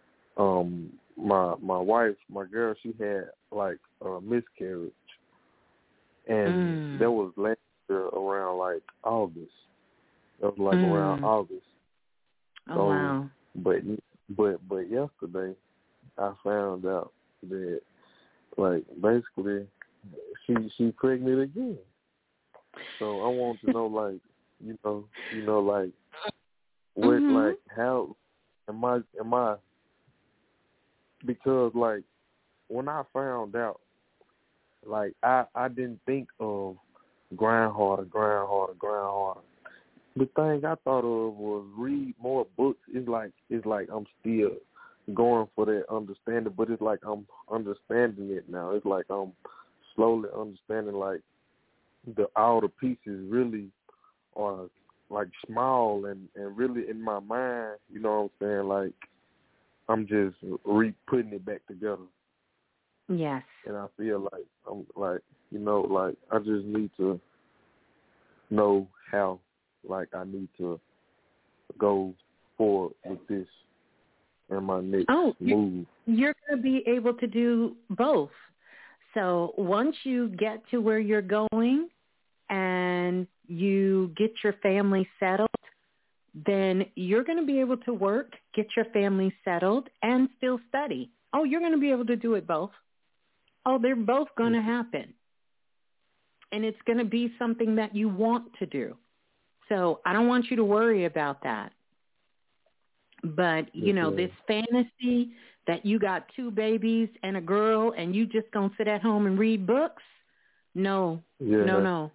my wife, my girl, she had like a miscarriage, and that was last year around like August. That was like around August. Oh wow! But yesterday, I found out that like basically she pregnant again. So I want to know like you know like what like how am I because like when I found out, like I didn't think of grind harder. The thing I thought of was read more books. It's like I'm still going for that understanding, but it's like I'm understanding it now. It's like I'm slowly understanding like all the pieces really are like small and really in my mind, you know what I'm saying? Like I'm just putting it back together. Yes. And I feel like I'm like, like I just need to know how like I need to go forward with this and my next move. You're going to be able to do both. So once you get to where you're going and you get your family settled, then you're going to be able to work, get your family settled, and still study. Oh, you're going to be able to do it both. Oh, they're both going to happen. And it's going to be something that you want to do. So I don't want you to worry about that. But, this fantasy that you got 2 babies and a girl and you just going to sit at home and read books, no. Yeah,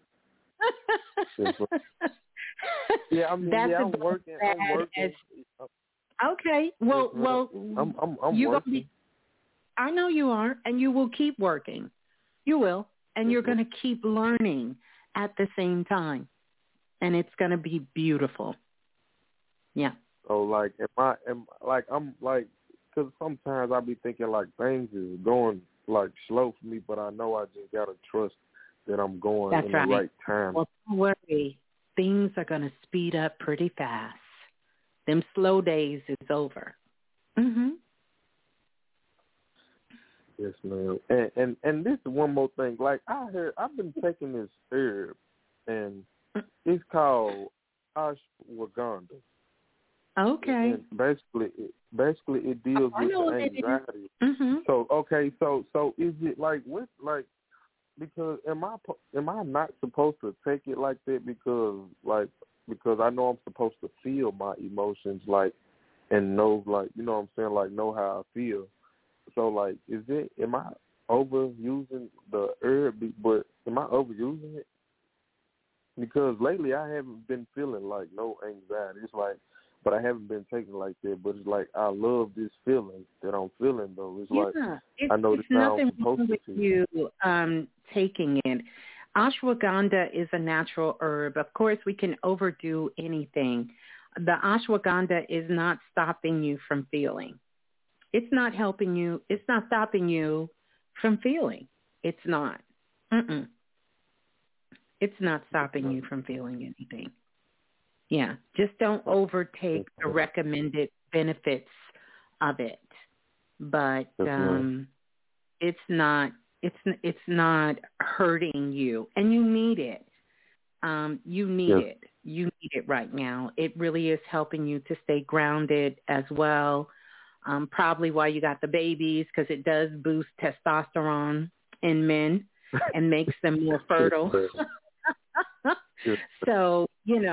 I'm working. Okay. Well, I'm working. I know you are, and you will keep working. You will, and you're going to keep learning at the same time, and it's going to be beautiful. Yeah. So, like, because sometimes I be thinking, like, things is going, like, slow for me, but I know I just got to trust that I'm going in the right time. Well, don't worry. Things are going to speed up pretty fast. Them slow days is over. Mm-hmm. Yes, ma'am. And this is one more thing. Like, I've been taking this herb, and it's called ashwagandha. Okay. And basically it deals with the anxiety. Mm-hmm. So is it like what like because am I not supposed to take it like that because I know I'm supposed to feel my emotions like and know like you know what I'm saying like know how I feel. So like am I overusing the herb? But am I overusing it? Because lately I haven't been feeling like no anxiety. It's like, but I haven't been taking it like that. But it's like I love this feeling that I'm feeling though. It's like I know this how I'm supposed to feel. You taking it. Ashwagandha is a natural herb. Of course, we can overdo anything. The ashwagandha is not stopping you from feeling. It's not helping you. It's not stopping you from feeling. It's not. It's not stopping you from feeling anything. Yeah, just don't overtake the recommended benefits of it. But it's not hurting you, and you need it. You need it. You need it right now. It really is helping you to stay grounded as well. Probably while you got the babies, because it does boost testosterone in men and makes them more fertile. So,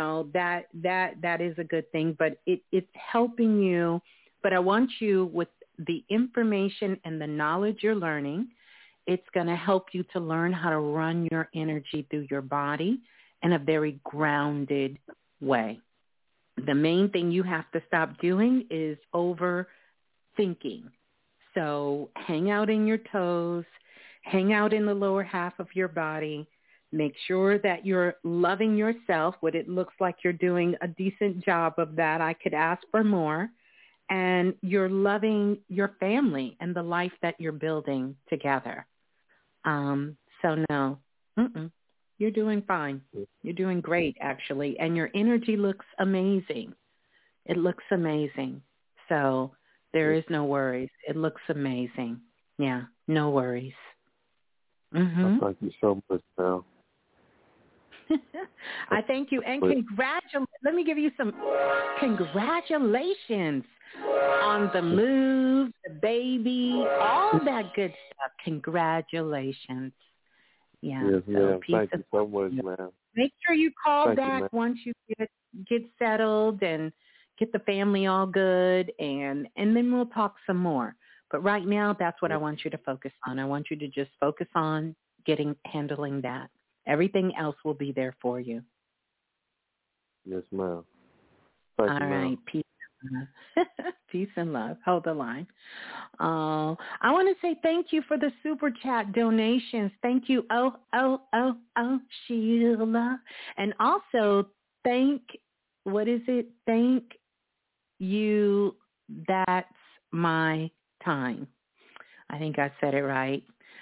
that is a good thing, but it's helping you. But I want you the information and the knowledge you're learning. It's going to help you to learn how to run your energy through your body in a very grounded way. The main thing you have to stop doing is overthinking. So hang out in your toes, hang out in the lower half of your body. Make sure that you're loving yourself. What it looks like you're doing a decent job of that. I could ask for more. And you're loving your family and the life that you're building together. So no, you're doing fine. You're doing great, actually. And your energy looks amazing. It looks amazing. So there is no worries. It looks amazing. Yeah, no worries. Thank you so much, Mel. I thank you. And congratulations. Let me give you some congratulations on the move, the baby, all that good stuff. Congratulations. Yeah. Yes, ma'am. Thank you so much, ma'am. Make sure you call back once you get settled and get the family all good, and then we'll talk some more. But right now, that's what I want you to focus on. I want you to just focus on handling that. Everything else will be there for you. Yes, ma'am. Thank you, all right. Peace and love. Peace and love. Hold the line. I want to say thank you for the super chat donations. Thank you. Oh, Sheila. And also thank you. That's my time. I think I said it right.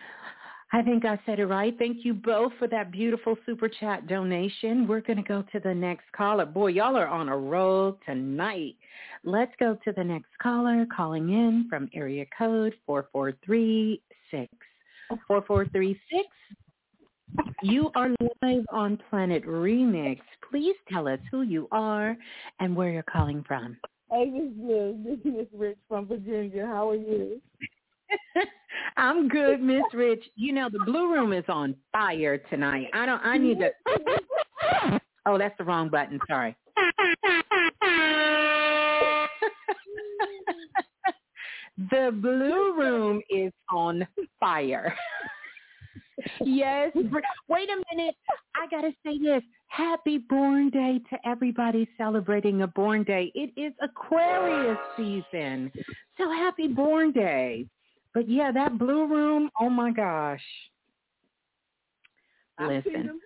Thank you both for that beautiful super chat donation. We're going to go to the next caller. Boy, y'all are on a roll tonight. Let's go to the next caller calling in from area code 4436. 4436. You are live on Planet Remix. Please tell us who you are and where you're calling from. Hey, Miss Blue. This is Miss Rich from Virginia. How are you? I'm good, Miss Rich. You know, the Blue Room is on fire tonight. I need to. Oh, that's the wrong button. Sorry. The Blue Room is on fire. Yes. Wait a minute. I got to say this. Happy Born Day to everybody celebrating a Born Day. It is Aquarius season. So happy Born Day. But yeah, that Blue Room, oh my gosh. Listen.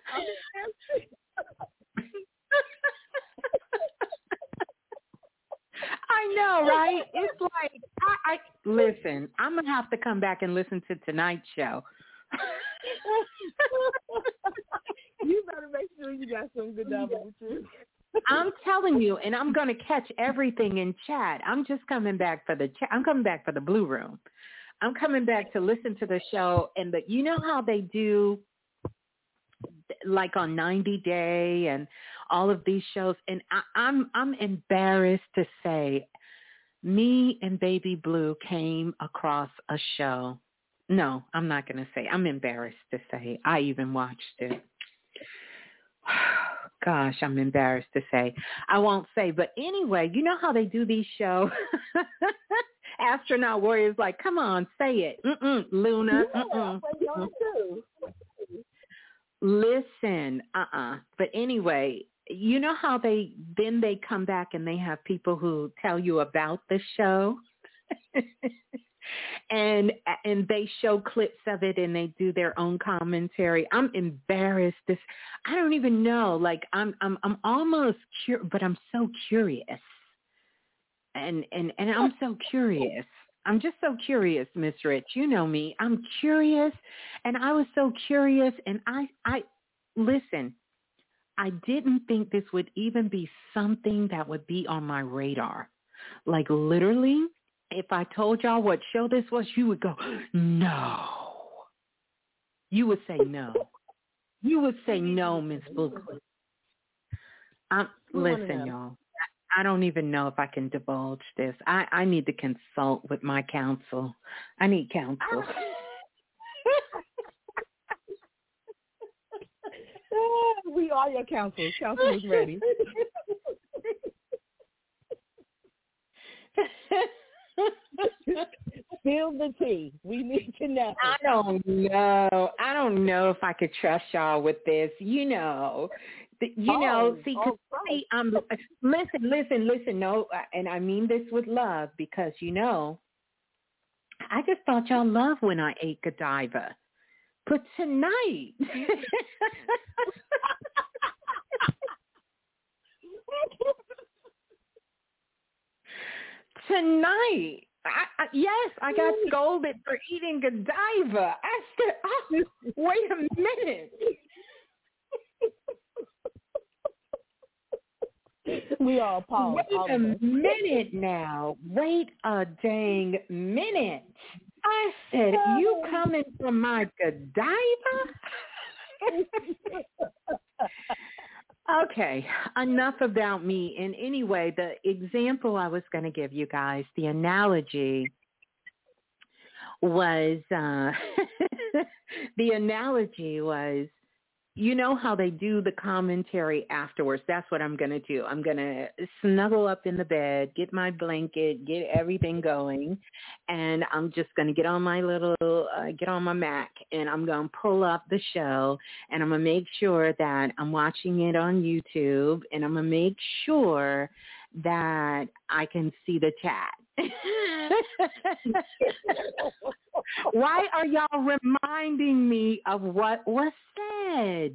I know, right? It's like, I listen, I'm going to have to come back and listen to tonight's show. You better make sure you got some good album with you. I'm telling you, and I'm going to catch everything in chat. I'm just coming back for the chat. I'm coming back for the Blue Room. I'm coming back to listen to the show, and you know how they do, like on 90 Day and all of these shows, and I'm embarrassed to say, me and Baby Blue came across a show. No, I'm not going to say. I'm embarrassed to say. I even watched it. Gosh, I'm embarrassed to say. I won't say. But anyway, you know how they do these shows? Astronaut Warriors like, come on, say it. Luna. Listen, But anyway, you know how they come back and they have people who tell you about the show? and they show clips of it and they do their own commentary. I'm embarrassed. I don't even know. Like I'm almost but I'm so curious. And I'm so curious. I'm just so curious, Miss Rich. You know me. I'm curious, and I was so curious. And I listen. I didn't think this would even be something that would be on my radar. Like literally, if I told y'all what show this was, you would go, no. You would say no. You would say no, Miss Bookley. Listen, y'all. I don't even know if I can divulge this. I need to consult with my counsel. I need counsel. We are your counsel. Counsel is ready. Spill the tea. We need to know. I don't know. I don't know if I could trust y'all with this. Listen, no, and I mean this with love because, I just thought y'all loved when I ate Godiva. But tonight, I got scolded for eating Godiva. I said, wait a minute. We all pause. Wait a minute now. Wait a dang minute. I said, you coming from my Godiva? Okay, enough about me. And anyway, the example I was going to give you guys, the analogy was, you know how they do the commentary afterwards? That's what I'm going to do. I'm going to snuggle up in the bed, get my blanket, get everything going, and I'm just going to get on my Mac, and I'm going to pull up the show, and I'm going to make sure that I'm watching it on YouTube, and I'm going to make sure that I can see the chat. Why are y'all reminding me of what was said?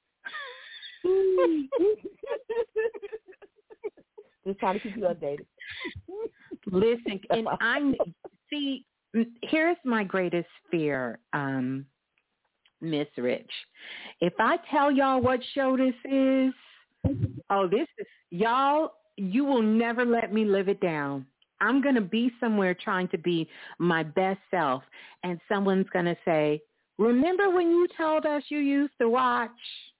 Just trying to keep you updated. Listen, and here's my greatest fear, Miss Rich. If I tell y'all what show this is, y'all, you will never let me live it down. I'm going to be somewhere trying to be my best self, and someone's going to say, remember when you told us you used to watch?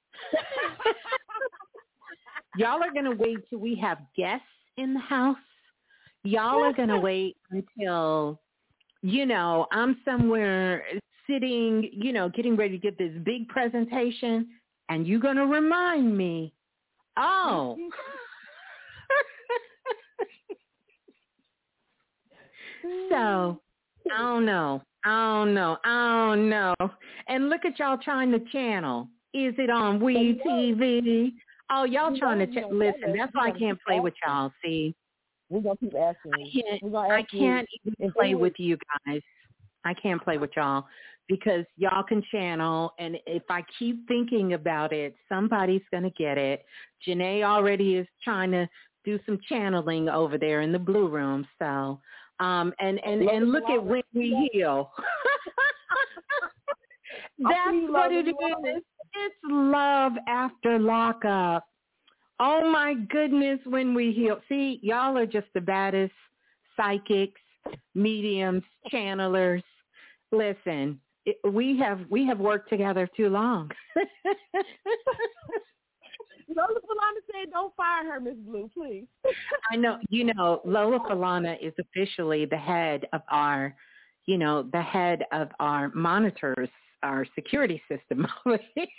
Y'all are going to wait till we have guests in the house. Y'all are going to wait until, I'm somewhere sitting, getting ready to get this big presentation, and you're going to remind me, So, I don't know. And look at y'all trying to channel. Is it on WeTV? Oh, y'all trying to listen. That's why I can't play with y'all. See, we're gonna keep asking. I can't even play with you guys. I can't play with y'all because y'all can channel, and if I keep thinking about it, somebody's gonna get it. Janae already is trying to do some channeling over there in the blue room. So. And look at When We Heal. That's what it is. It's love after lockup. Oh my goodness, When We Heal. See, y'all are just the baddest psychics, mediums, channelers. Listen, we have worked together too long. Lola Falana said, "Don't fire her, Miss Blue, please." I know. Lola Falana is officially the head of our, monitors, our security system over here.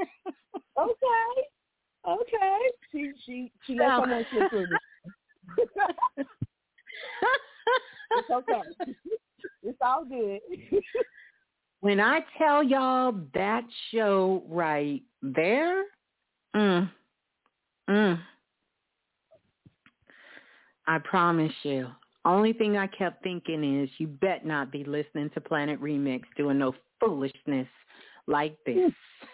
Okay. She let someone slip through this. It's okay. It's all good. When I tell y'all that show right there, I promise you. Only thing I kept thinking is you bet not be listening to Planet Remix doing no foolishness like this.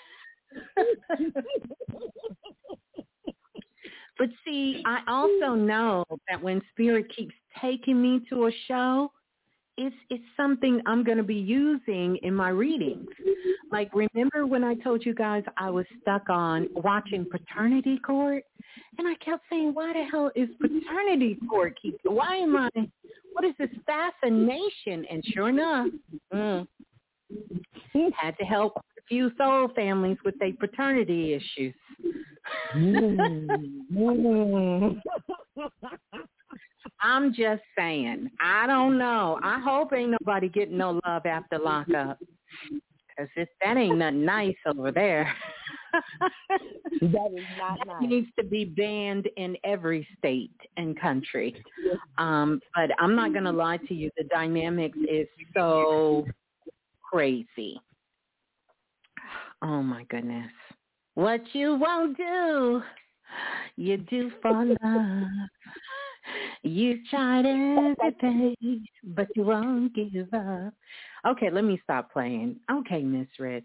But see, I also know that when Spirit keeps taking me to a show, it's something I'm going to be using in my readings. Like, remember when I told you guys I was stuck on watching Paternity Court? And I kept saying, why the hell is Paternity Court what is this fascination? And sure enough, had to help a few soul families with their paternity issues. I'm just saying. I don't know. I hope ain't nobody getting no love after lockup. Because that ain't nothing nice over there. That is not nice. Needs to be banned in every state and country. But I'm not going to lie to you. The dynamics is so crazy. Oh, my goodness. What you won't do, you do for love. You tried everything, but you won't give up. Okay, let me stop playing. Okay, Miss Rich.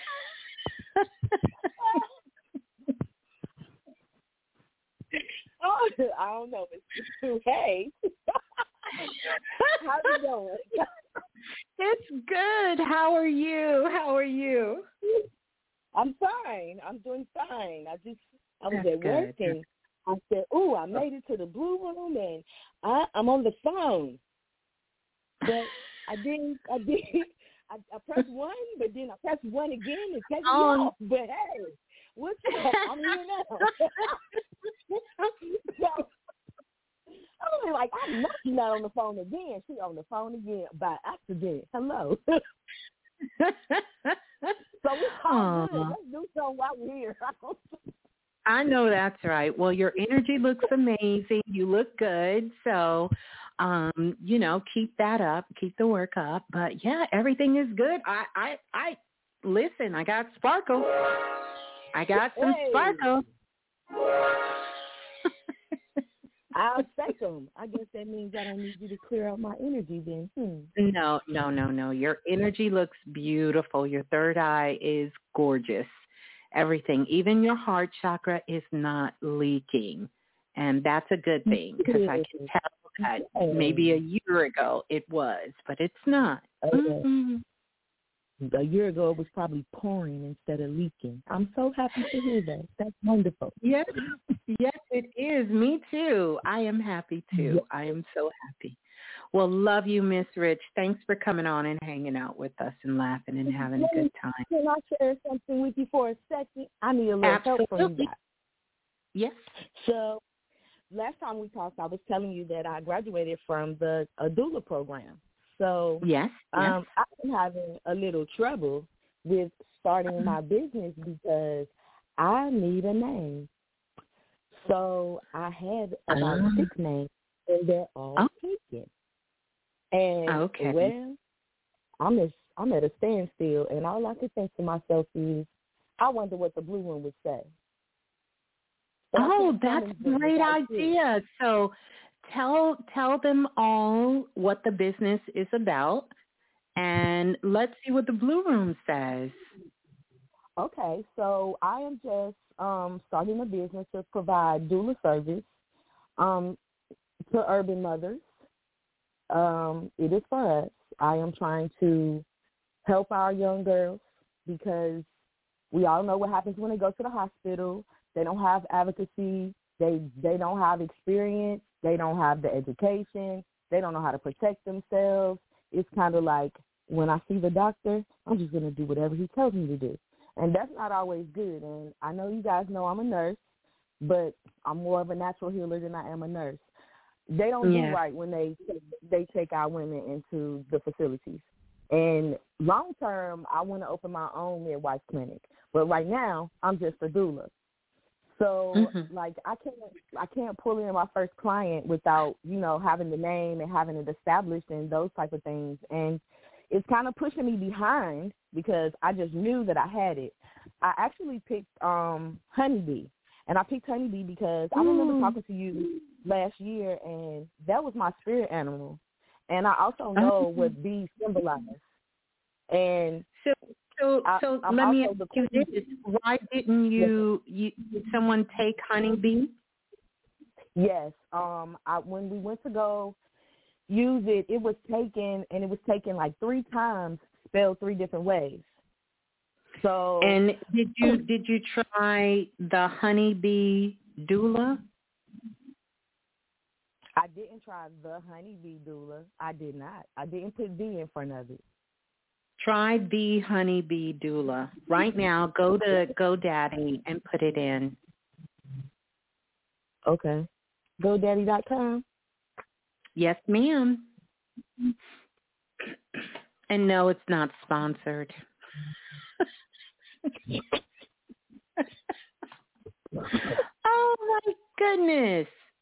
Oh, I don't know. Hey. How's it going? It's good. How are you? I'm fine. I'm doing fine. I was That's at work good. and I said, "Ooh, I made it to the Blue Room and I'm on the phone." But I pressed one, but then I pressed one again and take me off. But hey, what's up? I'm here now. So, I was like, I know she's not on the phone again. She on the phone again by accident. Hello. So it's all good. Let's do something while we're here. I know that's right. Well, your energy looks amazing. You look good. So, keep that up. Keep the work up. But yeah, everything is good. I listen, I got sparkle. I got some sparkle. I'll take them. I guess that means I don't need you to clear out my energy then. No. Your energy looks beautiful. Your third eye is gorgeous. Everything, even your heart chakra is not leaking. And that's a good thing because I can tell that maybe a year ago it was, but it's not. Mm-hmm. A year ago it was probably pouring instead of leaking. I'm so happy to hear that. That's wonderful. Yes, it is. Me too. I am happy too. Yes. I am so happy. Well, love you, Miss Rich. Thanks for coming on and hanging out with us and laughing and having a good time. Can I share something with you for a second? I need a little help from you guys. Yes. So last time we talked, I was telling you that I graduated from the doula program. So yes. I've been having a little trouble with starting my business because I need a name. So I had about 6 names, and they're all taken. And well, I'm at a standstill, and all I can think to myself is, I wonder what the Blue Room would say. So that's a great idea. So tell them all what the business is about, and let's see what the Blue Room says. Okay, so I am just starting a business to provide doula service to urban mothers. It is for us. I am trying to help our young girls because we all know what happens when they go to the hospital. They don't have advocacy. They don't have experience. They don't have the education. They don't know how to protect themselves. It's kind of like when I see the doctor, I'm just going to do whatever he tells me to do. And that's not always good. And I know you guys know I'm a nurse, but I'm more of a natural healer than I am a nurse. They don't do right when they take our women into the facilities. And long term, I want to open my own midwife clinic. But right now, I'm just a doula. So, like, I can't pull in my first client without, having the name and having it established and those type of things. And it's kind of pushing me behind because I just knew that I had it. I actually picked Honeybee. And I picked Honeybee because I remember talking to you last year, and that was my spirit animal. And I also know what bees symbolize. And So let me ask you this. Why didn't did someone take Honeybee? Yes. When we went to go use it, it was taken like 3 times, spelled 3 different ways. So. And did you try the Honeybee doula? I didn't try the Honeybee doula. I did not. I didn't put B in front of it. Try the Honeybee doula. Right now, go to GoDaddy and put it in. Okay. GoDaddy.com? Yes, ma'am. And no, it's not sponsored. goodness.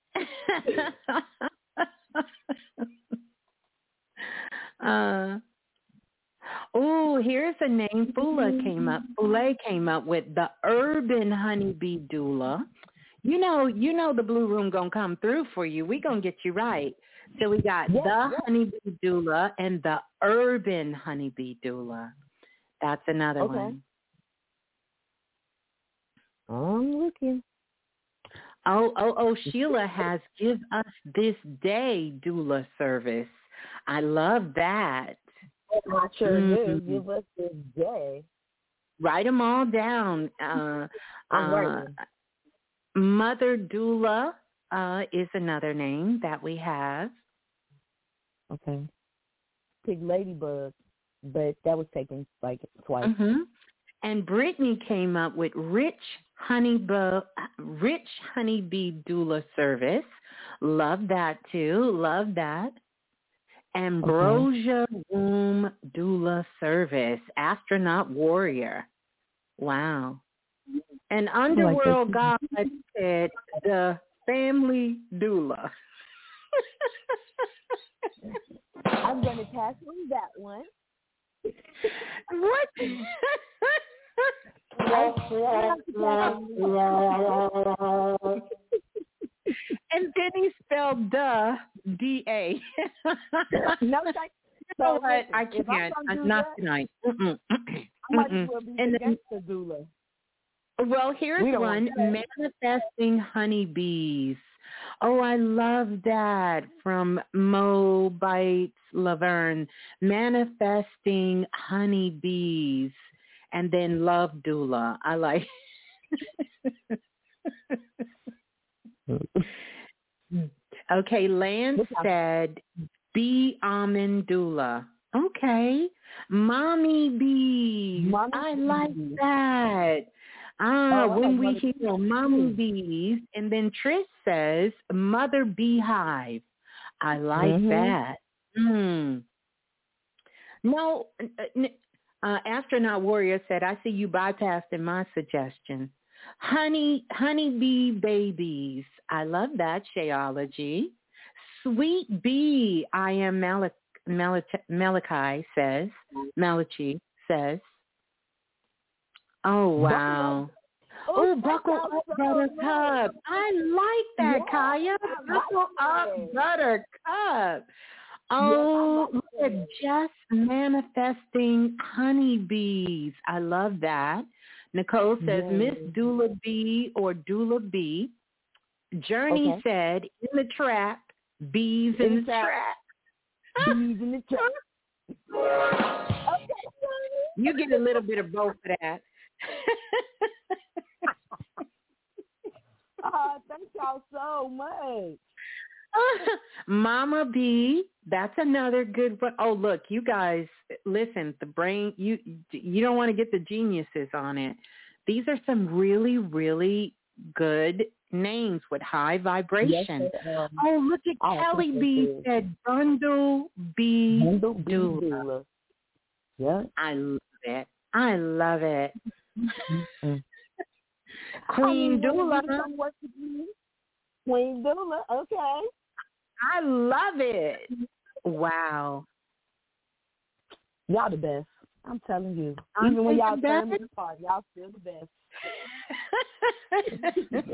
Here's a name Fule came up with, the urban honeybee doula. You know the Blue Room gonna come through for you. We gonna get you right. So we got honeybee doula and the urban honeybee doula. That's another one. I'm looking. Sheila has give us this day doula service. I love that. I sure do. Give us this day. Write them all down. Mother doula is another name that we have. Okay. Big ladybug, but that was taken like twice. And Brittany came up with rich honeybee doula service. Love that too. Love that. Ambrosia womb doula service. Astronaut warrior. Wow. And Underworld God said the family doula. I'm going to pass on that one. What? And then he spelled D-A. No, you know what? I can't. Not tonight. I might as well be against the doula. Well, here's one. Manifesting honeybees. Oh, I love that. From Mo Bites Laverne. Manifesting honeybees. And then love doula. I like. Okay, Lance said bee almond doula. Okay. Mommy bees. I like that. When we hear mommy bees, and then Trish says mother beehive. I like that. No, Astronaut Warrior said, I see you bypassing my suggestion. Honeybee babies. I love that, Shayology. Sweet bee, I am Malachi says. Oh, wow. Buckle up, Buttercup. I like that, Kaya. Buckle up, Buttercup. Look at just manifesting honeybees. I love that. Nicole says, Miss Doula B or Doula B. Journey said, in the trap, bees in the trap. Bees in the trap. You get a little bit of both of that. Thank y'all so much. Mama B, that's another good one. Oh, look, you guys, listen, the brain, you don't want to get the geniuses on it. These are some really, really good names with high vibration. Yes, look at Kelly B said Bundle B Doula. Yeah. I love it. Queen Doula. Queen Doula, okay. I love it. Wow. Y'all the best. I'm telling you. Even when y'all family apart, y'all still the best.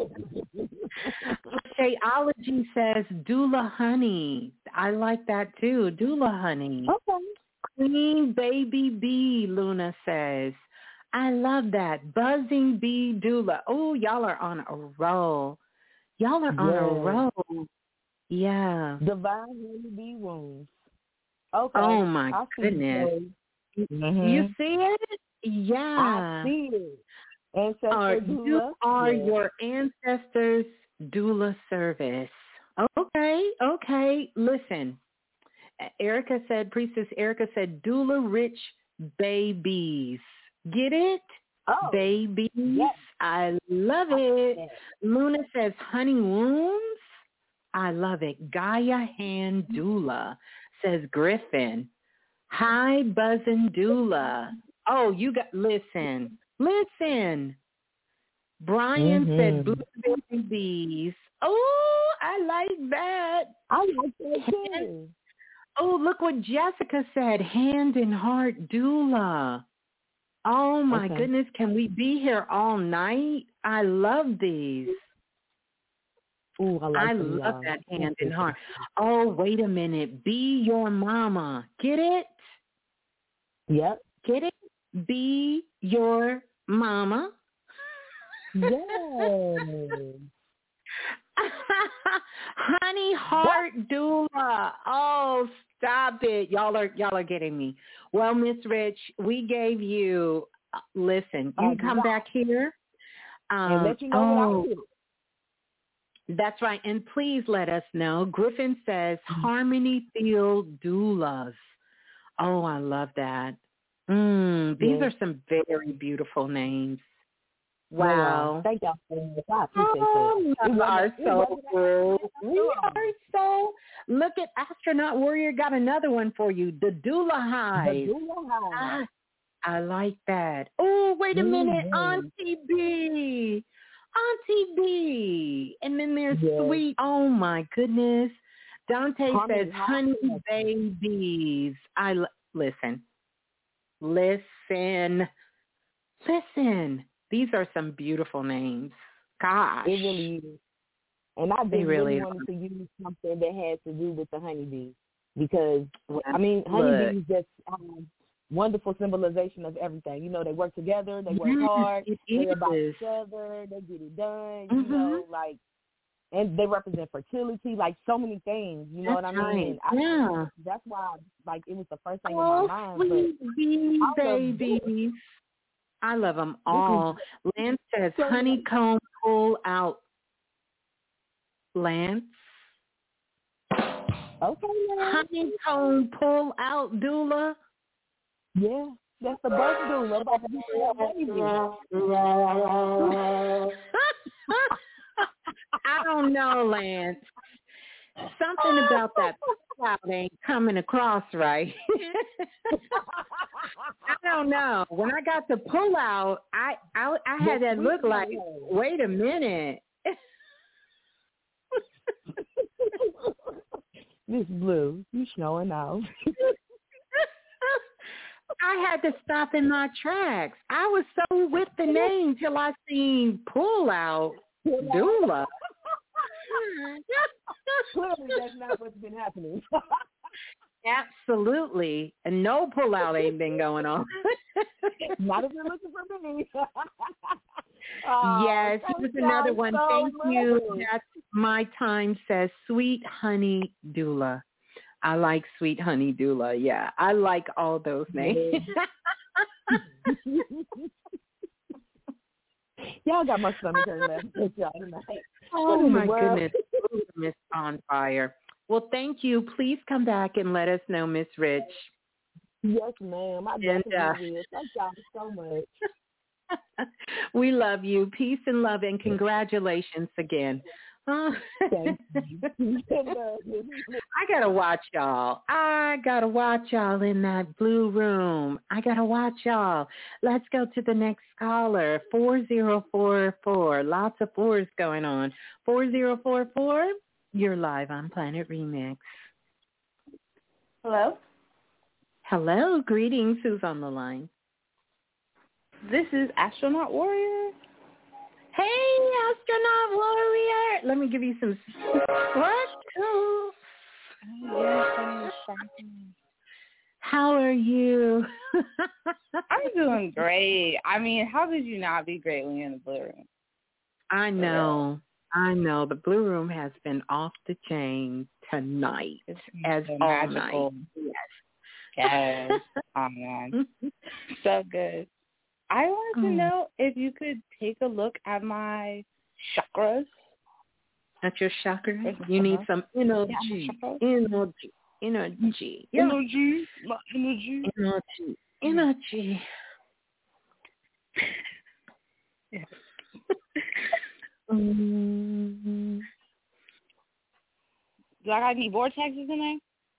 Shayology says doula honey. I like that too. Doula honey. Okay. Queen baby bee, Luna says. I love that. Buzzing bee doula. Oh, y'all are on a roll. Y'all are on a roll. Yeah. Divine honeybee wounds. Okay. Oh my goodness. You see it? Yeah. I see it. You are your ancestors' doula service. Okay. Listen. Priestess Erica said, doula rich babies. Get it? Oh, babies. Yes. I love it. Luna says, honey wombs. I love it. Gaia hand doula, says Griffin. Hi, buzzing doula. Oh, you got, listen. Brian said blueberry bees. Oh, I like that. I like that too. Oh, look what Jessica said. Hand and heart doula. Oh, my goodness. Can we be here all night? I love these. Ooh, I love that hand and heart. Oh, wait a minute. Be your mama. Get it? Yep. Get it? Be your mama. Yes. Honey heart doula. Oh, stop it. Y'all are getting me. Well, Miss Rich, we gave you, listen, you come back here. And let you know what I do. That's right. And please let us know. Griffin says Harmony Field Doulas. Oh, I love that. These are some very beautiful names. Wow. Thank y'all so much. I appreciate that. We are so cool. We are so. Look at Astronaut Warrior got another one for you. The Doula Hive. The Doula Hive. I like that. Oh, wait a minute. Auntie B. Auntie B. And then there's Sweet. Oh, my goodness. Dante says honey babies. Listen. These are some beautiful names. Gosh. It really is. And I just really wanted to use something that had to do with the honeybees because, honeybees just wonderful symbolization of everything. You know, they work together, they work hard, they're about each other, they get it done, you know, like, and they represent fertility, like so many things, you know what I mean? Yeah. That's why, like, it was the first thing in my mind. Sweet bee babies. I love them all. Lance says honeycomb pull out. Lance. Okay, Lance. Honeycomb pull out doula. Yeah, that's the birth doula. I don't know, Lance. Something about that cloud ain't coming across right. I don't know. When I got to pull out, I had that look like, wait a minute. Miss Blue, you showing off. I had to stop in my tracks. I was so with the name till I seen pull out doula. Clearly, that's not what's been happening. Absolutely. And no pull-out ain't been going on. Not if you're looking for me. Yes, here's another one. Thank you. That's My Time says Sweet Honey Doula. I like Sweet Honey Doula. Yeah, I like all those names. Y'all got my stomach hurting tonight. Oh, my goodness. Miss on fire. Well, thank you. Please come back and let us know, Miss Rich. Yes, ma'am. I definitely will. Thank y'all so much. We love you. Peace and love, and congratulations again. Thank you. I got to watch y'all in that blue room. I got to watch y'all. Let's go to the next caller, 4044. Lots of fours going on. 4044, you're live on Planet Remix. Hello? Hello. Greetings. Who's on the line? This is Astronaut Warrior. Hey, Astronaut Warrior. Let me give you some... What? How are you? I'm doing great. I mean, how could you not be great when you're in the blue room? I know. The blue room has been off the chain tonight. It's as so all magical. night. Yes. Oh, man. So good. I wanted to know if you could take a look at my chakras. At your chakras? You need some energy. Yeah, energy. Yeah. Energy. Yes. Do I got any vortexes in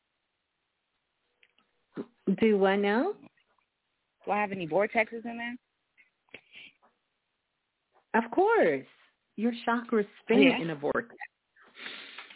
there? Do what now? Do I have any vortexes in there? Of course. Your chakras spin in a vortex.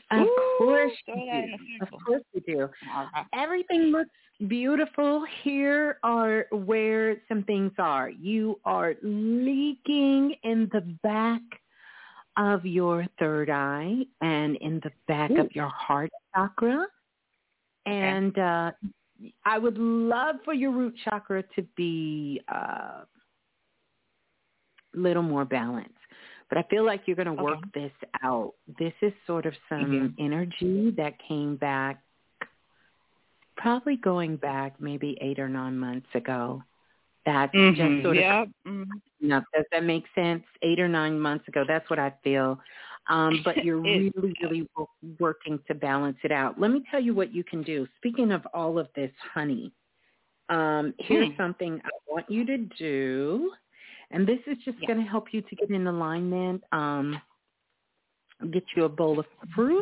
Of course throw you that in do. the Of circle. course you do. Okay. Everything looks beautiful. Here are where some things are. You are leaking in the back of your third eye and in the back of your heart chakra. And I would love for your root chakra to be a little more balanced. But I feel like you're going to work this out. This is sort of some energy that came back, probably going back maybe 8 or 9 months ago. That's just sort of, does that make sense? 8 or 9 months ago, that's what I feel. But you're really working to balance it out. Let me tell you what you can do. Speaking of all of this honey, here's something I want you to do. And this is just going to help you to get in alignment. Get you a bowl of fruit.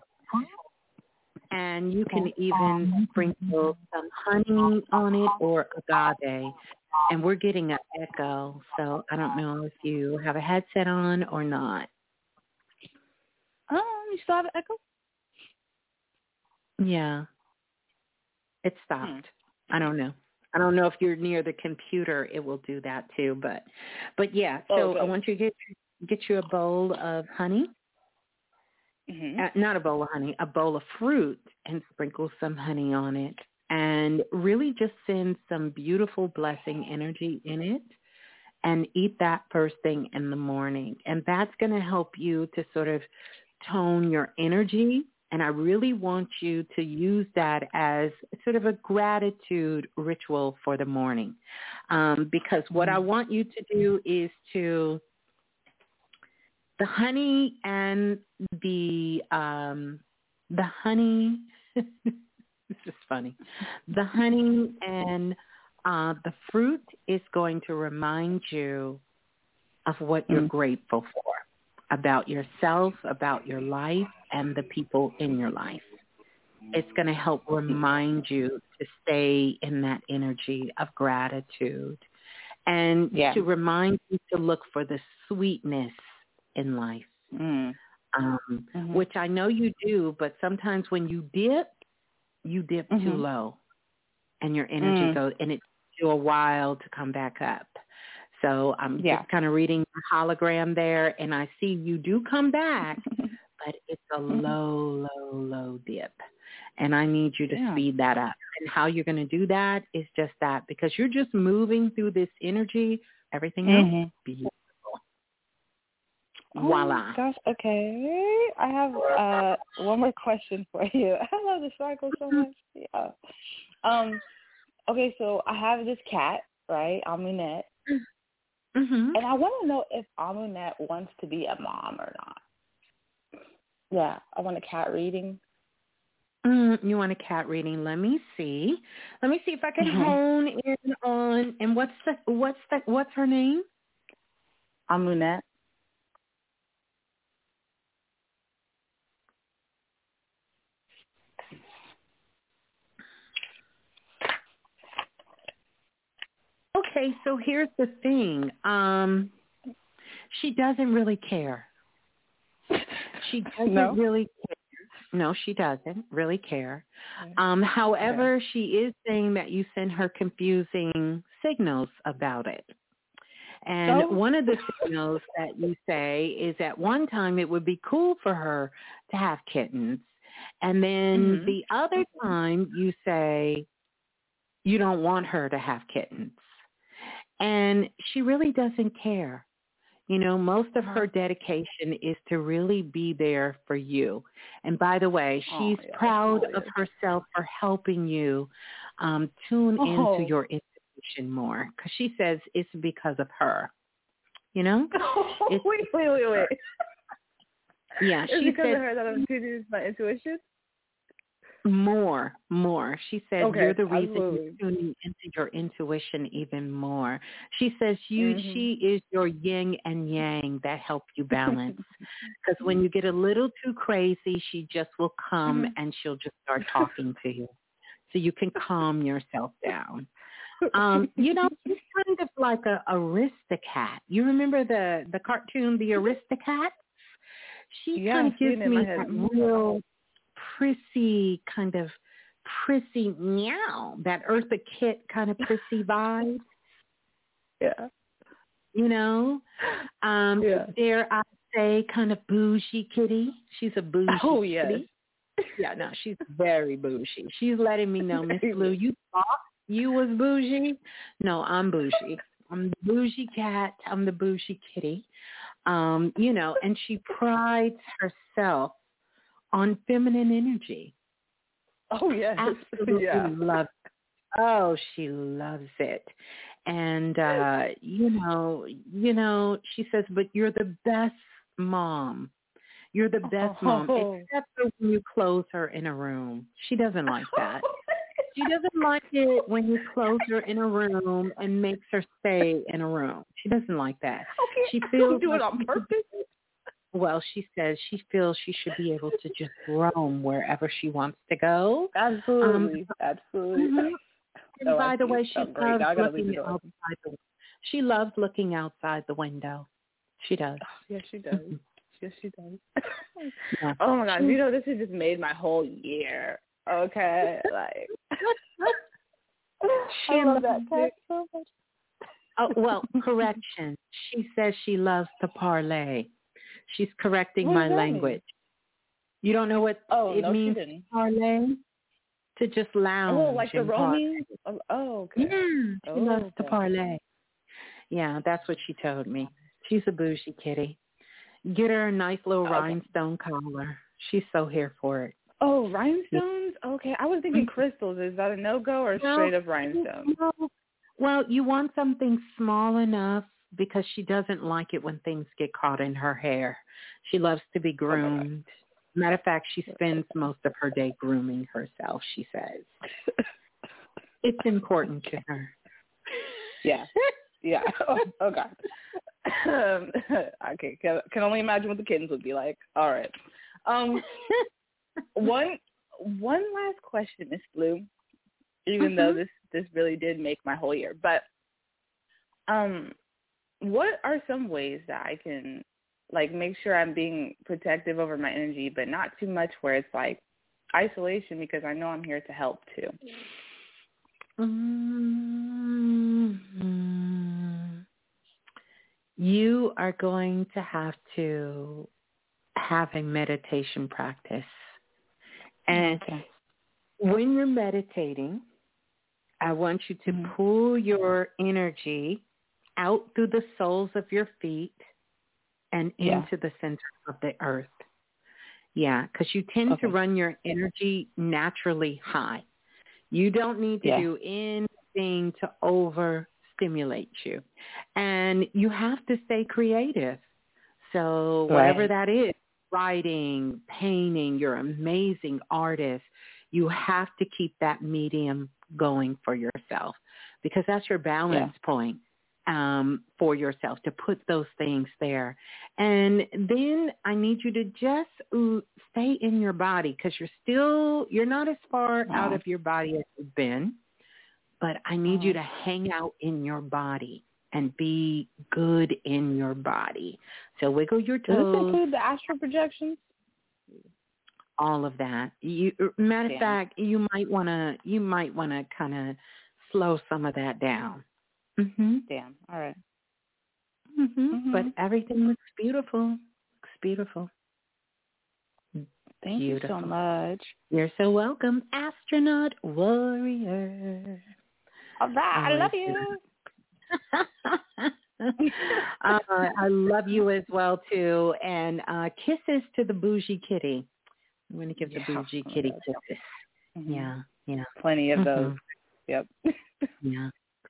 And you can even sprinkle some honey on it or agave. And we're getting an echo, so I don't know if you have a headset on or not. You still have an echo? Yeah. It stopped. I don't know. I don't know if you're near the computer, it will do that too. But yeah, so I want you to get you a bowl of honey. Not a bowl of honey, a bowl of fruit, and sprinkle some honey on it. And really just send some beautiful blessing energy in it and eat that first thing in the morning. And that's going to help you to sort of tone your energy. And I really want you to use that as sort of a gratitude ritual for the morning. Because what I want you to do is the honey and the honey, this is funny. The honey and the fruit is going to remind you of what you're grateful for, about yourself, about your life, and the people in your life. It's going to help remind you to stay in that energy of gratitude and to remind you to look for the sweetness in life, which I know you do, but sometimes when you dip too low and your energy goes, and it takes you a while to come back up. So I'm just kind of reading the hologram there, and I see you do come back, but it's a low dip. And I need you to speed that up. And how you're going to do that is just that, because you're just moving through this energy. Everything else, beautiful. Voila. Gosh, okay. I have one more question for you. I love the cycle so much. Yeah. Okay, so I have this cat, right, Amunette. And I want to know if Amunette wants to be a mom or not. Yeah, I want a cat reading. You want a cat reading? Let me see if I can hone in on. And what's her name? Amunette. Okay, so here's the thing. She doesn't really care. She doesn't really care. No, she doesn't really care. However, she is saying that you send her confusing signals about it. And one of the signals that you say is at one time it would be cool for her to have kittens. And then the other time you say you don't want her to have kittens. And she really doesn't care. You know, most of her dedication is to really be there for you. And by the way, she's proud of herself for helping you tune into your intuition more. Because she says it's because of her. You know? Wait. Yeah, she because said, of her that I'm tuning into my intuition? More. She said you're the reason you're tuning into your intuition even more. She says she is your yin and yang that help you balance. Because when you get a little too crazy, she just will come and she'll just start talking to you. So you can calm yourself down. You know, she's kind of like a Aristocat. You remember the cartoon, the Aristocats? She kind of gives me that real prissy kind of prissy meow, that Eartha Kitt kind of prissy vibe. Yeah. You know? Dare I say kind of bougie kitty. She's a bougie kitty. Yeah, no, she's very bougie. She's letting me know, Miss Blue, you thought you was bougie? No, I'm bougie. I'm the bougie cat. I'm the bougie kitty. You know, and she prides herself on feminine energy. Oh, yes. Absolutely loves it. Oh, she loves it. And, you know, she says, but you're the best mom. You're the best mom, except for when you close her in a room. She doesn't like that. She doesn't like it when you close her in a room and makes her stay in a room. She doesn't like that. Okay, she feels do it on purpose. Well, she says she feels she should be able to just roam wherever she wants to go. Absolutely, absolutely. Mm-hmm. And by the way, she loves looking outside the window. She does. Oh, yes, she does. Yes, she does. Yeah. Oh my God! You know, this has just made my whole year. Okay, like I love that cat so much. Oh well, correction. She says she loves to parlay. She's correcting What my does that language. mean? You don't know what it means she didn't. to parlay? To just lounge. Oh, like the roaming? Oh, okay. Yeah, she loves to parlay. Yeah, that's what she told me. She's a bougie kitty. Get her a nice little rhinestone collar. She's so here for it. Oh, rhinestones? Okay, I was thinking crystals. Is that a no-go or straight up rhinestones? No. Well, you want something small enough because she doesn't like it when things get caught in her hair. She loves to be groomed. Matter of fact, she spends most of her day grooming herself, she says. It's important to her. Yeah. Yeah. Oh God. Okay. Can only imagine what the kittens would be like. All right. One last question, Miss Blue. Even though this really did make my whole year, but what are some ways that I can like make sure I'm being protective over my energy, but not too much where it's like isolation, because I know I'm here to help too. You are going to have to have a meditation practice. And when you're meditating, I want you to pull your energy out through the soles of your feet and into the center of the earth. Yeah, because you tend to run your energy naturally high. You don't need to do anything to overstimulate you. And you have to stay creative. So whatever that is, writing, painting, you're an amazing artist. You have to keep that medium going for yourself because that's your balance point for yourself, to put those things there. And then I need you to just stay in your body because you're not as far out of your body as you've been, but I need you to hang out in your body and be good in your body. So wiggle your toes. Does this include the astral projections? All of that. Matter of fact, you might want to kind of slow some of that down. Damn. All right. But everything looks beautiful. Looks beautiful. Thank you so much. You're so welcome, astronaut warrior. All right. I love you. I love you as well too. And kisses to the bougie kitty. I'm going to give the bougie kitty kisses. Yeah. Plenty of those. Yep. Yeah.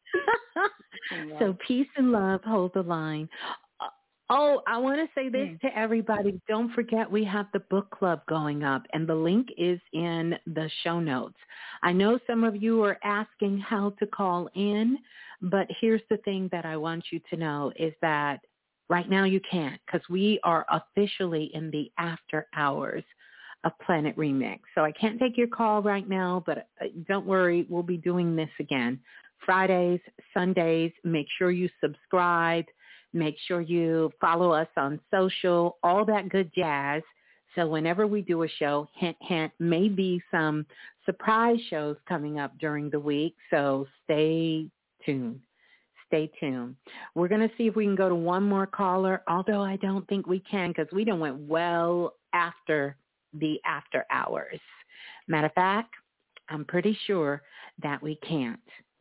So peace and love, hold the line. I want to say this to everybody. Don't forget we have the book club going up, and the link is in the show notes. I know some of you are asking how to call in, but here's the thing that I want you to know is that right now you can't, because we are officially in the after hours of Planet Remix. So I can't take your call right now, but don't worry, we'll be doing this again. Fridays, Sundays, make sure you subscribe. Make sure you follow us on social, all that good jazz. So whenever we do a show, hint, hint, maybe some surprise shows coming up during the week. So stay tuned. Stay tuned. We're going to see if we can go to one more caller, although I don't think we can because we done went well after the after hours. Matter of fact, I'm pretty sure that we can't.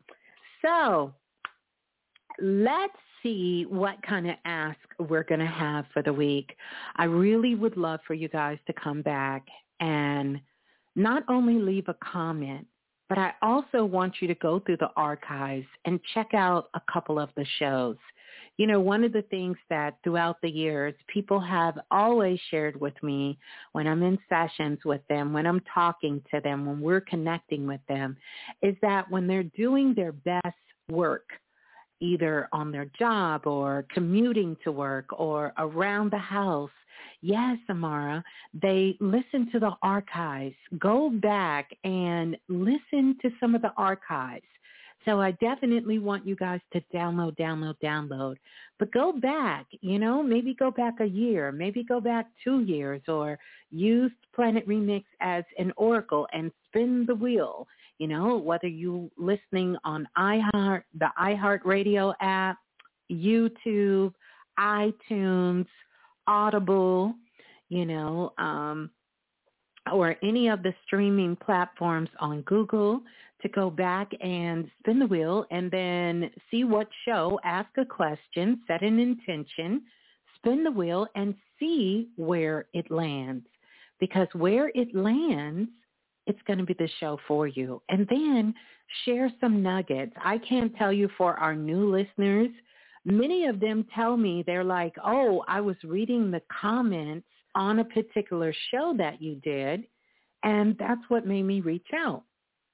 So let's see what kind of ask we're going to have for the week. I really would love for you guys to come back and not only leave a comment, but I also want you to go through the archives and check out a couple of the shows. You know, one of the things that throughout the years people have always shared with me when I'm in sessions with them, when I'm talking to them, when we're connecting with them, is that when they're doing their best work, either on their job or commuting to work or around the house, yes, Amara, they listen to the archives. Go back and listen to some of the archives. So I definitely want you guys to download. But go back, you know, maybe go back a year, maybe go back 2 years, or use Planet Remix as an oracle and spin the wheel. You know, whether you listening on iHeart, the iHeartRadio app, YouTube, iTunes, Audible, you know, or any of the streaming platforms on Google, to go back and spin the wheel and then see what show, ask a question, set an intention, spin the wheel, and see where it lands. Because where it lands, it's going to be the show for you. And then share some nuggets. I can't tell you for our new listeners, many of them tell me, they're like, oh, I was reading the comments on a particular show that you did, and that's what made me reach out.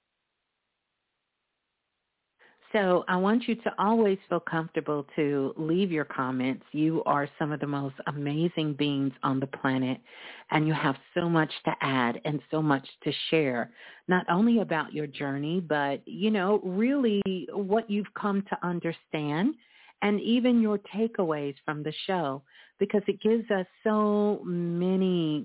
So I want you to always feel comfortable to leave your comments. You are some of the most amazing beings on the planet, and you have so much to add and so much to share, not only about your journey, but, you know, really what you've come to understand and even your takeaways from the show, because it gives us so many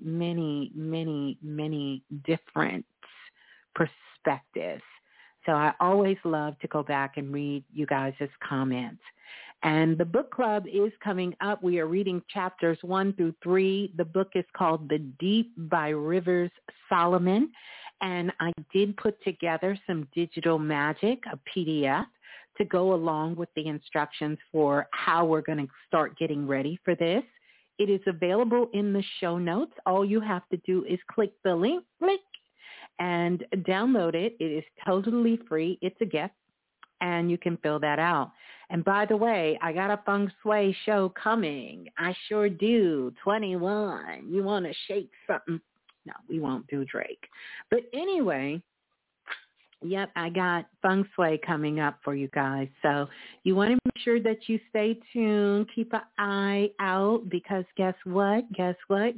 different perspectives. So I always love to go back and read you guys' comments. And the book club is coming up. We are reading chapters 1 through 3. The book is called The Deep by Rivers Solomon. And I did put together some digital magic, a PDF, to go along with the instructions for how we're going to start getting ready for this. It is available in the show notes. All you have to do is click the link, and download it. It is totally free. It's a gift, and you can fill that out. And by the way, I got a feng shui show coming. I sure do. 21. You want to shake something? No, we won't do Drake. But anyway, yep, I got feng shui coming up for you guys. So you want to make sure that you stay tuned. Keep an eye out, because guess what? Guess what?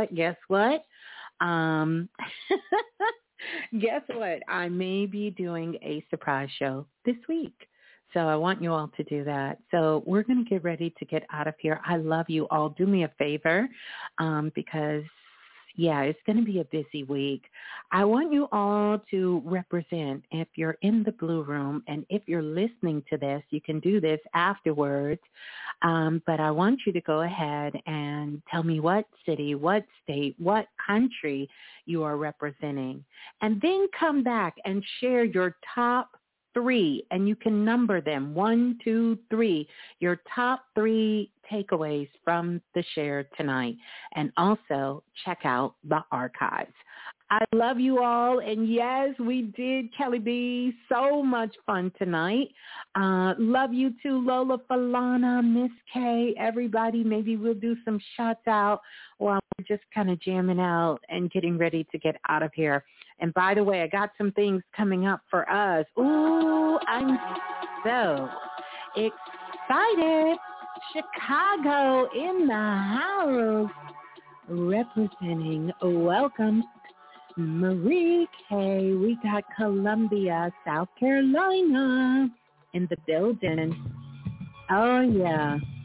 Guess what? I may be doing a surprise show this week. So I want you all to do that. So we're going to get ready to get out of here. I love you all. Do me a favor, because yeah, it's going to be a busy week. I want you all to represent, if you're in the Blue Room, and if you're listening to this, you can do this afterwards. But I want you to go ahead and tell me what city, what state, what country you are representing. And then come back and share your top 3, and you can number them 1, 2, 3, your top 3 takeaways from the share tonight. And also check out the archives. I love you all. And yes, we did, Kelly B. So much fun tonight. Love you too, Lola Falana, Miss K, everybody. Maybe we'll do some shots out while we're just kind of jamming out and getting ready to get out of here. And by the way, I got some things coming up for us. Ooh, I'm so excited. Chicago in the house, representing. Welcome, Marie K. We got Columbia, South Carolina in the building. Oh, yeah.